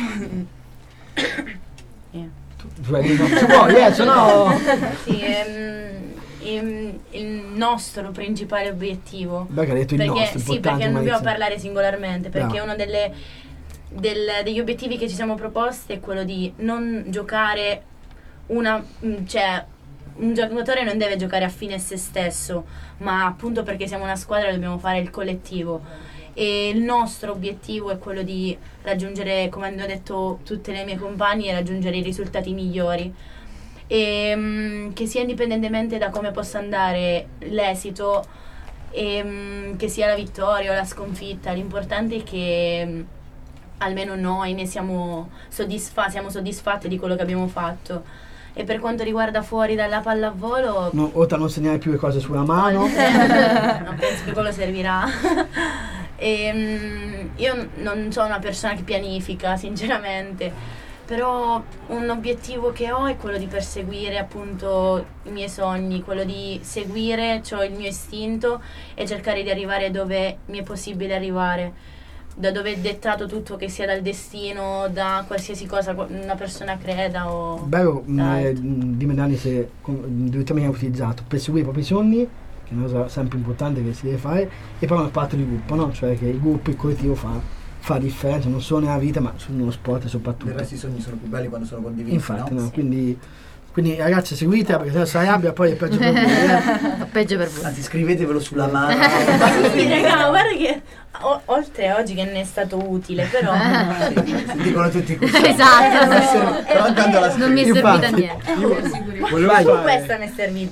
Cioè, non si può, yes, no. Sì, ehm, ehm, il nostro principale obiettivo. Beh, che hai detto il perché, nostro, sì, importante, perché non dobbiamo Maurizio. parlare singolarmente, perché Bravo. uno delle, del- degli obiettivi che ci siamo proposti è quello di non giocare una, mm, cioè un giocatore non deve giocare a fine a se stesso, ma appunto perché siamo una squadra dobbiamo fare il collettivo. E il nostro obiettivo è quello di raggiungere, come hanno detto tutte le mie compagne, raggiungere i risultati migliori. E, mm, che sia indipendentemente da come possa andare l'esito, e, mm, che sia la vittoria o la sconfitta, l'importante è che mm, almeno noi ne siamo soddisfatti, siamo soddisfatti di quello che abbiamo fatto. E per quanto riguarda fuori dalla pallavolo, No, oltre a non segnare più le cose sulla mano. non penso che quello servirà. E, mm, io n- non sono una persona che pianifica, sinceramente, però un obiettivo che ho è quello di perseguire appunto i miei sogni, quello di seguire, cioè il mio istinto e cercare di arrivare dove mi è possibile arrivare, da dove è dettato tutto, che sia dal destino, da qualsiasi cosa una persona creda o... Bello, mh, da eh, altro. mh, dimmi Dani se com- due termini hai utilizzato: perseguire i propri sogni, che è una cosa sempre importante che si deve fare, e poi una parte di gruppo, no? Cioè che il gruppo, il collettivo fa, fa differenza, non solo nella vita ma nello sport soprattutto. Del resto i sogni sono più belli quando sono condivisi. Infatti, no? no? Quindi, quindi ragazzi seguite perché se no si arrabbia poi è peggio per voi. eh. Peggio per voi. Anzi, scrivetevelo sulla mano. Sì, raga, guarda che o- oltre a oggi che ne è stato utile, però Si dicono tutti così. Esatto. Però intanto la Non mi è scrivi. servita Infatti. niente. Volevo Su fare- questa mi è servita.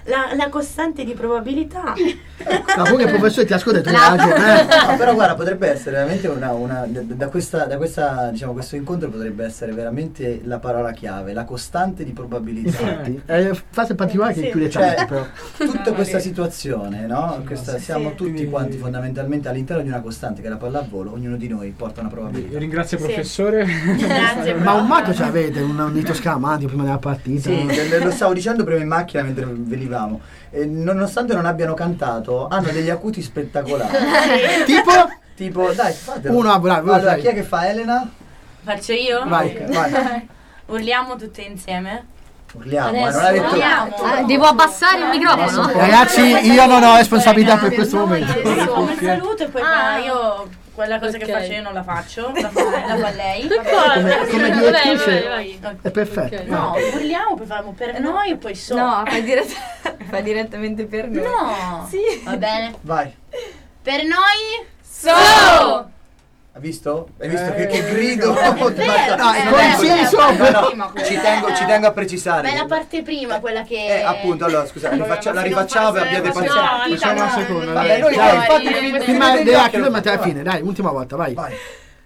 La, la costante di probabilità. Ma pure il professore ti ascolta e tu hai ragione, eh. No, però guarda, potrebbe essere veramente una, una da, da questa, da questa, diciamo, questo incontro potrebbe essere veramente la parola chiave, la costante di probabilità. Infatti, è fase particolare che chiude Cioè, tanto, però. tutta questa situazione, no? Questa, siamo tutti quanti fondamentalmente all'interno di una costante che è la pallavolo, ognuno di noi porta una probabilità. Ringrazio il Sì. professore. Grazie. Ma un maggio ce l'avete, un unito scamati prima della partita? Sì, le- lo stavo dicendo prima in macchina mentre venivamo. E nonostante non abbiano cantato, hanno degli acuti spettacolari. Tipo? Tipo, dai, fatelo. Uno, bravo, Allora, dai. chi è che fa? Elena? Faccio io? Vai. Ok, vai. Urliamo tutte insieme? Urliamo, Adesso ma non ha detto... urliamo. Ah, devo abbassare il microfono? Ragazzi, io non ho responsabilità per questo momento. Adesso come saluto e poi Ah. io quella cosa che Ok. faccio io non la faccio, la fa, la fa lei. Come, come direttrice vai, vai. è perfetto. No, urliamo, poi facciamo per noi e poi so. No, fa, dirett- fa direttamente per noi. No. Sì. Va bene. Vai. Per noi So! Ha visto? Hai visto che, che grido? vero, No, è non vero. è così. Sì, so, No, no, prima quella. ci tengo, ci tengo a precisare. Ma è la parte prima, quella che Eh, appunto, allora scusa, la, rifaccia- la rifacciamo per abbiate No, pazienza. Facciamo la seconda. Vabbè, dai. noi Dai, infatti Prima vedete della che chiudere, lo ma te alla fa. fine, dai, ultima volta, vai. Vai.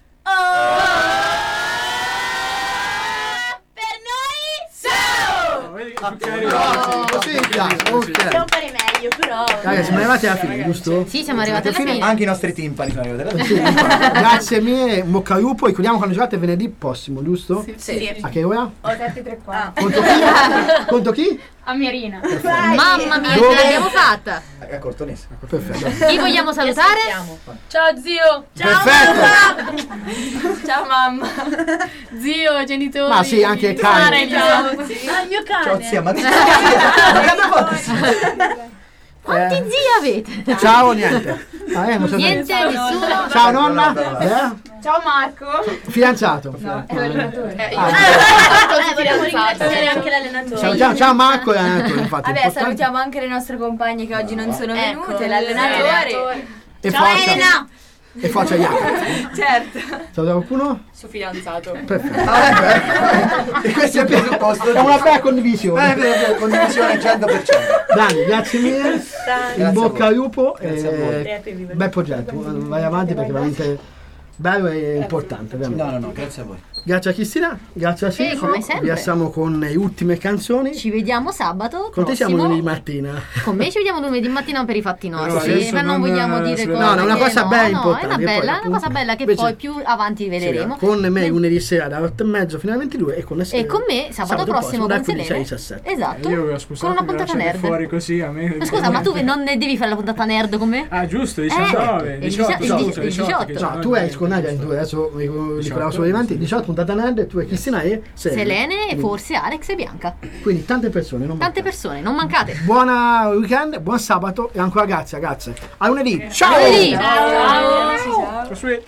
Così mi piace, ok. Devo fare meglio, però. Ragazzi, siamo arrivati alla fine, giusto? Sì, siamo arrivati alla fine. Anche i nostri timpani sono arrivati alla Sì, fine. grazie mille, in bocca al lupo. Ricordiamo quando giocate venerdì prossimo, giusto? Sì. A che ora? sette e tre quarti. Contro chi? Contro chi? A Mierina. Mamma mia, Dove? ce l'abbiamo fatta. È Cortonese. Perfetto. Chi vogliamo salutare? Ciao zio! Ciao Perfetto. Ciao mamma! Zio, genitori! Ma sì, anche il cane. Sara e ciao! Ah, il mio cane. Ciao zia, ma che cosa? Quanti Eh. zii avete? Ciao, niente. Ah, eh, non so Niente, niente. nessuno. Ciao nonna. Eh? Ciao Marco. Fidanzato. No, è l'allenatore. Eh, Ah, Eh, vogliamo ringraziare anche l'allenatore. Salutiamo, ciao Marco e l'allenatore, infatti. Vabbè, importante. salutiamo anche le nostre compagne che oggi non sono Ecco, venute, l'allenatore. E Ciao forza. Elena! E forza Jacopo. Certo. Saluta qualcuno? Suo fidanzato. Perfetto. Ah, e questo è il presupposto. È una bella condivisione. Eh, beh, beh, condivisione cento per cento. Dani, grazie mille. In Grazie bocca a al voi. lupo. Grazie a voi. E bel progetto. Vai avanti perché è veramente bello e importante. Veramente. No, no, no, grazie a voi. Grazie a Cristina, grazie a Silvio. come sempre. Riassiamo con le ultime canzoni. Ci vediamo sabato. Con te siamo prossimo. lunedì mattina. Con me ci vediamo lunedì mattina per i fatti nostri. adesso Ma non non, vogliamo eh, dire sulle- cose. No, no, una che- cosa no, bella no, importante, È una che poi, bella, è una appunto, cosa bella che invece- poi più avanti vedremo. Con me lunedì sera dalle otto e mezzo fino alle ventidue e con, E con me sabato prossimo dalle con quindici alle Selene. diciassette. Esatto. Eh, io Con scusate, una mi puntata lasciate nerd. fuori così a me. Scusa, ma tu non ne devi fare la puntata nerd con me? Ah, giusto, Eh, diciannove, il diciotto, dicia- il scusa, il diciotto, che diciotto. No, tu hai con Nadia, tu adesso Nicolao sono davanti, diciotto puntata nerd, tu e Cristina e Selene. Selene e Quindi- forse Alex e Bianca. Quindi tante persone, non Tante mancate. persone, non mancate. Buona weekend, buon sabato e ancora grazie ragazze. A lunedì. Ciao! A lunedì. So sweet.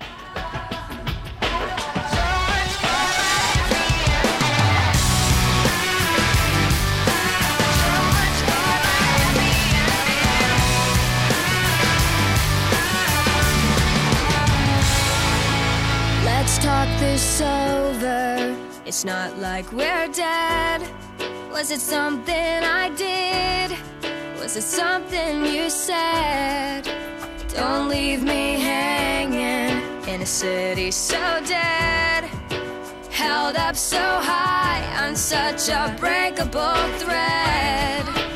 Let's talk this over. It's not like we're dead. Was it something I did? Was it something you said? Don't leave me hanging in a city so dead. Held up so high on such a breakable thread.